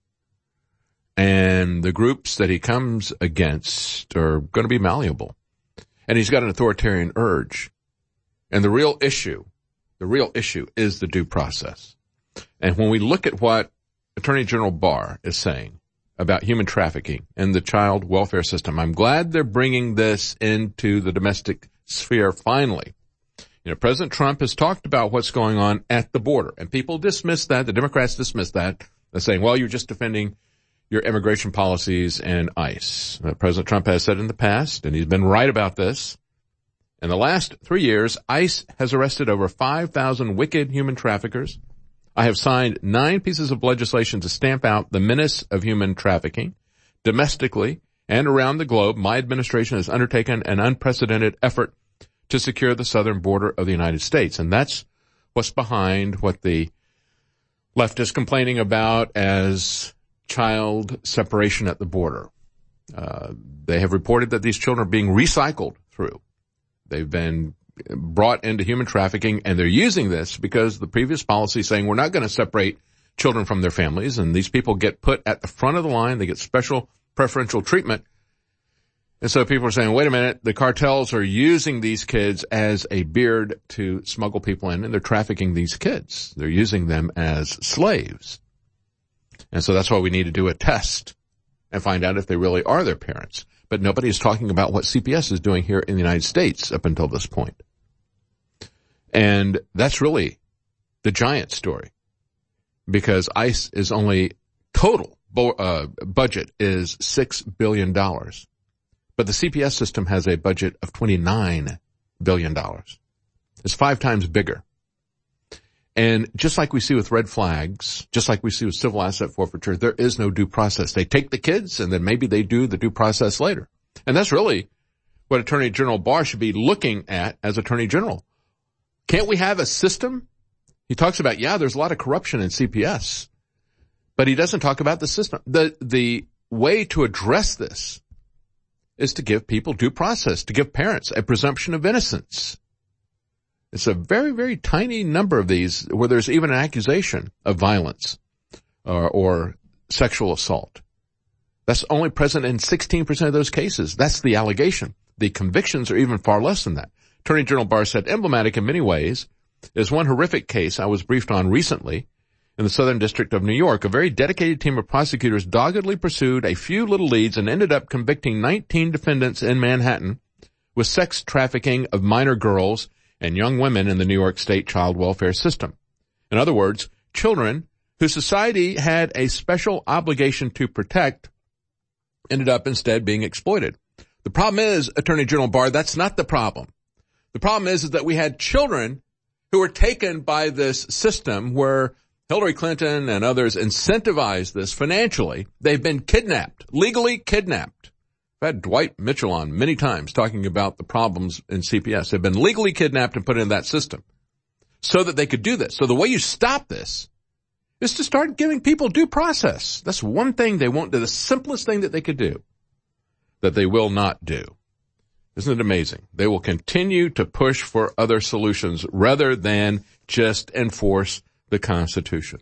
And the groups that he comes against are going to be malleable. And he's got an authoritarian urge. And the real issue, the real issue is the due process. And when we look at what Attorney General Barr is saying about human trafficking and the child welfare system, I'm glad they're bringing this into the domestic sphere finally. You know, President Trump has talked about what's going on at the border, and people dismiss that. The Democrats dismiss that. They're saying, well, you're just defending your immigration policies and ICE. Uh, President Trump has said in the past, and he's been right about this, in the last three years, ICE has arrested over five thousand wicked human traffickers. I have signed nine pieces of legislation to stamp out the menace of human trafficking. Domestically and around the globe, my administration has undertaken an unprecedented effort to secure the southern border of the United States. And that's what's behind what the left is complaining about as child separation at the border. Uh, they have reported that these children are being recycled through. They've been brought into human trafficking, and they're using this because the previous policy saying we're not going to separate children from their families, and these people get put at the front of the line. They get special preferential treatment. And so people are saying, wait a minute, the cartels are using these kids as a beard to smuggle people in, and they're trafficking these kids. They're using them as slaves. And so that's why we need to do a test and find out if they really are their parents. But nobody is talking about what C P S is doing here in the United States up until this point. And that's really the giant story, because ICE is only total bo- uh, budget is six billion dollars. But the C P S system has a budget of twenty-nine billion dollars. It's five times bigger. And just like we see with red flags, just like we see with civil asset forfeiture, there is no due process. They take the kids and then maybe they do the due process later. And that's really what Attorney General Barr should be looking at as Attorney General. Can't we have a system? He talks about, yeah, there's a lot of corruption in C P S, but he doesn't talk about the system. The, the way to address this is to give people due process, to give parents a presumption of innocence. It's a very, very tiny number of these where there's even an accusation of violence or, or sexual assault. That's only present in sixteen percent of those cases. That's the allegation. The convictions are even far less than that. Attorney General Barr said emblematic in many ways is one horrific case I was briefed on recently in the Southern District of New York. A very dedicated team of prosecutors doggedly pursued a few little leads and ended up convicting nineteen defendants in Manhattan with sex trafficking of minor girls and young women in the New York State child welfare system. In other words, children who society had a special obligation to protect ended up instead being exploited. The problem is, Attorney General Barr, that's not the problem. The problem is, is that we had children who were taken by this system where Hillary Clinton and others incentivized this financially. They've been kidnapped, legally kidnapped. I've had Dwight Mitchell on many times talking about the problems in C P S. They've been legally kidnapped and put in that system so that they could do this. So the way you stop this is to start giving people due process. That's one thing they won't do, the simplest thing that they could do, that they will not do. Isn't it amazing? They will continue to push for other solutions rather than just enforce the Constitution.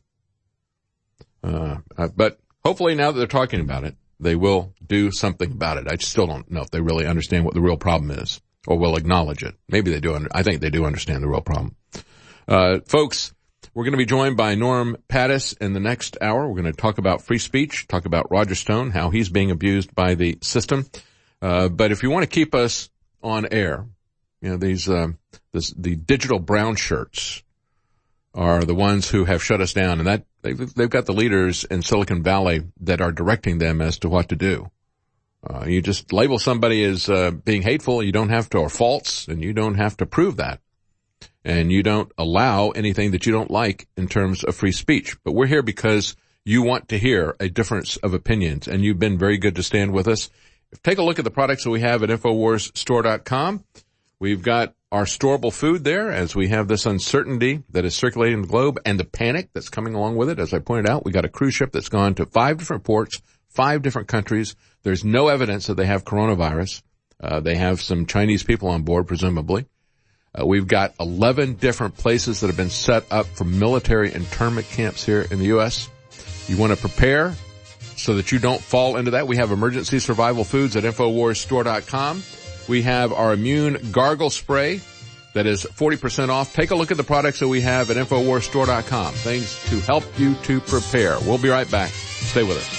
Uh, but hopefully now that they're talking about it, they will do something about it. I still don't know if they really understand what the real problem is or will acknowledge it. Maybe they do. Under, I think they do understand the real problem. Uh, folks, we're going to be joined by Norm Pattis in the next hour. We're going to talk about free speech, talk about Roger Stone, how he's being abused by the system. Uh, but if you want to keep us on air, you know, these, uh, this, the digital brown shirts are the ones who have shut us down, and that they've, they've got the leaders in Silicon Valley that are directing them as to what to do. Uh, you just label somebody as uh, being hateful, you don't have to, or false, and you don't have to prove that. And you don't allow anything that you don't like in terms of free speech. But we're here because you want to hear a difference of opinions, and you've been very good to stand with us. Take a look at the products that we have at Infowars Store dot com. We've got our storable food there as we have this uncertainty that is circulating the globe and the panic that's coming along with it. As I pointed out, we got a cruise ship that's gone to five different ports, five different countries. There's no evidence that they have coronavirus. Uh, they have some Chinese people on board, presumably. Uh, we've got eleven different places that have been set up for military internment camps here in the U S You want to prepare so that you don't fall into that. We have emergency survival foods at Infowars Store dot com. We have our immune gargle spray that is forty percent off. Take a look at the products that we have at Infowars Store dot com. Things to help you to prepare. We'll be right back. Stay with us.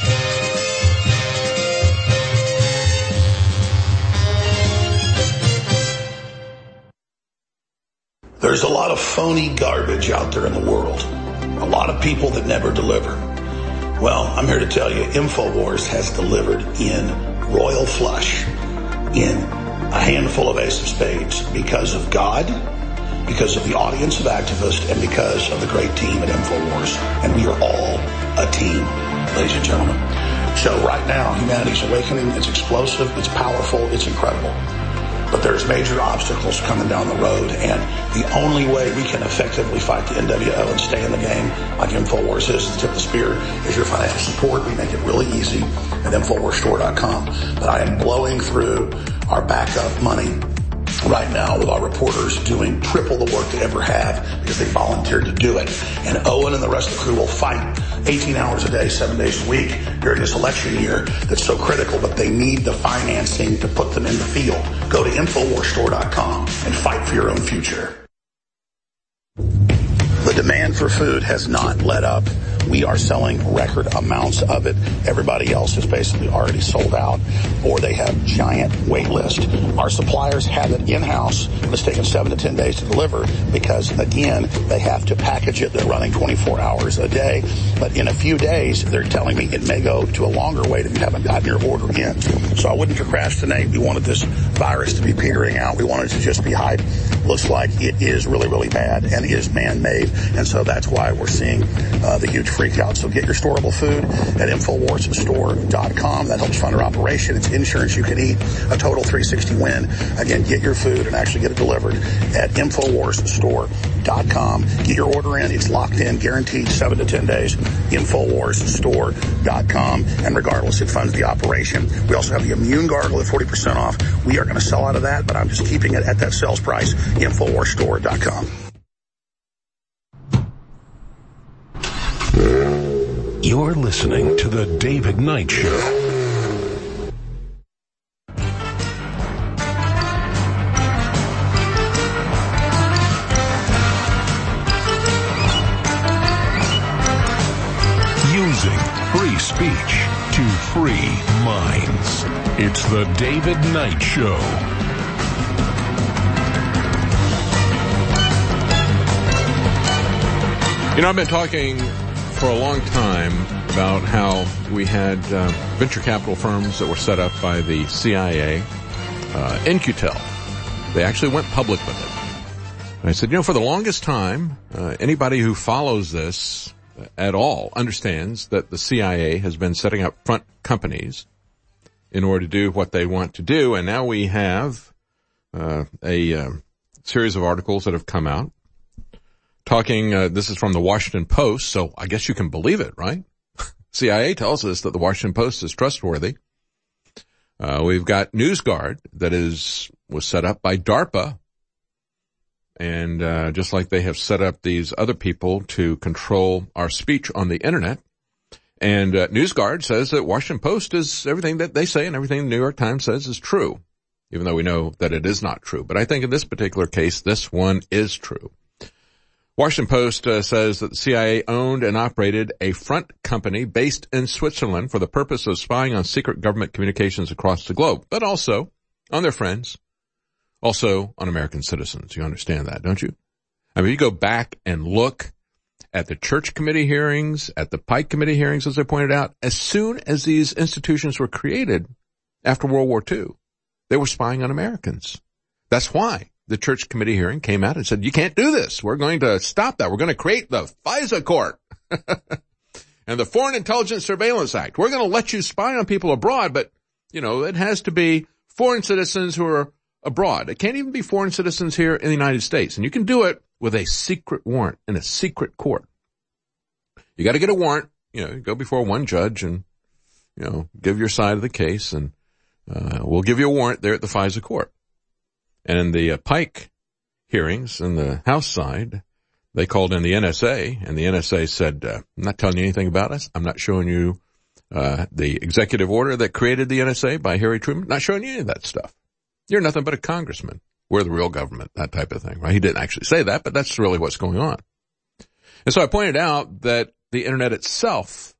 There's a lot of phony garbage out there in the world. A lot of people that never deliver. Well, I'm here to tell you, Infowars has delivered in royal flush, in a handful of ace of spades, because of God, because of the audience of activists, and because of the great team at Infowars. And we are all a team, ladies and gentlemen. So right now, humanity's awakening. It's explosive, it's powerful, it's incredible. But there's major obstacles coming down the road, and the only way we can effectively fight the N W O and stay in the game like Infowars is, the tip of the spear, is your financial support. We make it really easy at Infowars Store dot com. But I am blowing through our backup money right now with our reporters doing triple the work they ever have because they volunteered to do it. And Owen and the rest of the crew will fight eighteen hours a day, seven days a week during this election year that's so critical, but they need the financing to put them in the field. Go to Infowars Store dot com and fight for your own future. The demand for food has not let up We are selling record amounts of it. Everybody else is basically already sold out, or they have giant wait list. Our suppliers have it in-house. It's taken seven to ten days to deliver because, again, they have to package it. They're running twenty-four hours a day. But in a few days, they're telling me it may go to a longer wait if you haven't gotten your order in. So I wouldn't procrastinate. We wanted this virus to be petering out. We wanted it to just be hype. Looks like it is really, really bad and is man-made. And so that's why we're seeing uh, the huge freak out. So get your storable food at Infowars Store dot com. That helps fund our operation. It's insurance you can eat. A total three sixty win. Again, get your food and actually get it delivered at Infowars Store dot com. Get your order in. It's locked in, guaranteed seven to ten days. Infowars Store dot com. And regardless, it funds the operation. We also have the Immune Gargle at forty percent off. We are going to sell out of that, but I'm just keeping it at that sales price. Infowars Store dot com. You're listening to The David Knight Show. Using free speech to free minds. It's The David Knight Show. You know, I've been talking for a long time about how we had uh, venture capital firms that were set up by the C I A, uh, In-Q-Tel. They actually went public with it. And I said, you know, for the longest time, uh, anybody who follows this at all understands that the C I A has been setting up front companies in order to do what they want to do. And now we have uh, a uh, series of articles that have come out talking, uh, this is from the Washington Post, so I guess you can believe it, right? C I A tells us that the Washington Post is trustworthy. Uh, we've got NewsGuard that is, was set up by DARPA. And, uh, just like they have set up these other people to control our speech on the internet. And, uh, NewsGuard says that Washington Post is everything that they say and everything the New York Times says is true. Even though we know that it is not true. But I think in this particular case, this one is true. Washington Post uh, says that the C I A owned and operated a front company based in Switzerland for the purpose of spying on secret government communications across the globe, but also on their friends, also on American citizens. You understand that, don't you? I mean, you go back and look at the Church Committee hearings, at the Pike Committee hearings, as I pointed out, as soon as these institutions were created after World War Two, they were spying on Americans. That's why the Church Committee hearing came out and said, you can't do this. We're going to stop that. We're going to create the FISA court and the Foreign Intelligence Surveillance Act. We're going to let you spy on people abroad, but, you know, it has to be foreign citizens who are abroad. It can't even be foreign citizens here in the United States. And you can do it with a secret warrant in a secret court. You got to get a warrant, you know, go before one judge and, you know, give your side of the case, and uh, we'll give you a warrant there at the FISA court. And in the uh, Pike hearings in the House side, they called in the N S A, and the N S A said, uh, I'm not telling you anything about us. I'm not showing you uh the executive order that created the N S A by Harry Truman. Not showing you any of that stuff. You're nothing but a congressman. We're the real government, that type of thing, right? He didn't actually say that, but that's really what's going on. And so I pointed out that the Internet itself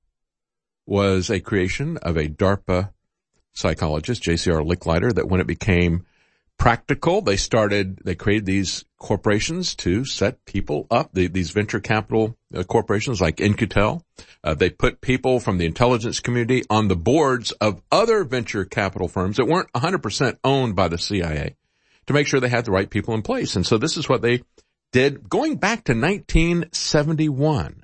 was a creation of a DARPA psychologist, J C R Licklider, that when it became practical, they started, they created these corporations to set people up, the, these venture capital uh, corporations like In-Q-Tel. Uh, they put people from the intelligence community on the boards of other venture capital firms that weren't one hundred percent owned by the C I A to make sure they had the right people in place. And so this is what they did going back to nineteen seventy-one.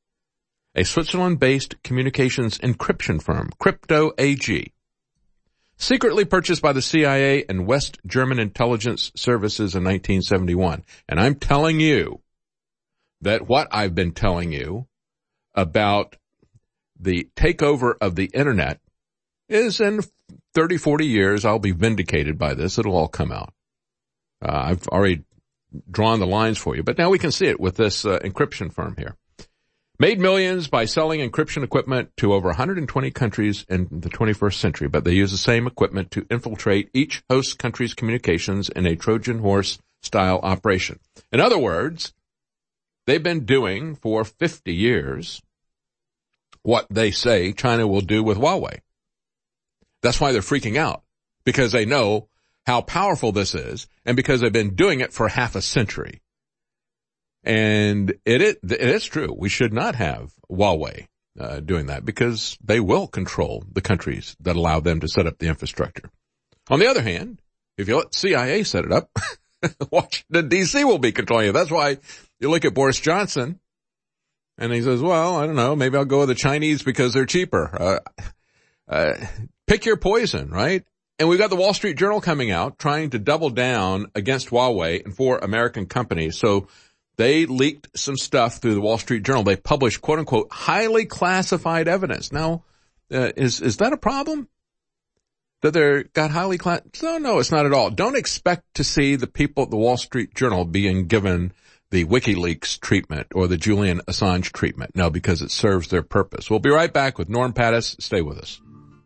A Switzerland-based communications encryption firm, Crypto A G, secretly purchased by the C I A and West German intelligence services in nineteen seventy-one. And I'm telling you that what I've been telling you about the takeover of the Internet is in thirty, forty years, I'll be vindicated by this. It'll all come out. Uh, I've already drawn the lines for you, but now we can see it with this uh, encryption firm here. Made millions by selling encryption equipment to over one hundred twenty countries in the twenty-first century, but they use the same equipment to infiltrate each host country's communications in a Trojan horse-style operation. In other words, they've been doing for fifty years what they say China will do with Huawei. That's why they're freaking out, because they know how powerful this is and because they've been doing it for half a century. And it is, it is true. We should not have Huawei uh, doing that because they will control the countries that allow them to set up the infrastructure. On the other hand, if you let C I A set it up, Washington, D C will be controlling it. That's why you look at Boris Johnson and he says, well, I don't know, maybe I'll go with the Chinese because they're cheaper. Uh, uh, pick your poison, right? And we've got the Wall Street Journal coming out trying to double down against Huawei and for American companies. So they leaked some stuff through the Wall Street Journal. They published, quote unquote, highly classified evidence. Now, uh, is, is that a problem? That they're got highly class? No, no, it's not at all. Don't expect to see the people at the Wall Street Journal being given the WikiLeaks treatment or the Julian Assange treatment. No, because it serves their purpose. We'll be right back with Norm Pattis. Stay with us.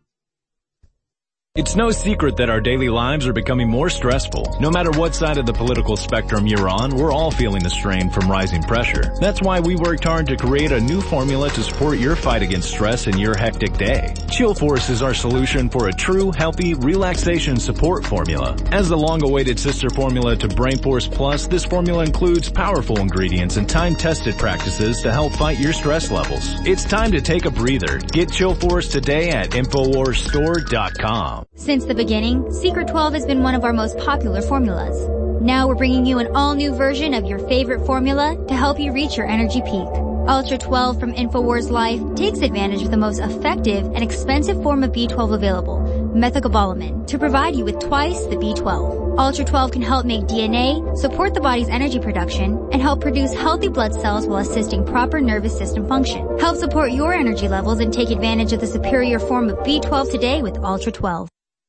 It's no secret that our daily lives are becoming more stressful. No matter what side of the political spectrum you're on, we're all feeling the strain from rising pressure. That's why we worked hard to create a new formula to support your fight against stress in your hectic day. Chill Force is our solution for a true, healthy, relaxation support formula. As the long-awaited sister formula to Brain Force Plus, this formula includes powerful ingredients and time-tested practices to help fight your stress levels. It's time to take a breather. Get Chill Force today at Infowars Store dot com. Since the beginning, Secret twelve has been one of our most popular formulas. Now we're bringing you an all-new version of your favorite formula to help you reach your energy peak. Ultra twelve from InfoWars Life takes advantage of the most effective and expensive form of B twelve available, methylcobalamin, to provide you with twice the B twelve. Ultra twelve can help make D N A, support the body's energy production, and help produce healthy blood cells while assisting proper nervous system function. Help support your energy levels and take advantage of the superior form of B twelve today with Ultra twelve.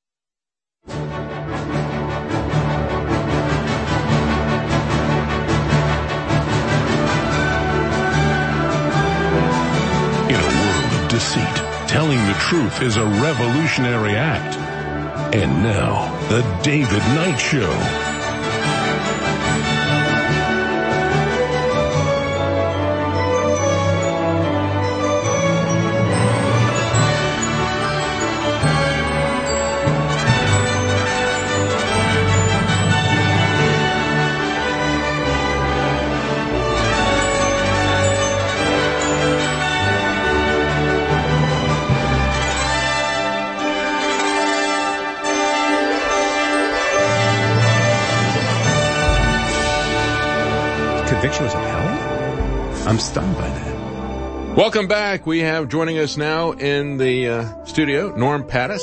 Deceit. Telling the truth is a revolutionary act. And now, the David Knight Show. Conviction was upheld? I'm stunned by that. Welcome back. We have joining us now in the uh, studio, Norm Pattis,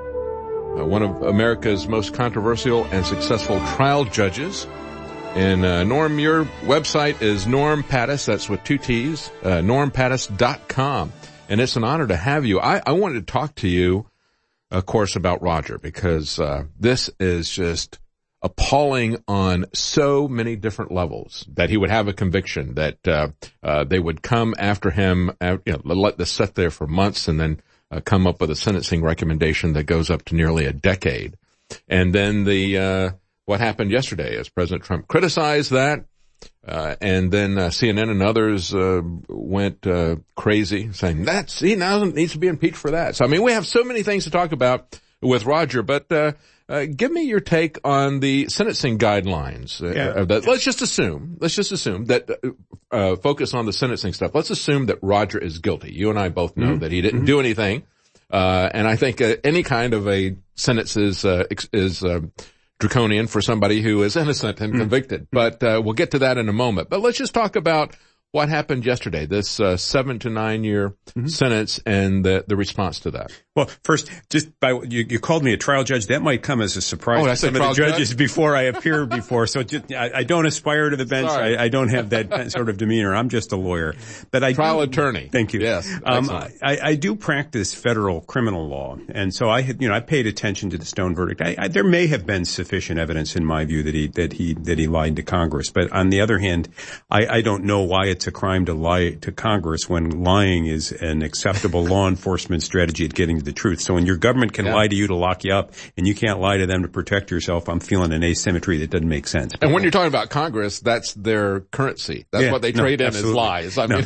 uh, one of America's most controversial and successful trial judges. And uh, Norm, your website is Norm Pattis, that's with two T's, uh, norm pattis dot com. And it's an honor to have you. I, I wanted to talk to you, of course, about Roger, because uh, this is just appalling on so many different levels, that he would have a conviction, that uh, uh they would come after him, uh, you know, let this sit there for months and then uh, come up with a sentencing recommendation that goes up to nearly a decade. And then the uh what happened yesterday is President Trump criticized that, uh and then uh, C N N and others uh went uh crazy, saying that he now needs to be impeached for that. So I mean, we have so many things to talk about with Roger, but uh Uh, give me your take on the sentencing guidelines. Uh, Yeah. uh, that, let's just assume, let's just assume that, uh, uh, focus on the sentencing stuff. Let's assume that Roger is guilty. You and I both know Mm-hmm. that he didn't Mm-hmm. do anything. Uh, and I think uh, any kind of a sentence is, uh, ex- is, uh, draconian for somebody who is innocent and Mm-hmm. convicted. But, uh, we'll get to that in a moment. But let's just talk about what happened yesterday, this, uh, seven to nine year Mm-hmm. sentence and the, the response to that. Well, first, just by you, you called me a trial judge. That might come as a surprise Oh, to I said some of the trial judges judge? before I appear before. So just, I, I don't aspire to the bench. Sorry. I, I don't have that sort of demeanor. I'm just a lawyer. But I Trial do, attorney. Thank you. Yes. Um, Excellent. I, I do practice federal criminal law, and so I had, you know, I paid attention to the Stone verdict. I, I, there may have been sufficient evidence, in my view, that he that he that he lied to Congress. But on the other hand, I, I don't know why it's a crime to lie to Congress when lying is an acceptable law enforcement strategy at getting to the truth. So when your government can Yeah. lie to you to lock you up, and you can't lie to them to protect yourself, I'm feeling an asymmetry that doesn't make sense. And when you're talking about Congress, that's their currency. That's Yeah, what they no, trade in absolutely. as lies. I No. mean,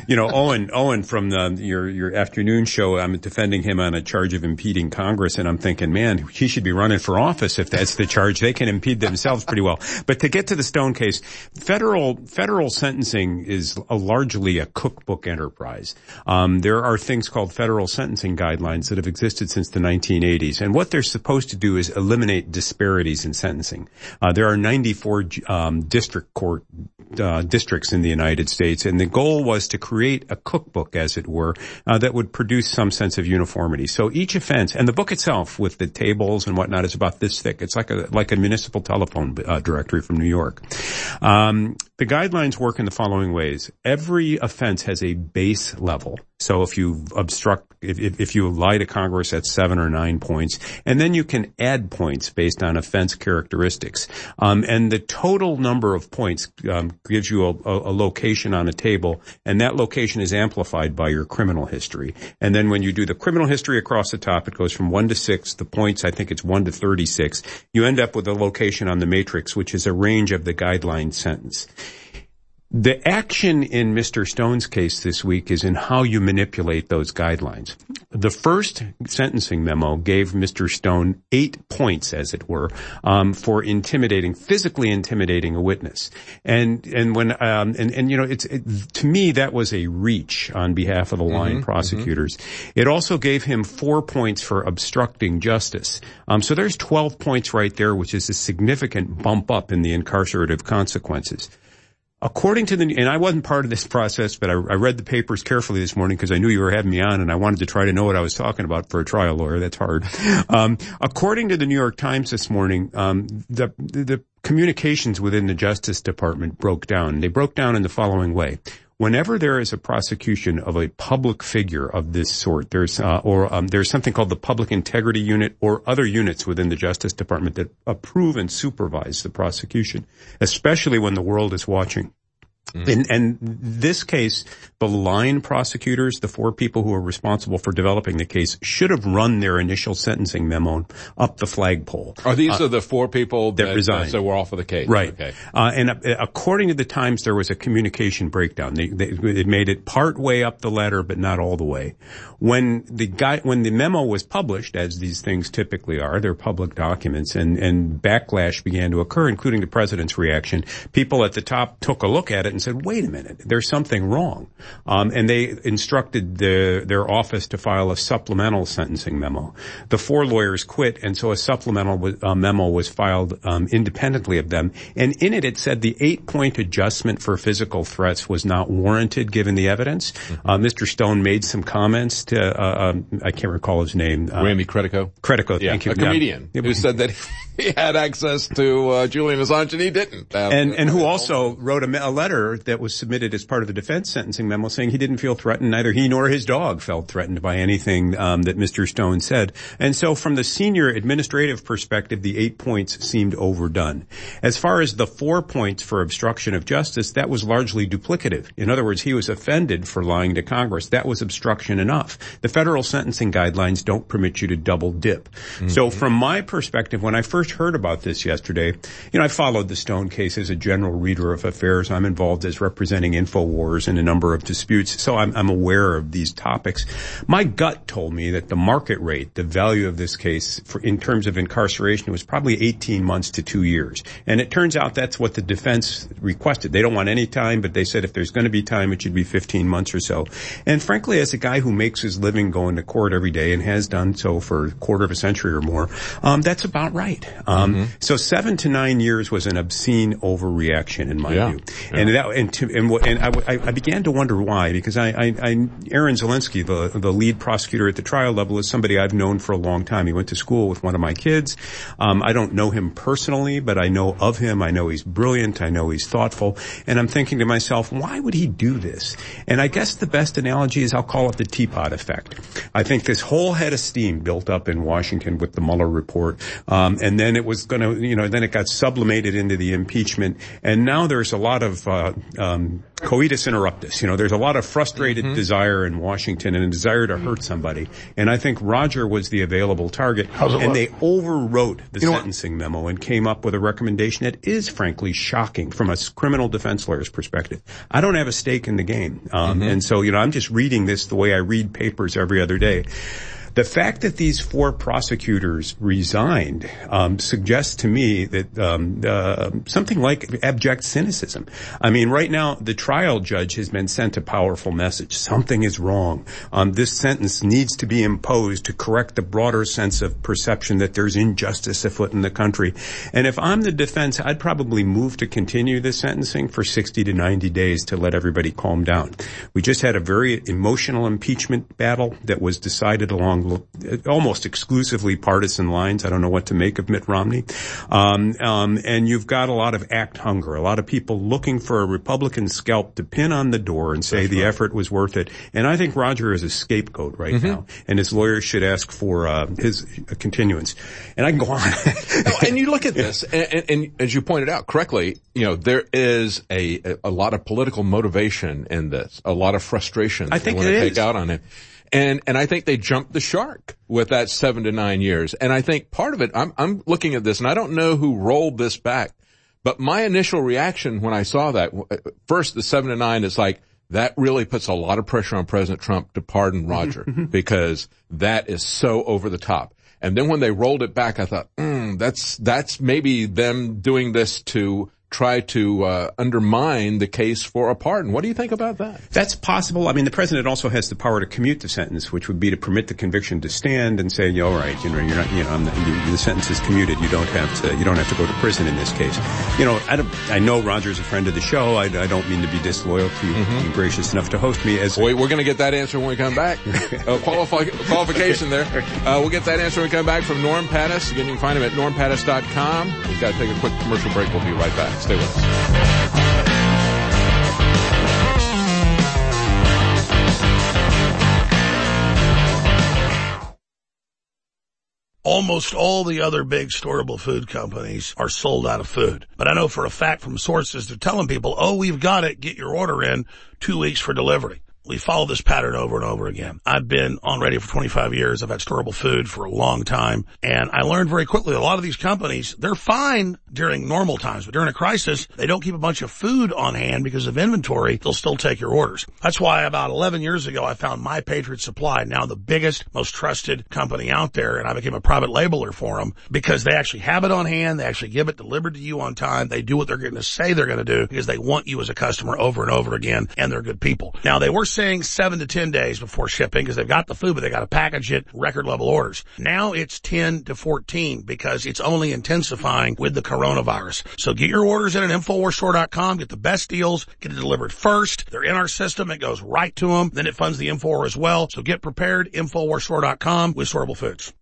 you know, Owen, Owen from the, your, your afternoon show, I'm defending him on a charge of impeding Congress, and I'm thinking, man, he should be running for office if that's the charge. They can impede themselves pretty well. But to get to the Stone case, federal, federal sentencing is a largely a cookbook enterprise. Um, there are things called federal sentencing guidelines that have existed since the nineteen eighties, and what they're supposed to do is eliminate disparities in sentencing. Uh, there are ninety-four um, district court uh, districts in the United States, and the goal was to create a cookbook, as it were, uh, that would produce some sense of uniformity. So each offense, and the book itself with the tables and whatnot is about this thick. It's like a like a municipal telephone uh, directory from New York. Um, the guidelines work in the following ways. Every offense has a base level. So if you obstruct, if, if, if you lie to Congress, that's seven or nine points. And then you can add points based on offense characteristics. Um, and the total number of points um, gives you a, a, a location on a table, and that location is amplified by your criminal history. And then when you do the criminal history across the top, it goes from one to six. The points, I think it's one to thirty-six. You end up with a location on the matrix, which is a range of the guideline sentence. The action in Mister Stone's case this week is in how you manipulate those guidelines. The first sentencing memo gave Mister Stone eight points, as it were, um, for intimidating, physically intimidating a witness. And, and when, um, and, and, you know, it's, it, to me, that was a reach on behalf of the line mm-hmm, prosecutors. Mm-hmm. It also gave him four points for obstructing justice. Um, so there's twelve points right there, which is a significant bump up in the incarcerative consequences. According to the, and I wasn't part of this process, but I, I read the papers carefully this morning because I knew you were having me on, and I wanted to try to know what I was talking about for a trial lawyer. That's hard. Um, according to the New York Times this morning, um, the, the communications within the Justice Department broke down. They broke down in the following way. Whenever there is a prosecution of a public figure of this sort, there's uh, or um, there's something called the Public Integrity Unit or other units within the Justice Department that approve and supervise the prosecution, especially when the world is watching. Mm. In, and this case, the line prosecutors, the four people who are responsible for developing the case, should have run their initial sentencing memo up the flagpole. Are these uh, are the four people that, that resigned? Uh, so we're off of the case, right? Okay. Uh, and uh, according to the Times, there was a communication breakdown. They, they, it made it part way up the ladder, but not all the way. When the guy, when the memo was published, as these things typically are, they're public documents, and and backlash began to occur, including the president's reaction. People at the top took a look at it and said, wait a minute, there's something wrong. Um, and they instructed the, their office to file a supplemental sentencing memo. The four lawyers quit, and so a supplemental was, uh, memo was filed um, independently of them. And in it, it said the eight-point adjustment for physical threats was not warranted given the evidence. Mm-hmm. Uh, Mister Stone made some comments to, uh, um, I can't recall his name. Uh, Rami Credico? Credico, yeah, thank you. A comedian yeah. who said that he had access to uh, Julian Assange and he didn't. Um, and, and who also wrote a, a letter that was submitted as part of the defense sentencing memo saying he didn't feel threatened. Neither he nor his dog felt threatened by anything um, that Mister Stone said. And so from the senior administrative perspective, the eight points seemed overdone. As far as the four points for obstruction of justice, that was largely duplicative. In other words, he was offended for lying to Congress. That was obstruction enough. The federal sentencing guidelines don't permit you to double dip. Mm-hmm. So from my perspective, when I first heard about this yesterday, you know, I followed the Stone case as a general reader of affairs. I'm involved as representing InfoWars in a number of disputes, so I'm, I'm aware of these topics. My gut told me that the market rate, the value of this case for, in terms of incarceration, was probably eighteen months to two years. And it turns out that's what the defense requested. They don't want any time, but they said if there's going to be time, it should be fifteen months or so. And frankly, as a guy who makes his living going to court every day and has done so for a quarter of a century or more, um, that's about right. Um, mm-hmm. So seven to nine years was an obscene overreaction in my yeah. view. Yeah. And that, and, to, and, and I, I began to wonder why, because I, I, I, Aaron Zelinsky, the, the lead prosecutor at the trial level, is somebody I've known for a long time. He went to school with one of my kids. Um, I don't know him personally, but I know of him. I know he's brilliant. I know he's thoughtful. And I'm thinking to myself, why would he do this? And I guess the best analogy is I'll call it the teapot effect. I think this whole head of steam built up in Washington with the Mueller report, um, and then it was going to, you know, then it got sublimated into the impeachment, and now there's a lot of uh, um, coitus interruptus. You know, there's a lot of frustrated mm-hmm. desire in Washington and a desire to hurt somebody. And I think Roger was the available target. How's it and look? they overwrote the you know sentencing memo and came up with a recommendation that is frankly shocking from a criminal defense lawyer's perspective. I don't have a stake in the game. Um, mm-hmm. and so, you know, I'm just reading this the way I read papers every other day. The fact that these four prosecutors resigned um, suggests to me that um, uh, something like abject cynicism. I mean, right now, the trial judge has been sent a powerful message. Something is wrong. Um, this sentence needs to be imposed to correct the broader sense of perception that there's injustice afoot in the country. And if I'm the defense, I'd probably move to continue this sentencing for sixty to ninety days to let everybody calm down. We just had a very emotional impeachment battle that was decided along almost exclusively partisan lines. I don't know what to make of Mitt Romney. Um, um, and you've got a lot of act hunger, a lot of people looking for a Republican scalp to pin on the door and say That's the right. effort was worth it. And I think Roger is a scapegoat right mm-hmm. now, and his lawyers should ask for uh, his uh, continuance. And I can go on. no, and you look at this, and, and, and as you pointed out correctly, you know, there is a, a lot of political motivation in this, a lot of frustration I think they want it to is. take out on it. And, and I think they jumped the shark with that seven to nine years. And I think part of it, I'm, I'm looking at this and I don't know who rolled this back, but my initial reaction when I saw that, first the seven to nine is like, that really puts a lot of pressure on President Trump to pardon Roger because that is so over the top. And then when they rolled it back, I thought, mm, that's, that's maybe them doing this to try to uh, undermine the case for a pardon. What do you think about that? That's possible. I mean, the president also has the power to commute the sentence, which would be to permit the conviction to stand and say, "All right, you know, you're not, you know, I'm not, you, the sentence is commuted. You don't have to, you don't have to go to prison in this case." You know, I, don't, I know Roger's a friend of the show. I, I don't mean to be disloyal to you. Mm-hmm. You're gracious enough to host me. As Wait, we're going to get that answer when we come back. uh, qualify, qualification there. Uh, we'll get that answer when we come back from Norm Pattis. Again, you can find him at norm pattis dot com. We've got to take a quick commercial break. We'll be right back. Stay with us. Almost all the other big storable food companies are sold out of food. But I know for a fact from sources, they're telling people, oh, we've got it. Get your order in two weeks for delivery. We follow this pattern over and over again. I've been on radio for twenty-five years. I've had storable food for a long time. And I learned very quickly, a lot of these companies, they're fine during normal times, but during a crisis, they don't keep a bunch of food on hand because of inventory. They'll still take your orders. That's why about eleven years ago, I found My Patriot Supply, now the biggest, most trusted company out there. And I became a private labeler for them because they actually have it on hand. They actually give it delivered to you on time. They do what they're going to say they're going to do because they want you as a customer over and over again. And they're good people. Now, they were saying seven to ten days before shipping because they've got the food, but they got to package it, record level orders. Now it's ten to fourteen because it's only intensifying with the coronavirus. So get your orders in at infowars store dot com, get the best deals, get it delivered first. They're in our system. It goes right to them. Then it funds the InfoWar as well. So get prepared, infowars store dot com with Storable Foods.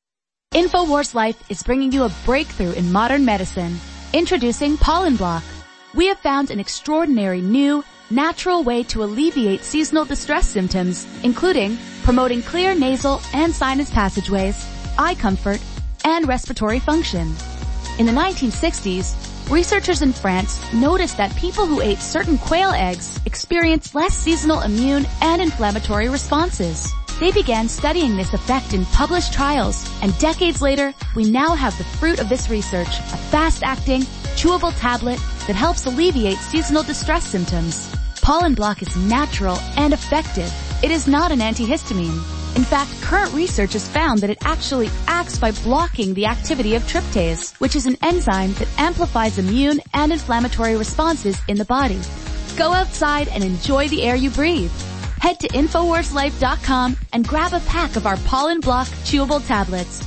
InfoWars Life is bringing you a breakthrough in modern medicine. Introducing Pollen Block. We have found an extraordinary new, natural way to alleviate seasonal distress symptoms, including promoting clear nasal and sinus passageways, eye comfort, and respiratory function. In the nineteen sixties, researchers in France noticed that people who ate certain quail eggs experienced less seasonal immune and inflammatory responses. They began studying this effect in published trials, and decades later, we now have the fruit of this research, a fast-acting, chewable tablet that helps alleviate seasonal distress symptoms. Pollen Block is natural and effective. It is not an antihistamine. In fact, current research has found that it actually acts by blocking the activity of tryptase, which is an enzyme that amplifies immune and inflammatory responses in the body. Go outside and enjoy the air you breathe. Head to infowars life dot com and grab a pack of our Pollen Block chewable tablets.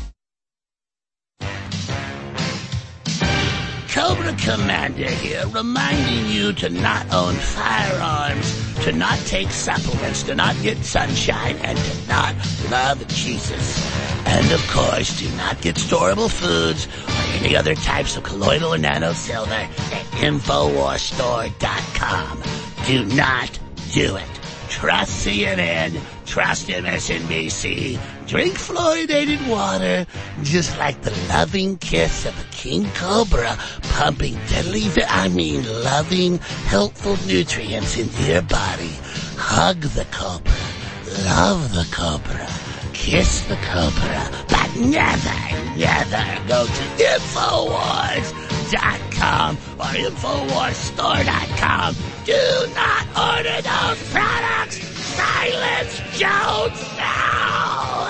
Cobra Commander here, reminding you to not own firearms, to not take supplements, to not get sunshine, and to not love Jesus. And of course, do not get storable foods or any other types of colloidal or nano silver at infowars store dot com. Do not do it. Trust C N N, trust M S N B C, Drink fluoridated water, just like the loving kiss of a king cobra, pumping deadly, I mean loving, helpful nutrients into your body. Hug the cobra, love the cobra, kiss the cobra, but never, never go to Infowars dot com or Infowars Store dot com. Do not order those products. Silence Jones now.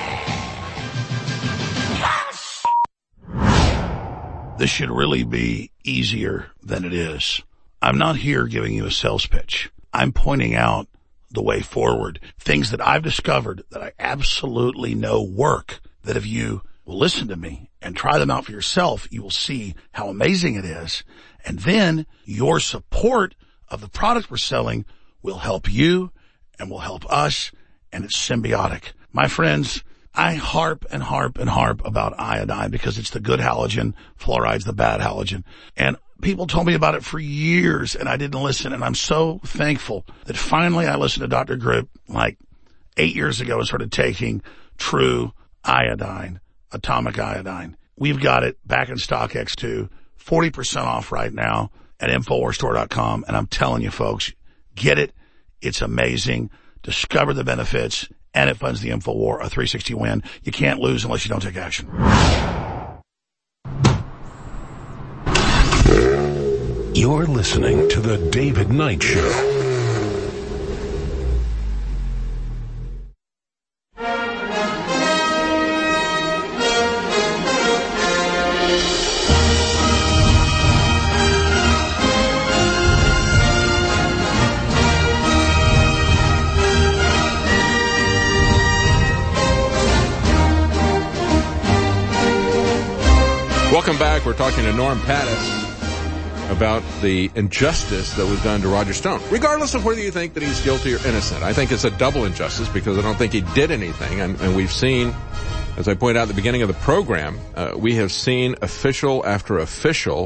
This should really be easier than it is. I'm not here giving you a sales pitch. I'm pointing out the way forward. Things that I've discovered that I absolutely know work, that if you will listen to me and try them out for yourself, you will see how amazing it is. And then your support of the product we're selling will help you and will help us, and it's symbiotic. My friends, I harp and harp and harp about iodine because it's the good halogen, fluoride's the bad halogen. And people told me about it for years and I didn't listen, and I'm so thankful that finally I listened to Doctor Grip like eight years ago and started taking True Iodine, Atomic Iodine. We've got it back in StockX too, forty percent off right now at Infowars Store dot com, and I'm telling you folks, get it. It's amazing. Discover the benefits, and it funds the InfoWar, a three sixty win. You can't lose unless you don't take action. You're listening to The David Knight Show. Welcome back. We're talking to Norm Pattis about the injustice that was done to Roger Stone, regardless of whether you think that he's guilty or innocent. I think it's a double injustice because I don't think he did anything. And, and we've seen, as I pointed out at the beginning of the program, uh, we have seen official after official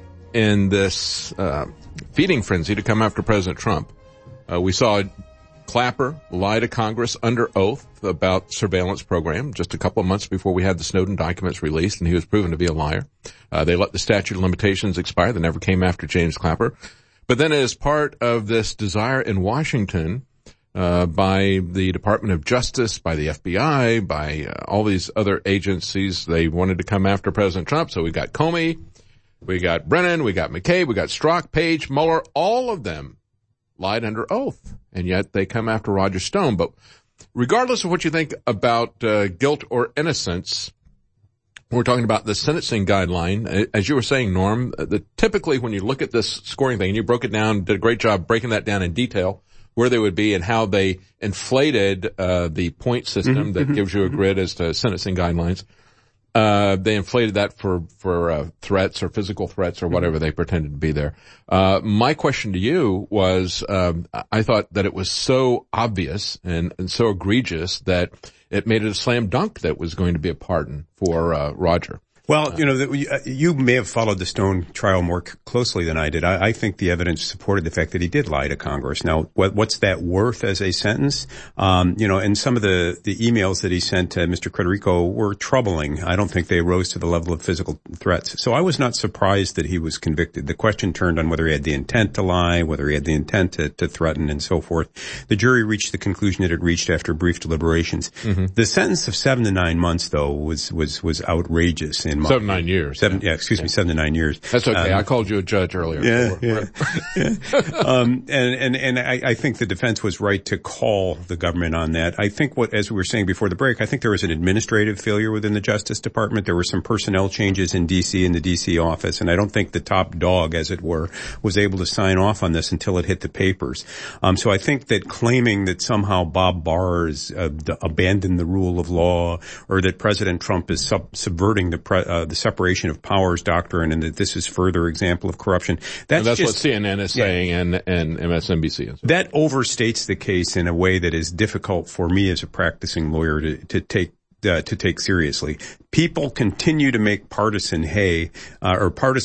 in this uh, feeding frenzy to come after President Trump. Uh, we saw Clapper lie to Congress under oath about surveillance program just a couple of months before we had the Snowden documents released, and he was proven to be a liar. Uh, they let the statute of limitations expire. They never came after James Clapper. But then as part of this desire in Washington uh, by the Department of Justice, by the F B I, by uh, all these other agencies, they wanted to come after President Trump. So we got Comey, we got Brennan, we got McCabe, we got Strzok, Page, Mueller, all of them lied under oath, and yet they come after Roger Stone. But regardless of what you think about uh, guilt or innocence, we're talking about the sentencing guideline. As you were saying, Norm, the, typically when you look at this scoring thing, and you broke it down, did a great job breaking that down in detail, where they would be and how they inflated uh, the point system mm-hmm, that mm-hmm, gives you a grid as to sentencing guidelines. Uh, they inflated that for, for, uh, threats or physical threats or whatever they pretended to be there. Uh, my question to you was, um, I thought that it was so obvious and, and so egregious that it made it a slam dunk that was going to be a pardon for, uh, Roger. Well, you know, the, you may have followed the Stone trial more c- closely than I did. I, I think the evidence supported the fact that he did lie to Congress. Now, what, what's that worth as a sentence? Um, you know, and some of the, the emails that he sent to Mister Crederico were troubling. I don't think they rose to the level of physical threats. So I was not surprised that he was convicted. The question turned on whether he had the intent to lie, whether he had the intent to, to threaten, and so forth. The jury reached the conclusion it had reached after brief deliberations. Mm-hmm. The sentence of seven to nine months, though, was was was outrageous in Seven, nine years. Seven, yeah, excuse me, seven to nine years. That's okay. Um, I called you a judge earlier. Yeah, yeah. yeah. Um, and, and, and I, I think the defense was right to call the government on that. I think what, as we were saying before the break, I think there was an administrative failure within the Justice Department. There were some personnel changes in D C, in the D C office, and I don't think the top dog, as it were, was able to sign off on this until it hit the papers. Um, so I think that claiming that somehow Bob Barr has uh, abandoned the rule of law, or that President Trump is sub- subverting the pre- uh, the separation of powers doctrine, and that this is further example of corruption. That's, and that's just, what C N N is yeah. saying, and, and M S N B C. And so. That overstates the case in a way that is difficult for me as a practicing lawyer to, to take Uh, to take seriously. People continue to make partisan hay, uh, or partisan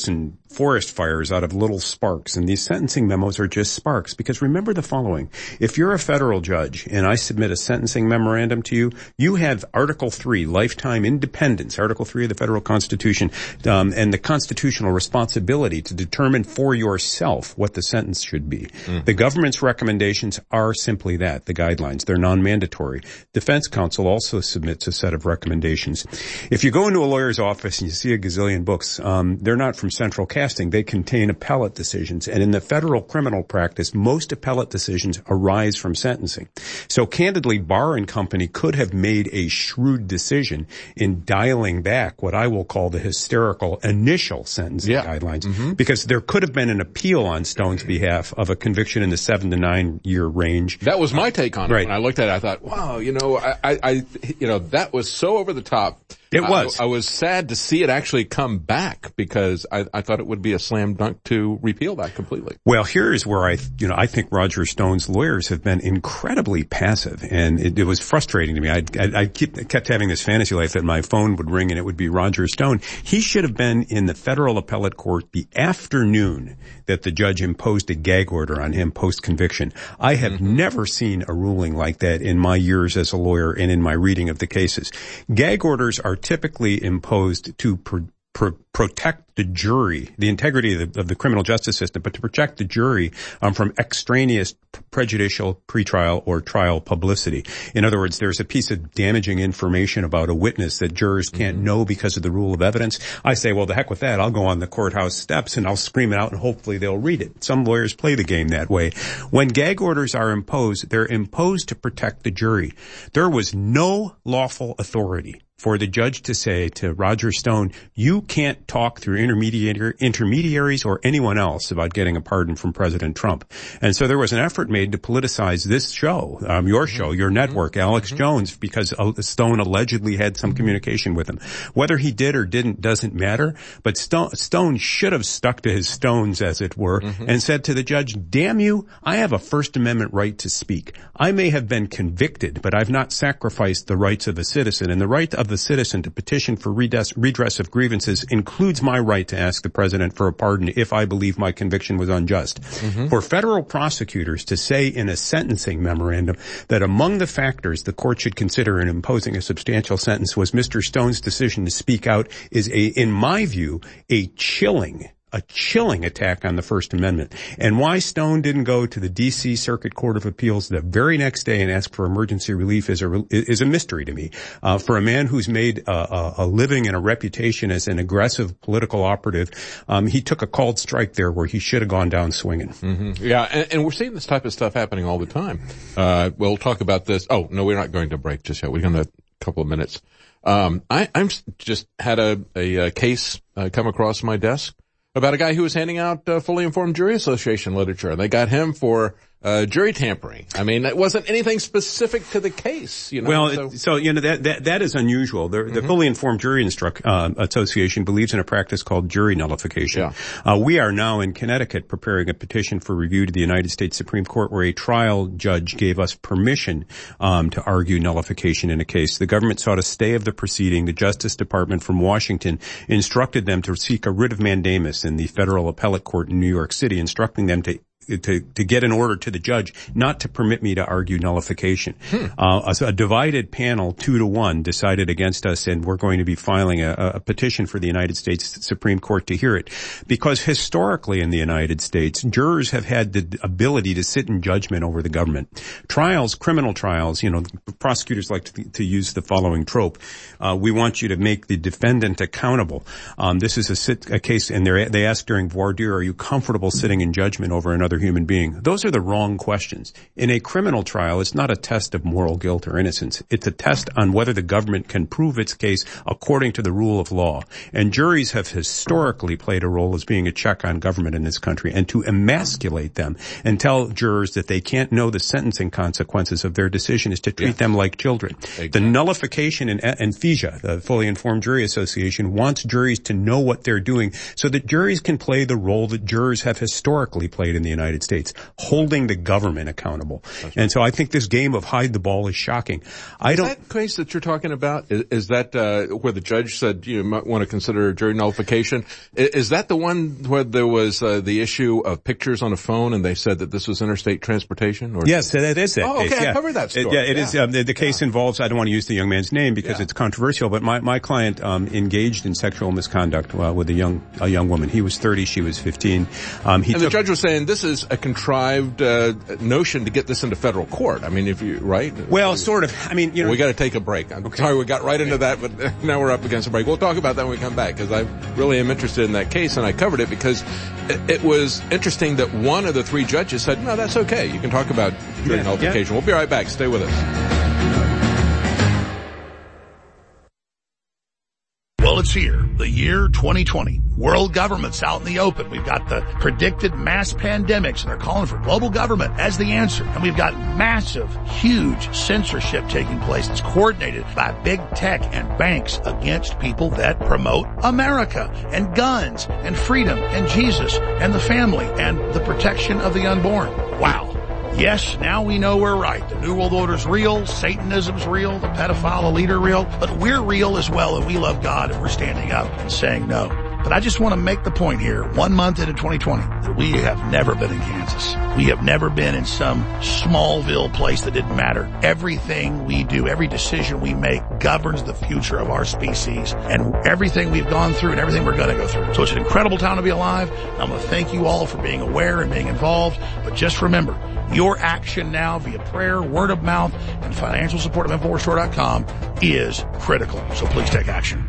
forest fires out of little sparks, and these sentencing memos are just sparks. Because remember the following: if you're a federal judge and I submit a sentencing memorandum to you, you have Article three, lifetime independence, Article three of the federal Constitution, um, and the constitutional responsibility to determine for yourself what the sentence should be. Mm. The government's recommendations are simply that, the guidelines. They're non-mandatory. Defense counsel also submits a set of recommendations. If you go into a lawyer's office and you see a gazillion books, um, they're not from central casting. They contain appellate decisions. And in the federal criminal practice, most appellate decisions arise from sentencing. So candidly, Barr and Company could have made a shrewd decision in dialing back what I will call the hysterical initial sentencing yeah. guidelines, mm-hmm. because there could have been an appeal on Stone's behalf of a conviction in the seven to nine year range. That was my take on it. Right. When I looked at it, I thought, wow, you know, I, I, I you know, that was so over the top. It was. I, I was sad to see it actually come back, because I, I thought it would be a slam dunk to repeal that completely. Well, here's where I, you know, I think Roger Stone's lawyers have been incredibly passive, and it, it was frustrating to me. I, I, I keep, kept having this fantasy life that my phone would ring and it would be Roger Stone. He should have been in the federal appellate court the afternoon that the judge imposed a gag order on him post-conviction. I have mm-hmm. never seen a ruling like that in my years as a lawyer and in my reading of the cases. Gag orders are typically imposed to pr- pr- protect the jury, the integrity of the, of the criminal justice system, but to protect the jury um, from extraneous prejudicial pretrial or trial publicity. In other words, there's a piece of damaging information about a witness that jurors can't mm-hmm. know because of the rule of evidence. I say, well, the heck with that. I'll go on the courthouse steps and I'll scream it out and hopefully they'll read it. Some lawyers play the game that way. When gag orders are imposed, they're imposed to protect the jury. There was no lawful authority for the judge to say to Roger Stone, you can't talk through intermediary, intermediaries or anyone else about getting a pardon from President Trump. And so there was an effort made to politicize this show, um, your show, your network, mm-hmm. Alex mm-hmm. Jones, because Stone allegedly had some communication with him. Whether he did or didn't doesn't matter, but Stone, Stone should have stuck to his stones, as it were, mm-hmm. and said to the judge, damn you, I have a First Amendment right to speak. I may have been convicted, but I've not sacrificed the rights of a citizen, and the right of the citizen to petition for redress, redress of grievances includes my right to ask the president for a pardon if I believe my conviction was unjust. Mm-hmm. For federal prosecutors to say in a sentencing memorandum that among the factors the court should consider in imposing a substantial sentence was Mister Stone's decision to speak out is a, in my view, a chilling a chilling attack on the First Amendment. And why Stone didn't go to the D C Circuit Court of Appeals the very next day and ask for emergency relief is a, is a mystery to me. Uh, for a man who's made a, a living and a reputation as an aggressive political operative, um, he took a cold strike there where he should have gone down swinging. Mm-hmm. Yeah, and, and we're seeing this type of stuff happening all the time. Uh, we'll talk about this. Oh, no, we're not going to break just yet. We're going to a couple of minutes. Um, I, I'm just had a, a, a case uh, come across my desk about a guy who was handing out uh, fully informed jury association literature, and they got him for uh jury tampering. I mean, it wasn't anything specific to the case, you know. Well, so, so you know that that that is unusual. The, mm-hmm. the fully informed jury instruct uh, association believes in a practice called jury nullification. Yeah. Uh, we are now in Connecticut preparing a petition for review to the United States Supreme Court, where a trial judge gave us permission um to argue nullification in a case. The government sought a stay of the proceeding. The Justice Department from Washington instructed them to seek a writ of mandamus in the federal appellate court in New York City, instructing them to To, to get an order to the judge not to permit me to argue nullification. Hmm. Uh, a, a divided panel, two to one, decided against us, and we're going to be filing a, a petition for the United States Supreme Court to hear it. Because historically in the United States, jurors have had the ability to sit in judgment over the government. Trials, criminal trials, you know, prosecutors like to, to use the following trope. Uh, we want you to make the defendant accountable. Um, this is a, sit, a case, and they asked during voir dire, are you comfortable sitting in judgment over another human being? Those are the wrong questions. In a criminal trial, it's not a test of moral guilt or innocence. It's a test on whether the government can prove its case according to the rule of law. And juries have historically played a role as being a check on government in this country. And to emasculate them and tell jurors that they can't know the sentencing consequences of their decision is to treat yes. them like children. Exactly. The nullification and, and FIJA, the Fully Informed Jury Association, wants juries to know what they're doing so that juries can play the role that jurors have historically played in the United United States, holding the government accountable. Right. And so I think this game of hide the ball is shocking. I is don't. That case that you're talking about, is, is that uh, where the judge said you might want to consider jury nullification? Is, is that the one where there was uh, the issue of pictures on a phone and they said that this was interstate transportation? Or yes, that is that oh, case. okay, yeah. I covered that story. It, yeah, it yeah. is. Um, the, the case yeah. involves, I don't want to use the young man's name because yeah. it's controversial, but my, my client um, engaged in sexual misconduct uh, with a young a young woman. He was thirty, she was fifteen. Um, he and took, the judge was saying this is a contrived uh, notion to get this into federal court. I mean, if you, right? Well, sort of. I mean, you know. We got to take a break. I'm okay. sorry we got right into that, but now we're up against a break. We'll talk about that when we come back because I really am interested in that case, and I covered it because it, it was interesting that one of the three judges said, no, that's okay. You can talk about jury yeah, nullification. Yeah. We'll be right back. Stay with us. Well, it's here, the year twenty twenty. World government's out in the open. We've got the predicted mass pandemics, and they're calling for global government as the answer. And we've got massive, huge censorship taking place that's coordinated by big tech and banks against people that promote America and guns and freedom and Jesus and the family and the protection of the unborn. Wow. Yes, now we know we're right. The New World Order's real, Satanism's real, the pedophile elite are real, but we're real as well, and we love God, and we're standing up and saying no. But I just want to make the point here, one month into twenty twenty, that we have never been in Kansas. We have never been in some Smallville place that didn't matter. Everything we do, every decision we make governs the future of our species, and everything we've gone through and everything we're going to go through. So it's an incredible time to be alive. I'm going to thank you all for being aware and being involved, but just remember, your action now via prayer, word of mouth, and financial support of Infowars Store dot com is critical. So please take action.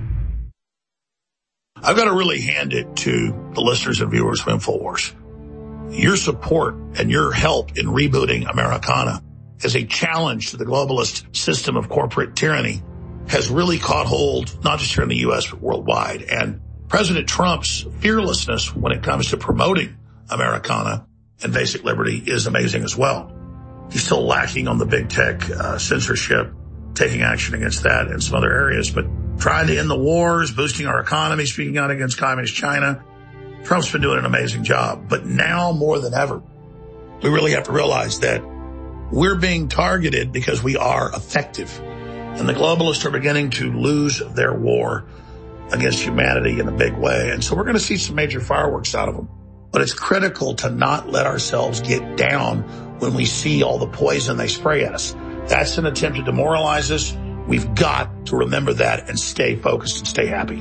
I've got to really hand it to the listeners and viewers of InfoWars. Your support and your help in rebooting Americana as a challenge to the globalist system of corporate tyranny has really caught hold, not just here in the U S, but worldwide. And President Trump's fearlessness when it comes to promoting Americana and basic liberty is amazing as well. He's still lacking on the big tech uh, censorship, taking action against that and some other areas, but trying to end the wars, boosting our economy, speaking out against communist China. Trump's been doing an amazing job. But now more than ever, we really have to realize that we're being targeted because we are effective. And the globalists are beginning to lose their war against humanity in a big way. And so we're going to see some major fireworks out of them. But it's critical to not let ourselves get down when we see all the poison they spray at us. That's an attempt to demoralize us. We've got to remember that and stay focused and stay happy.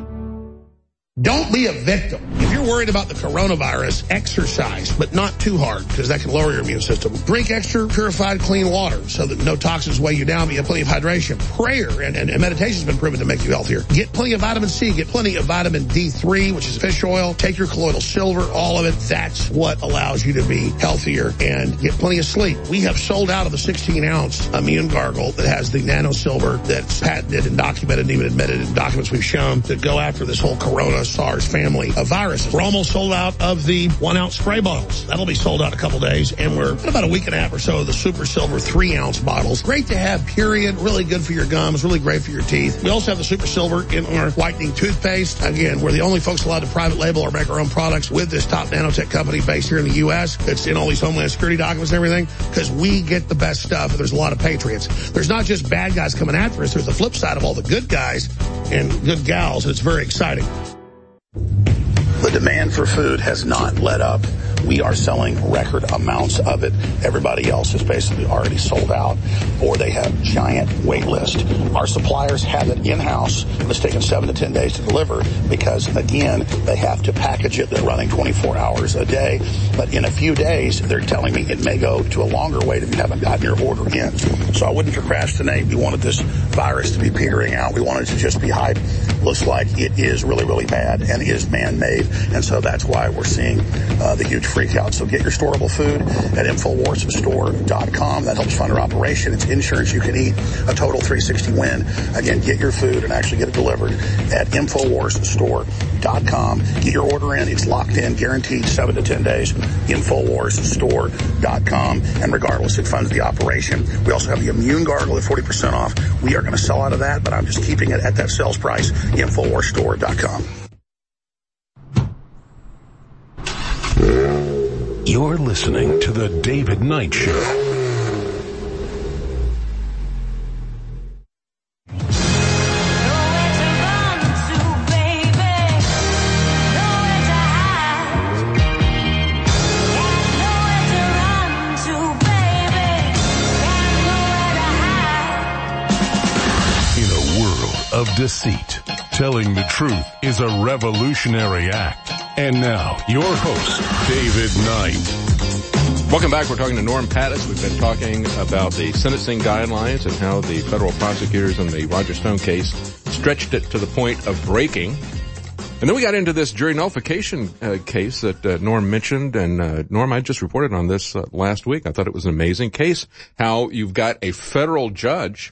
Don't be a victim. If you're worried about the coronavirus, exercise, but not too hard because that can lower your immune system. Drink extra purified clean water so that no toxins weigh you down, but you have plenty of hydration. Prayer and, and, and meditation has been proven to make you healthier. Get plenty of vitamin C. Get plenty of vitamin D three, which is fish oil. Take your colloidal silver, all of it. That's what allows you to be healthier and get plenty of sleep. We have sold out of the sixteen ounce immune gargle that has the nano silver that's patented and documented and even admitted in documents we've shown to go after this whole corona SARS family of viruses. We're almost sold out of the one ounce spray bottles. That'll be sold out in a couple days. And we're in about a week and a half or so of the super silver three ounce bottles. Great to have, period. Really good for your gums. Really great for your teeth. We also have the super silver in our whitening toothpaste. Again, we're the only folks allowed to private label or make our own products with this top nanotech company based here in the U S. It's in all these Homeland Security documents and everything because we get the best stuff. And there's a lot of patriots. There's not just bad guys coming after us. There's the flip side of all the good guys and good gals. And it's very exciting. The demand for food has not let up. We are selling record amounts of it. Everybody else is basically already sold out, or they have giant wait lists. Our suppliers have it in-house, and it's taken seven to ten days to deliver because, again, they have to package it. They're running twenty-four hours a day. But in a few days, they're telling me it may go to a longer wait if you haven't gotten your order in. So I wouldn't procrastinate. We wanted this virus to be petering out. We wanted it to just be hype. Looks like it is really, really bad and is man-made. And so that's why we're seeing uh, the huge freak out. So get your storable food at Infowars Store dot com. That helps fund our operation. It's insurance you can eat. A total three sixty win. Again, get your food and actually get it delivered at Infowars Store dot com. Get your order in. It's locked in, guaranteed seven to ten days. Infowars Store dot com. And regardless, it funds the operation. We also have the Immune Gargle at forty percent off. We are going to sell out of that, but I'm just keeping it at that sales price. Infowars Store dot com. You're You're listening to The David Knight Show. Of deceit. Telling the truth is a revolutionary act. And now, your host, David Knight. Welcome back. We're talking to Norm Pattis. We've been talking about the sentencing guidelines and how the federal prosecutors in the Roger Stone case stretched it to the point of breaking. And then we got into this jury nullification uh, case that uh, Norm mentioned. And uh, Norm, I just reported on this uh, last week. I thought it was an amazing case, how you've got a federal judge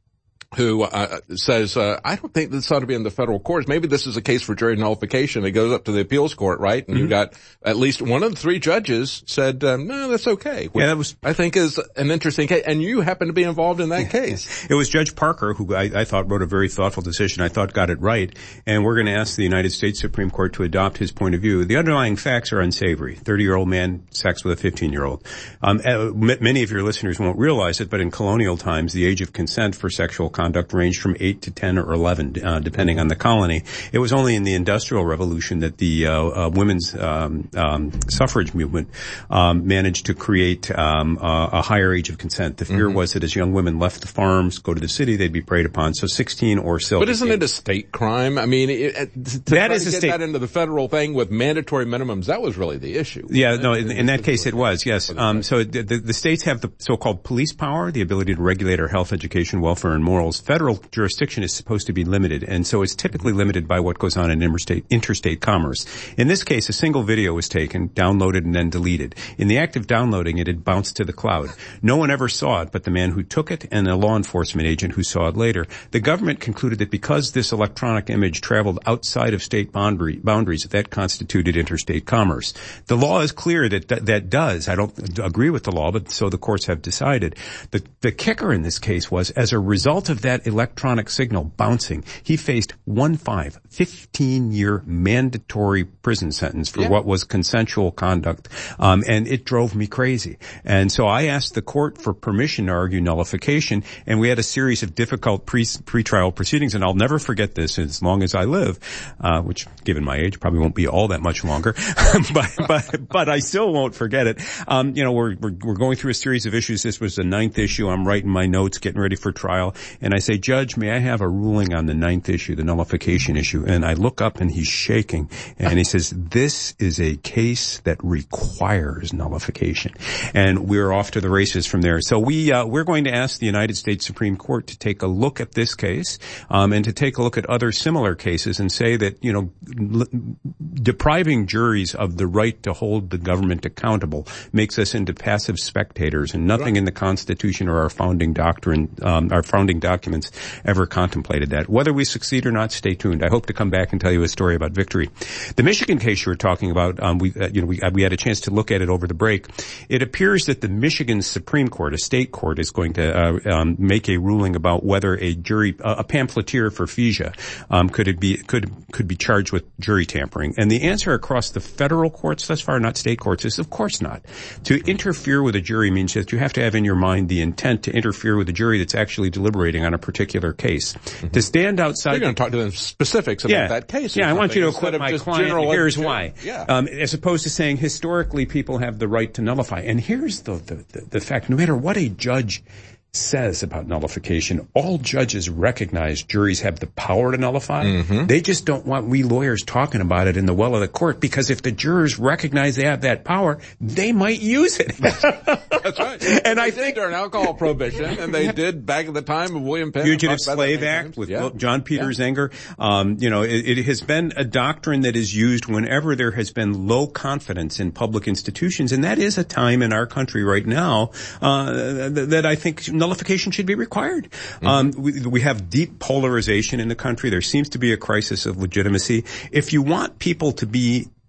who uh, says, uh, I don't think this ought to be in the federal courts. Maybe this is a case for jury nullification. It goes up to the appeals court, right? And mm-hmm. you've got at least one of the three judges said, um, no, that's okay. Which yeah, that was, I think is an interesting case. And you happen to be involved in that case. It was Judge Parker, who I, I thought wrote a very thoughtful decision. I thought got it right. And we're going to ask the United States Supreme Court to adopt his point of view. The underlying facts are unsavory. thirty-year-old man, sex with a fifteen-year-old. Um, uh, many of your listeners won't realize it, but in colonial times, the age of consent for sexual conduct ranged from eight to ten or eleven, uh, depending on the colony. It was only in the Industrial Revolution that the uh, uh, women's um, um, suffrage movement um, managed to create um, a, a higher age of consent. The fear mm-hmm. was that as young women left the farms, go to the city, they'd be preyed upon. So sixteen or so. But isn't it a state crime? I mean, it, it, to that is to a get state that into the federal thing with mandatory minimums, that was really the issue. Yeah, no, in, in that case it was, yes. Um, so the, the, the states have the so-called police power, the ability to regulate our health, education, welfare, and morals. Federal jurisdiction is supposed to be limited, and so it's typically limited by what goes on in interstate, interstate commerce. In this case, a single video was taken, downloaded, and then deleted. In the act of downloading it, it bounced to the cloud. No one ever saw it but the man who took it and a law enforcement agent who saw it later. The government concluded that because this electronic image traveled outside of state boundary, boundaries, that constituted interstate commerce. The law is clear that that, that does. I don't agree with the law, but so the courts have decided. The, the kicker in this case was, as a result of that electronic signal bouncing, he faced one five, fifteen-year mandatory prison sentence for yeah. what was consensual conduct, um, and it drove me crazy. And so I asked the court for permission to argue nullification, and we had a series of difficult pre pretrial proceedings, and I'll never forget this as long as I live, uh, which, given my age, probably won't be all that much longer, but, but, but I still won't forget it. Um, you know, we're, we're, we're going through a series of issues. This was the ninth issue. I'm writing my notes, getting ready for trial, and I say, Judge, may I have a ruling on the ninth issue, the nullification issue? And I look up and he's shaking, and he says, this is a case that requires nullification. And we're off to the races from there. So we, uh, we're going to ask the United States Supreme Court to take a look at this case, um, and to take a look at other similar cases and say that, you know, l- depriving juries of the right to hold the government accountable makes us into passive spectators, and nothing in the Constitution or our founding doctrine, um, our founding documents ever contemplated that. Whether we succeed or not, stay tuned. I hope to come back and tell you a story about victory. The Michigan case you were talking about, um, we, uh, you know, we, uh, we had a chance to look at it over the break. It appears that the Michigan Supreme Court, a state court, is going to uh, um, make a ruling about whether a jury, uh, a pamphleteer for FISA, um, could it be could could be charged with jury tampering. And the answer across the federal courts thus far, not state courts, is of course not. To interfere with a jury means that you have to have in your mind the intent to interfere with a jury that's actually deliberating on a particular case. Mm-hmm. To stand outside, you're going to talk to them specifics about yeah, that case. Yeah, I want you to acquit my client. Here's why. Yeah. Um, as opposed to saying historically people have the right to nullify. And here's the, the, the, the fact: no matter what a judge says about nullification, all judges recognize juries have the power to nullify. Mm-hmm. They just don't want we lawyers talking about it in the well of the court, because if the jurors recognize they have that power, they might use it. That's right. And I think during alcohol prohibition, and they did back at the time of William Penn. Fugitive Slave Act with yeah. John Peter yeah. Zenger. Um, you know, it, it has been a doctrine that is used whenever there has been low confidence in public institutions, and that is a time in our country right now uh, that, that I think nullification should be required. Mm-hmm. Um, we, we have deep polarization in the country. There seems to be a crisis of legitimacy. If you want people to be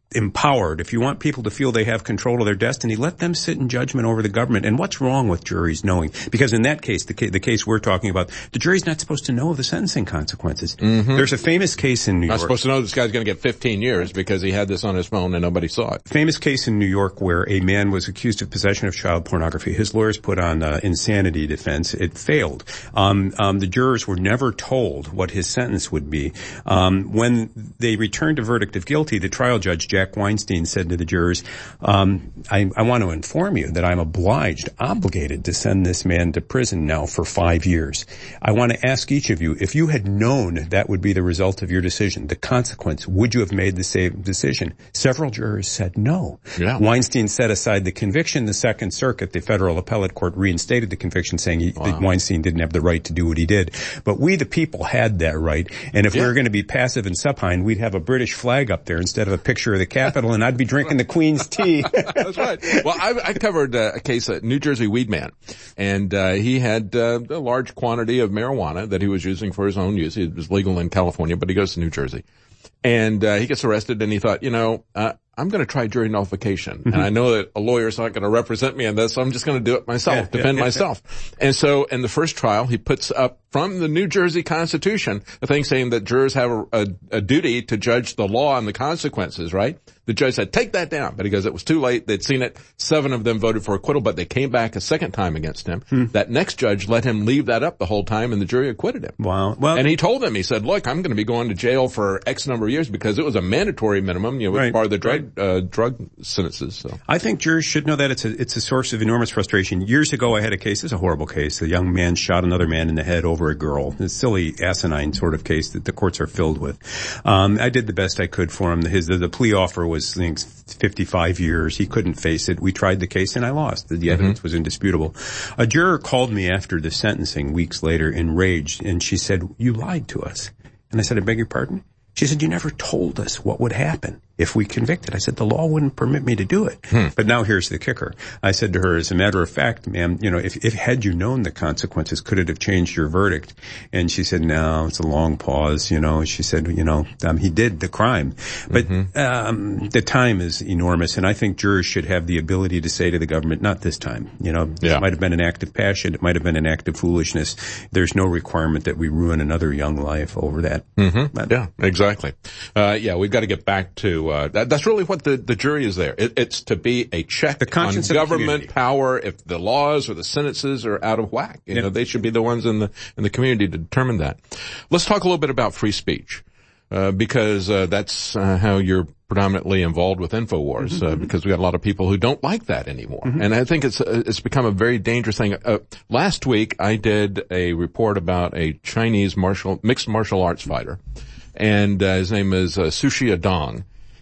empowered, if you want people to feel they have control of their destiny, let them sit in judgment over the government. And what's wrong with juries knowing? Because in that case, the, ca- the case we're talking about, the jury's not supposed to know of the sentencing consequences. Mm-hmm. There's a famous case in New Not York. Not supposed to know this guy's going to get fifteen years because he had this on his phone and nobody saw it. Famous case in New York where a man was accused of possession of child pornography. His lawyers put on uh, insanity defense. It failed. Um, um, the jurors were never told what his sentence would be. Um, when they returned a verdict of guilty, the trial judge, Jack Weinstein, said to the jurors, um, I, I want to inform you that I'm obliged, obligated to send this man to prison now for five years. I want to ask each of you, if you had known that would be the result of your decision, the consequence, would you have made the same decision? Several jurors said no. Yeah. Weinstein set aside the conviction. The Second Circuit, the federal appellate court, reinstated the conviction, saying he, wow. that Weinstein didn't have the right to do what he did. But we, the people, had that right. And if yeah. we were going to be passive and supine, we'd have a British flag up there instead of a picture of the Capitol, and I'd be drinking the Queen's tea. That's right. Well, I, I covered uh, a case, a New Jersey weed man, and uh, he had uh, a large quantity of marijuana that he was using for his own use. It was legal in California, but he goes to New Jersey. And uh, he gets arrested, and he thought, you know, uh, I'm going to try jury nullification. Mm-hmm. And I know that a lawyer's not going to represent me in this, so I'm just going to do it myself, yeah, defend yeah, yeah, myself. Yeah. And so in the first trial, he puts up from the New Jersey Constitution a thing saying that jurors have a, a, a duty to judge the law and the consequences, right? The judge said, take that down. But he goes, it was too late. They'd seen it. Seven of them voted for acquittal, but they came back a second time against him. Hmm. That next judge let him leave that up the whole time, and the jury acquitted him. Wow. Well, and he told them, he said, look, I'm going to be going to jail for X number of years because it was a mandatory minimum, you know, right, part of the drug, right. uh, drug sentences. So I think jurors should know that it's a, it's a source of enormous frustration. Years ago, I had a case, it's a horrible case. A young man shot another man in the head over a girl. It's a silly, asinine sort of case that the courts are filled with. Um, I did the best I could for him. His, the, the plea offer was, I think, fifty-five years. He couldn't face it. We tried the case and I lost. The, the evidence mm-hmm. was indisputable. A juror called me after the sentencing weeks later, enraged, and she said, you lied to us. And I said, I beg your pardon? She said, you never told us what would happen if we convicted. I said, the law wouldn't permit me to do it. Hmm. But now here's the kicker. I said to her, as a matter of fact, ma'am, you know, if, if had you known the consequences, could it have changed your verdict? And she said, no, it's a long pause, you know. She said, you know, um, he did the crime. But mm-hmm. um, the time is enormous, and I think jurors should have the ability to say to the government, not this time. You know, yeah. It might have been an act of passion. It might have been an act of foolishness. There's no requirement that we ruin another young life over that. Mm-hmm. But, yeah, exactly. Uh, yeah, we've got to get back to Uh, that, that's really what the, the jury is there. It, it's to be a check on government power. If the laws or the sentences are out of whack, you yep. know, they should be the ones in the in the community to determine that. Let's talk a little bit about free speech, uh, because uh, that's uh, how you're predominantly involved with InfoWars, mm-hmm. uh, because we got a lot of people who don't like that anymore, mm-hmm. and I think it's uh, it's become a very dangerous thing. Uh, last week, I did a report about a Chinese martial mixed martial arts fighter. And uh, his name is uh, Sushi Adong.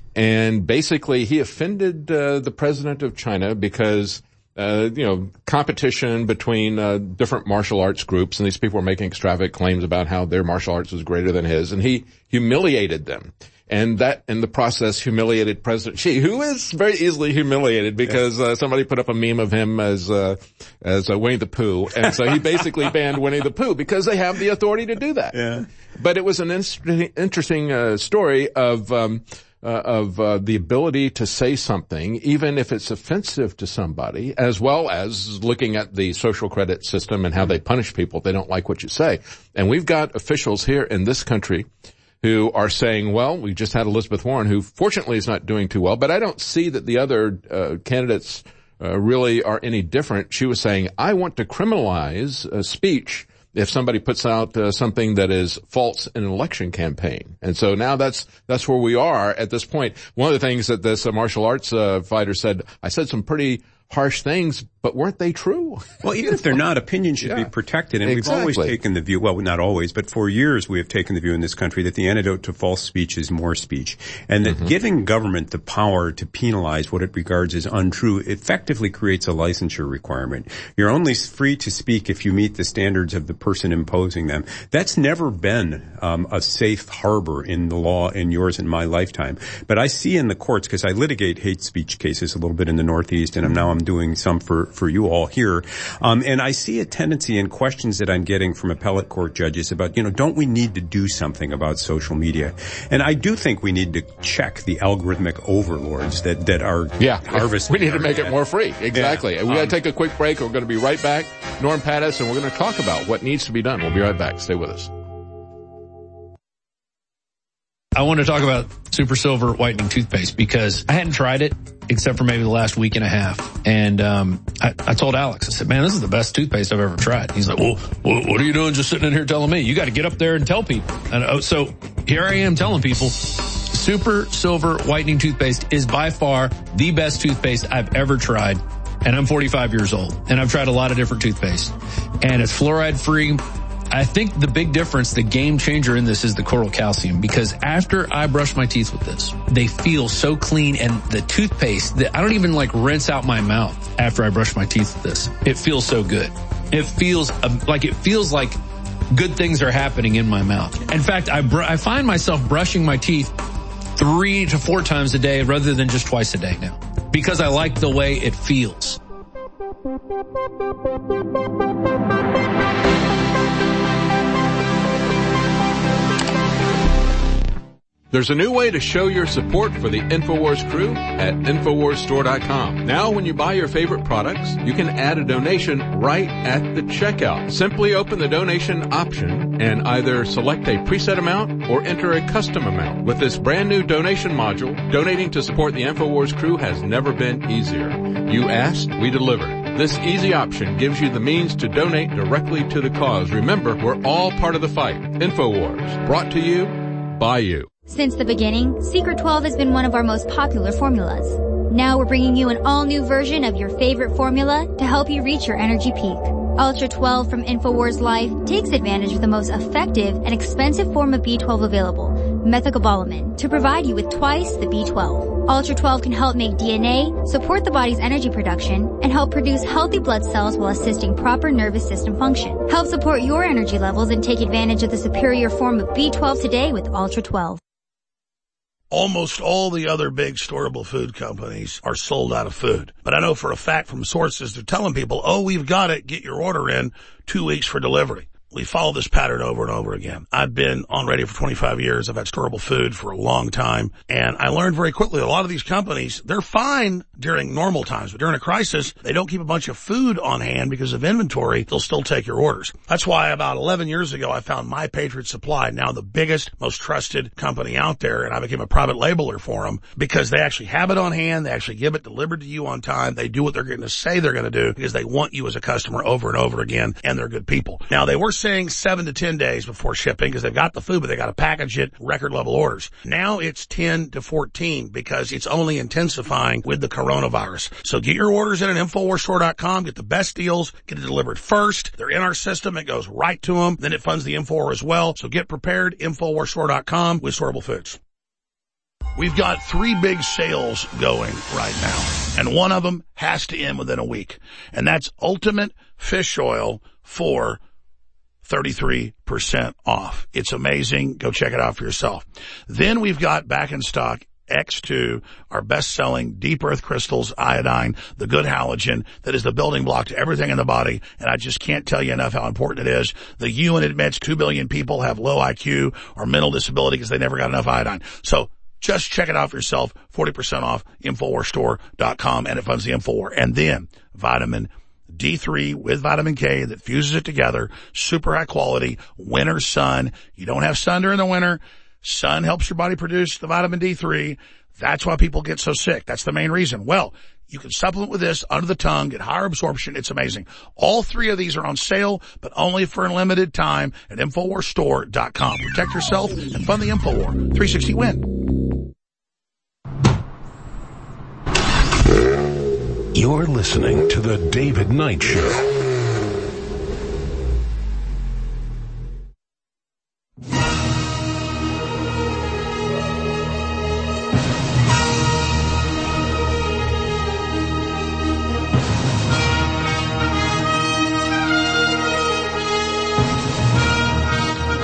And basically, he offended uh, the president of China because, uh, you know, competition between uh, different martial arts groups, and these people were making extravagant claims about how their martial arts was greater than his, and he humiliated them. And that, in the process, humiliated President Xi, who is very easily humiliated because uh, somebody put up a meme of him as uh, as uh, Winnie the Pooh, and so he basically banned Winnie the Pooh because they have the authority to do that. Yeah. But it was an in- interesting uh, story of um, uh, of uh, the ability to say something, even if it's offensive to somebody, as well as looking at the social credit system and how they punish people if they don't like what you say. And we've got officials here in this country who are saying, well, we just had Elizabeth Warren, who fortunately is not doing too well, but I don't see that the other uh, candidates uh, really are any different. She was saying, I want to criminalize uh, speech if somebody puts out uh, something that is false in an election campaign. And so now that's that's where we are at this point. One of the things that this uh, martial arts uh, fighter said, I said some pretty harsh things, but weren't they true? Well, even if they're not, opinion should yeah. be protected. And exactly. we've always taken the view, well, not always, but for years we have taken the view in this country that the antidote to false speech is more speech. And that mm-hmm. giving government the power to penalize what it regards as untrue effectively creates a licensure requirement. You're only free to speak if you meet the standards of the person imposing them. That's never been um, a safe harbor in the law in yours and my lifetime. But I see in the courts, because I litigate hate speech cases a little bit in the Northeast, and I'm now I'm doing some for, for you all here. Um, and I see a tendency in questions that I'm getting from appellate court judges about, you know, don't we need to do something about social media? And I do think we need to check the algorithmic overlords that, that are yeah, harvesting. We need to make it more free. Exactly. Yeah. We um, got to take a quick break. We're going to be right back. Norm Pattis, and we're going to talk about what needs to be done. We'll be right back. Stay with us. I want to talk about Super Silver whitening toothpaste because I hadn't tried it except for maybe the last week and a half. And um I, I told Alex, I said, man, this is the best toothpaste I've ever tried. He's like, well, what are you doing just sitting in here telling me? You got to get up there and tell people. And oh, so here I am telling people, Super Silver whitening toothpaste is by far the best toothpaste I've ever tried. And I'm forty-five years old. And I've tried a lot of different toothpaste. And it's fluoride free. I think the big difference, the game changer in this is the coral calcium, because after I brush my teeth with this, they feel so clean, and the toothpaste, that I don't even like rinse out my mouth after I brush my teeth with this. It feels so good. It feels um, like it feels like good things are happening in my mouth. In fact, I br- I find myself brushing my teeth three to four times a day rather than just twice a day now, because I like the way it feels. There's a new way to show your support for the InfoWars crew at Infowars Store dot com. Now, when you buy your favorite products, you can add a donation right at the checkout. Simply open the donation option and either select a preset amount or enter a custom amount. With this brand new donation module, donating to support the InfoWars crew has never been easier. You asked, we delivered. This easy option gives you the means to donate directly to the cause. Remember, we're all part of the fight. InfoWars, brought to you by you. Since the beginning, Secret twelve has been one of our most popular formulas. Now we're bringing you an all-new version of your favorite formula to help you reach your energy peak. Ultra twelve from InfoWars Life takes advantage of the most effective and expensive form of B twelve available, methylcobalamin, to provide you with twice the B twelve. Ultra twelve can help make D N A, support the body's energy production, and help produce healthy blood cells while assisting proper nervous system function. Help support your energy levels and take advantage of the superior form of B twelve today with Ultra twelve. Almost all the other big storable food companies are sold out of food. But I know for a fact from sources, they're telling people, oh, we've got it. Get your order in two weeks for delivery. We follow this pattern over and over again. I've been on radio for twenty-five years. I've had storable food for a long time. And I learned very quickly, a lot of these companies, they're fine during normal times. But during a crisis, they don't keep a bunch of food on hand because of inventory. They'll still take your orders. That's why about eleven years ago, I found My Patriot Supply, now the biggest, most trusted company out there. And I became a private labeler for them because they actually have it on hand. They actually give it delivered to you on time. They do what they're going to say they're going to do because they want you as a customer over and over again. And they're good people. Now, they were saying seven to ten days before shipping because they've got the food, but they got to package it, record level orders. Now it's ten to fourteen because it's only intensifying with the coronavirus. So get your orders in at Infowars Store dot com, get the best deals, get it delivered first. They're in our system. It goes right to them. Then it funds the InfoWar as well. So get prepared, Infowars Store dot com with Storable Foods. We've got three big sales going right now, and one of them has to end within a week. And that's Ultimate Fish Oil for thirty-three percent off. It's amazing. Go check it out for yourself. Then we've got back in stock X two, our best-selling deep earth crystals, iodine, the good halogen that is the building block to everything in the body. And I just can't tell you enough how important it is. The U N admits two billion people have low I Q or mental disability because they never got enough iodine. So just check it out for yourself. forty percent off, Infowars Store dot com, and it funds the InfoWar. And then vitamin D three with vitamin K that fuses it together. Super high quality. Winter sun. You don't have sun during the winter. Sun helps your body produce the vitamin D three. That's why people get so sick. That's the main reason. Well, you can supplement with this under the tongue, get higher absorption. It's amazing. All three of these are on sale, but only for a limited time at Infowars Store dot com. Protect yourself and fund the InfoWar. three sixty win. You're listening to The David Knight Show.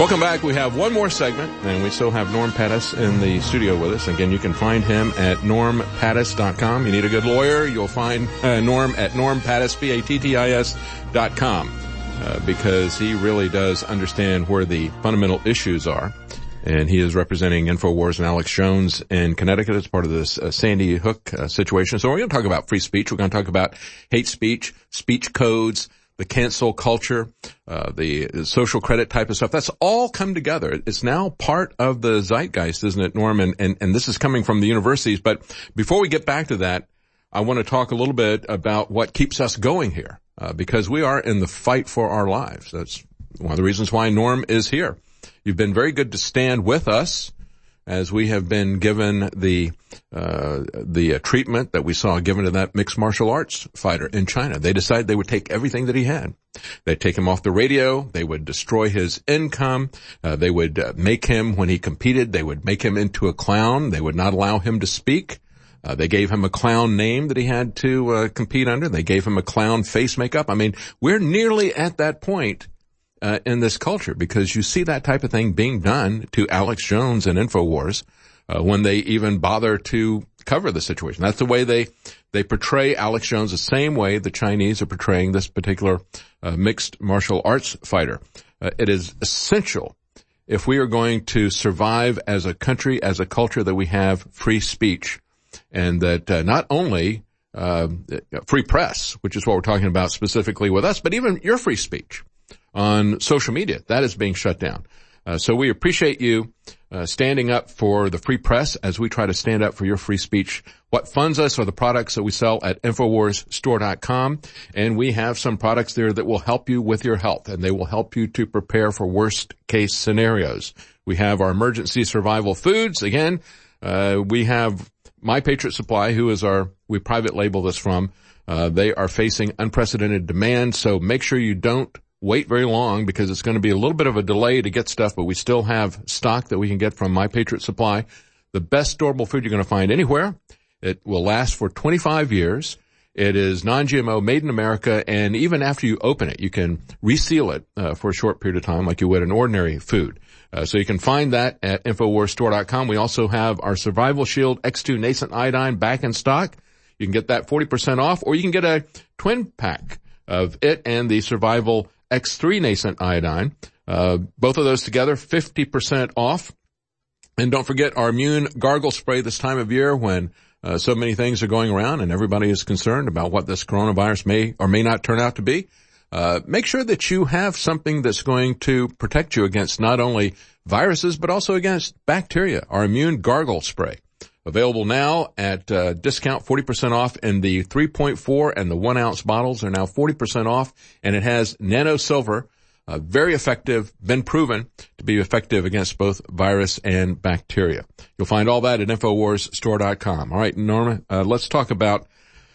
Welcome back. We have one more segment, and we still have Norm Pattis in the studio with us. Again, you can find him at norm pattis dot com. You need a good lawyer, you'll find uh, Norm at norm pattis, P A T T I S dot com, uh, because he really does understand where the fundamental issues are. And he is representing InfoWars and Alex Jones in Connecticut as part of this uh, Sandy Hook uh, situation. So we're going to talk about free speech. We're going to talk about hate speech, speech codes, the cancel culture, uh, the, the social credit type of stuff. That's all come together. It's now part of the zeitgeist, isn't it, Norm? And, and, and this is coming from the universities. But before we get back to that, I want to talk a little bit about what keeps us going here, uh, because we are in the fight for our lives. That's one of the reasons why Norm is here. You've been very good to stand with us as we have been given the uh the uh, treatment that we saw given to that mixed martial arts fighter in China. They decided they would take everything that he had. They'd take him off the radio. They would destroy his income. Uh, they would uh, make him, when he competed, they would make him into a clown. They would not allow him to speak. Uh, they gave him a clown name that he had to uh, compete under. They gave him a clown face makeup. I mean, we're nearly at that point Uh, in this culture, because you see that type of thing being done to Alex Jones and InfoWars, uh, when they even bother to cover the situation. That's the way they, they portray Alex Jones, the same way the Chinese are portraying this particular, uh, mixed martial arts fighter. Uh, it is essential, if we are going to survive as a country, as a culture, that we have free speech, and that, uh, not only, uh, free press, which is what we're talking about specifically with us, but even your free speech on social media, that is being shut down. Uh, so we appreciate you uh, standing up for the free press as we try to stand up for your free speech. What funds us are the products that we sell at infowars store dot com, and we have some products there that will help you with your health, and they will help you to prepare for worst case scenarios. We have our emergency survival foods. Again, uh, we have My Patriot Supply, who is our, we private label this from. Uh, they are facing unprecedented demand, so make sure you don't wait very long, because it's going to be a little bit of a delay to get stuff, but we still have stock that we can get from My Patriot Supply. The best storable food you're going to find anywhere. It will last for twenty-five years. It is non-G M O, made in America, and even after you open it, you can reseal it uh, for a short period of time like you would an ordinary food. Uh, so you can find that at infowars store dot com. We also have our Survival Shield X two Nascent Iodine back in stock. You can get that forty percent off, or you can get a twin pack of it and the Survival X three Nascent Iodine. Uh, both of those together, fifty percent off. And don't forget our Immune Gargle Spray this time of year, when uh, so many things are going around and everybody is concerned about what this coronavirus may or may not turn out to be. Uh, make sure that you have something that's going to protect you against not only viruses, but also against bacteria. Our Immune Gargle Spray. Available now at uh, discount, forty percent off, in the three point four and the one ounce bottles are now forty percent off, and it has nano silver, uh, very effective, been proven to be effective against both virus and bacteria. You'll find all that at infowars store dot com. All right, Norma, uh, let's talk about,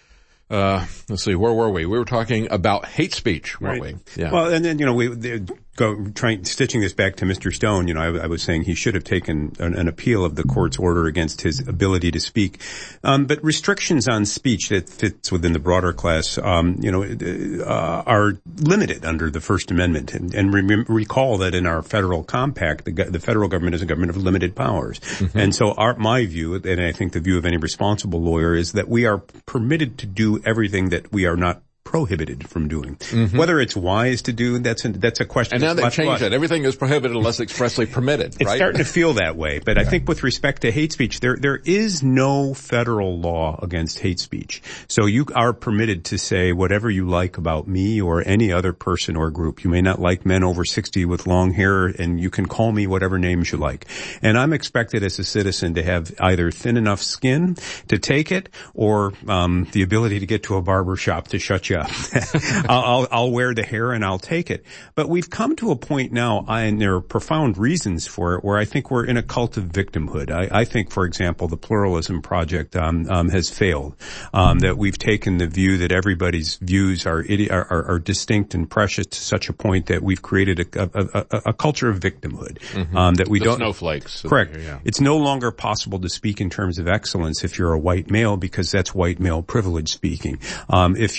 uh, let's see, where were we? We were talking about hate speech, weren't right. we? Yeah. Well, and then, you know, we, go trying, stitching this back to Mister Stone, you know, I, I was saying he should have taken an, an appeal of the court's order against his ability to speak. Um, but restrictions on speech that fits within the broader class, um, you know, uh, are limited under the First Amendment. And, and re- recall that in our federal compact, the, the federal government is a government of limited powers. Mm-hmm. And so our, my view, and I think the view of any responsible lawyer, is that we are permitted to do everything that we are not prohibited from doing. Mm-hmm. Whether it's wise to do, that's a, that's a question. And now they've changed that. Everything is prohibited unless expressly permitted, it's right? It's starting to feel that way. But yeah. I think with respect to hate speech, there there is no federal law against hate speech. So you are permitted to say whatever you like about me or any other person or group. You may not like men over sixty with long hair, and you can call me whatever names you like. And I'm expected as a citizen to have either thin enough skin to take it, or um the ability to get to a barber shop to shut you up. I'll, I'll, I'll wear the hair and I'll take it. But we've come to a point now, and there are profound reasons for it, where I think we're in a cult of victimhood. I, I think, for example, the Pluralism Project um, um, has failed. Um, that we've taken the view that everybody's views are, are, are, are distinct and precious to such a point that we've created a, a, a, a culture of victimhood. Mm-hmm. Um, that we the don't snowflakes. Correct. Here, yeah. It's no longer possible to speak in terms of excellence if you're a white male, because that's white male privilege speaking. Um, if you are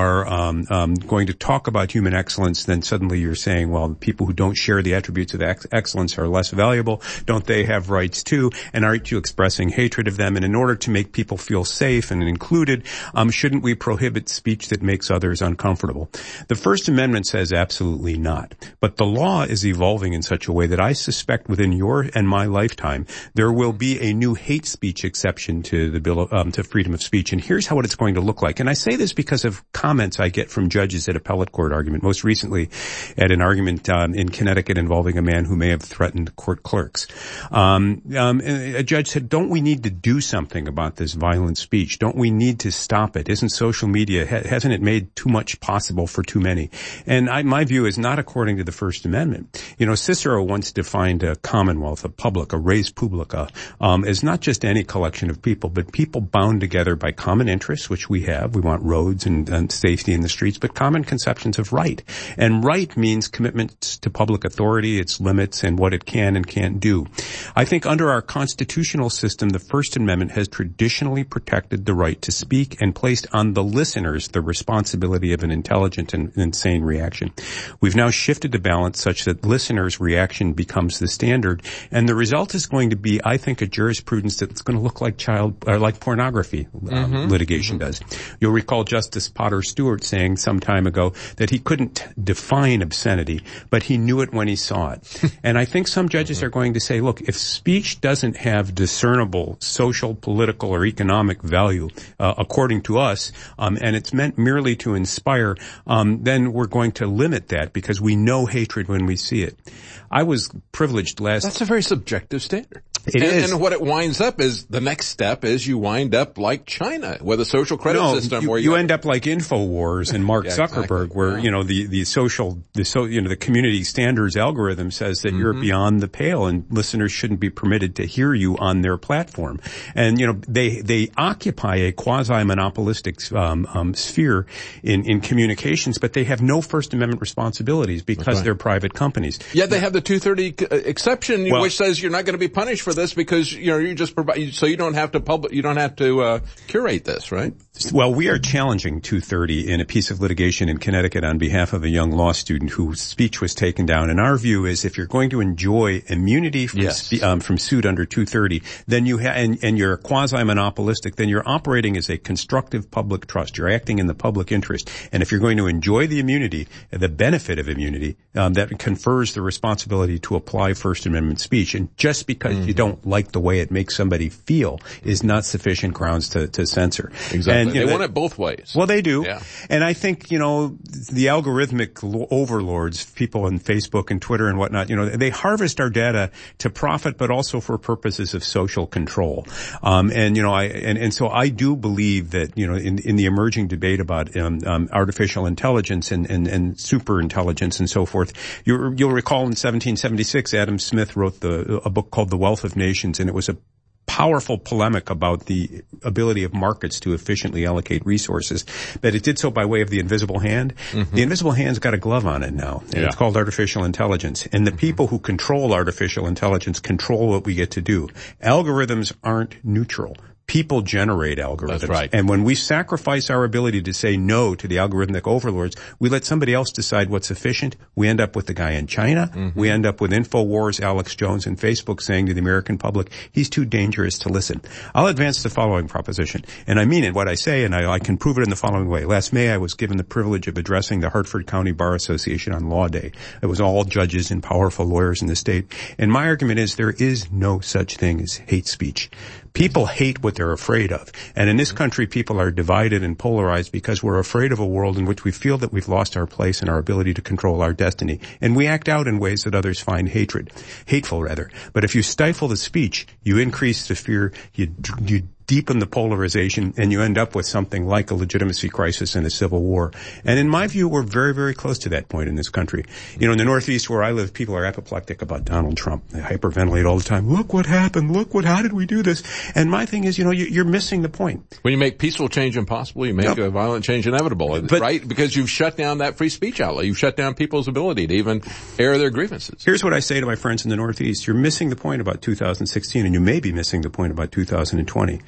are um, um, going to talk about human excellence, then suddenly you're saying, well, the people who don't share the attributes of ex- excellence are less valuable. Don't they have rights too? And aren't you expressing hatred of them? And in order to make people feel safe and included, um, shouldn't we prohibit speech that makes others uncomfortable? The First Amendment says absolutely not. But the law is evolving in such a way that I suspect within your and my lifetime, there will be a new hate speech exception to the bill, um, to freedom of speech. And here's how it's going to look like. And I say this because of comments I get from judges at appellate court argument. Most recently at an argument um, in Connecticut involving a man who may have threatened court clerks. Um, um, a judge said, don't we need to do something about this violent speech? Don't we need to stop it? Isn't social media, ha- hasn't it made too much possible for too many? And I, my view is not according to the First Amendment. You know, Cicero once defined a commonwealth, a public, a res publica, um, as not just any collection of people, but people bound together by common interests, which we have. We want roads and, and safety in the streets, but common conceptions of right. And right means commitments to public authority, its limits, and what it can and can't do. I think under our constitutional system, the First Amendment has traditionally protected the right to speak and placed on the listeners the responsibility of an intelligent and insane reaction. We've now shifted the balance such that listeners' reaction becomes the standard, and the result is going to be, I think, a jurisprudence that's going to look like child, or like pornography um, mm-hmm. litigation mm-hmm. does. You'll recall Justice Potter Stewart saying some time ago that he couldn't define obscenity, but he knew it when he saw it. And I think some judges mm-hmm. are going to say, look, if speech doesn't have discernible social, political, or economic value, uh, according to us, um, and it's meant merely to inspire, um, then we're going to limit that because we know hatred when we see it. I was privileged last... That's a very subjective standard. It and, is. And what it winds up is, the next step is you wind up like China with a social credit no, system you, where you... you end up like InfoWars and Mark yeah, Zuckerberg exactly. where, yeah. you know, the, the social, the so, you know, the community standards algorithm says that mm-hmm. you're beyond the pale and listeners shouldn't be permitted to hear you on their platform. And, you know, they, they occupy a quasi-monopolistic, um, um, sphere in, in communications, but they have no First Amendment responsibilities because right. they're private companies. Yeah, they have the two thirty exception, well, which says you're not going to be punished for this because, you know, you just provide, so you don't have to public, you don't have to, uh, curate this, right? Well, we are challenging two thirty in a piece of litigation in Connecticut on behalf of a young law student whose speech was taken down. And our view is if you're going to enjoy immunity from, yes. spe- um, from suit under two thirty, then you ha- and, and you're quasi-monopolistic, then you're operating as a constructive public trust. You're acting in the public interest. And if you're going to enjoy the immunity, the benefit of immunity, um, that confers the responsibility to apply First Amendment speech. And just because mm-hmm. you don't like the way it makes somebody feel is not sufficient grounds to, to censor. Exactly. And, you they know, want it both ways. Well, they do. Yeah. And I think, you know, the algorithmic overlords, people on Facebook and Twitter and whatnot, you know, they harvest our data to profit, but also for purposes of social control. Um, and, you know, I, and, and so I do believe that, you know, in, in the emerging debate about, um, um, artificial intelligence and, and, and super intelligence and so forth, you, you'll recall in seventeen seventy-six, Adam Smith wrote the, a book called The Wealth of Nations, and it was a powerful polemic about the ability of markets to efficiently allocate resources, but it did so by way of the invisible hand. Mm-hmm. The invisible hand's got a glove on it now, and yeah. it's called artificial intelligence. And the mm-hmm. people who control artificial intelligence control what we get to do. Algorithms aren't neutral. People generate algorithms. That's right. And when we sacrifice our ability to say no to the algorithmic overlords, we let somebody else decide what's efficient. We end up with the guy in China. Mm-hmm. We end up with InfoWars, Alex Jones, and Facebook saying to the American public, he's too dangerous to listen. I'll advance the following proposition. And I mean it, what I say, and I, I can prove it in the following way. Last May, I was given the privilege of addressing the Hartford County Bar Association on Law Day. It was all judges and powerful lawyers in the state. And my argument is there is no such thing as hate speech. People hate what they're afraid of. And in this country, people are divided and polarized because we're afraid of a world in which we feel that we've lost our place and our ability to control our destiny. And we act out in ways that others find hatred, hateful rather. But if you stifle the speech, you increase the fear, you, you deepen the polarization, and you end up with something like a legitimacy crisis and a civil war. And in my view, we're very, very close to that point in this country. You know, in the Northeast where I live, people are apoplectic about Donald Trump. They hyperventilate all the time. Look what happened. Look what, how did we do this? And my thing is, you know, you, you're missing the point. When you make peaceful change impossible, you make yep. a violent change inevitable, but, right? Because you've shut down that free speech outlet. You've shut down people's ability to even air their grievances. Here's what I say to my friends in the Northeast. You're missing the point about two thousand sixteen, and you may be missing the point about two thousand twenty.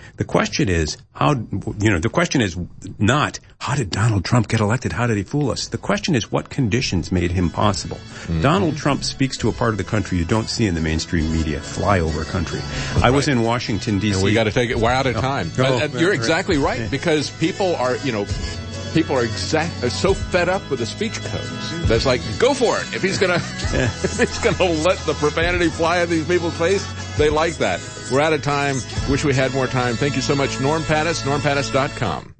The question is how, you know, the question is not how did Donald Trump get elected? How did he fool us? The question is what conditions made him possible? Mm-hmm. Donald Trump speaks to a part of the country you don't see in the mainstream media, flyover country. That's I was right. in Washington, D C. And we got to take it. We're out of time. Oh, uh, oh, you're right, exactly right, right because people are, you know, people are exact are so fed up with the speech codes. That's like, go for it. If he's gonna, if he's gonna let the profanity fly at these people's face, they like that. We're out of time. Wish we had more time. Thank you so much, Norm Pattis, norm pattis dot com.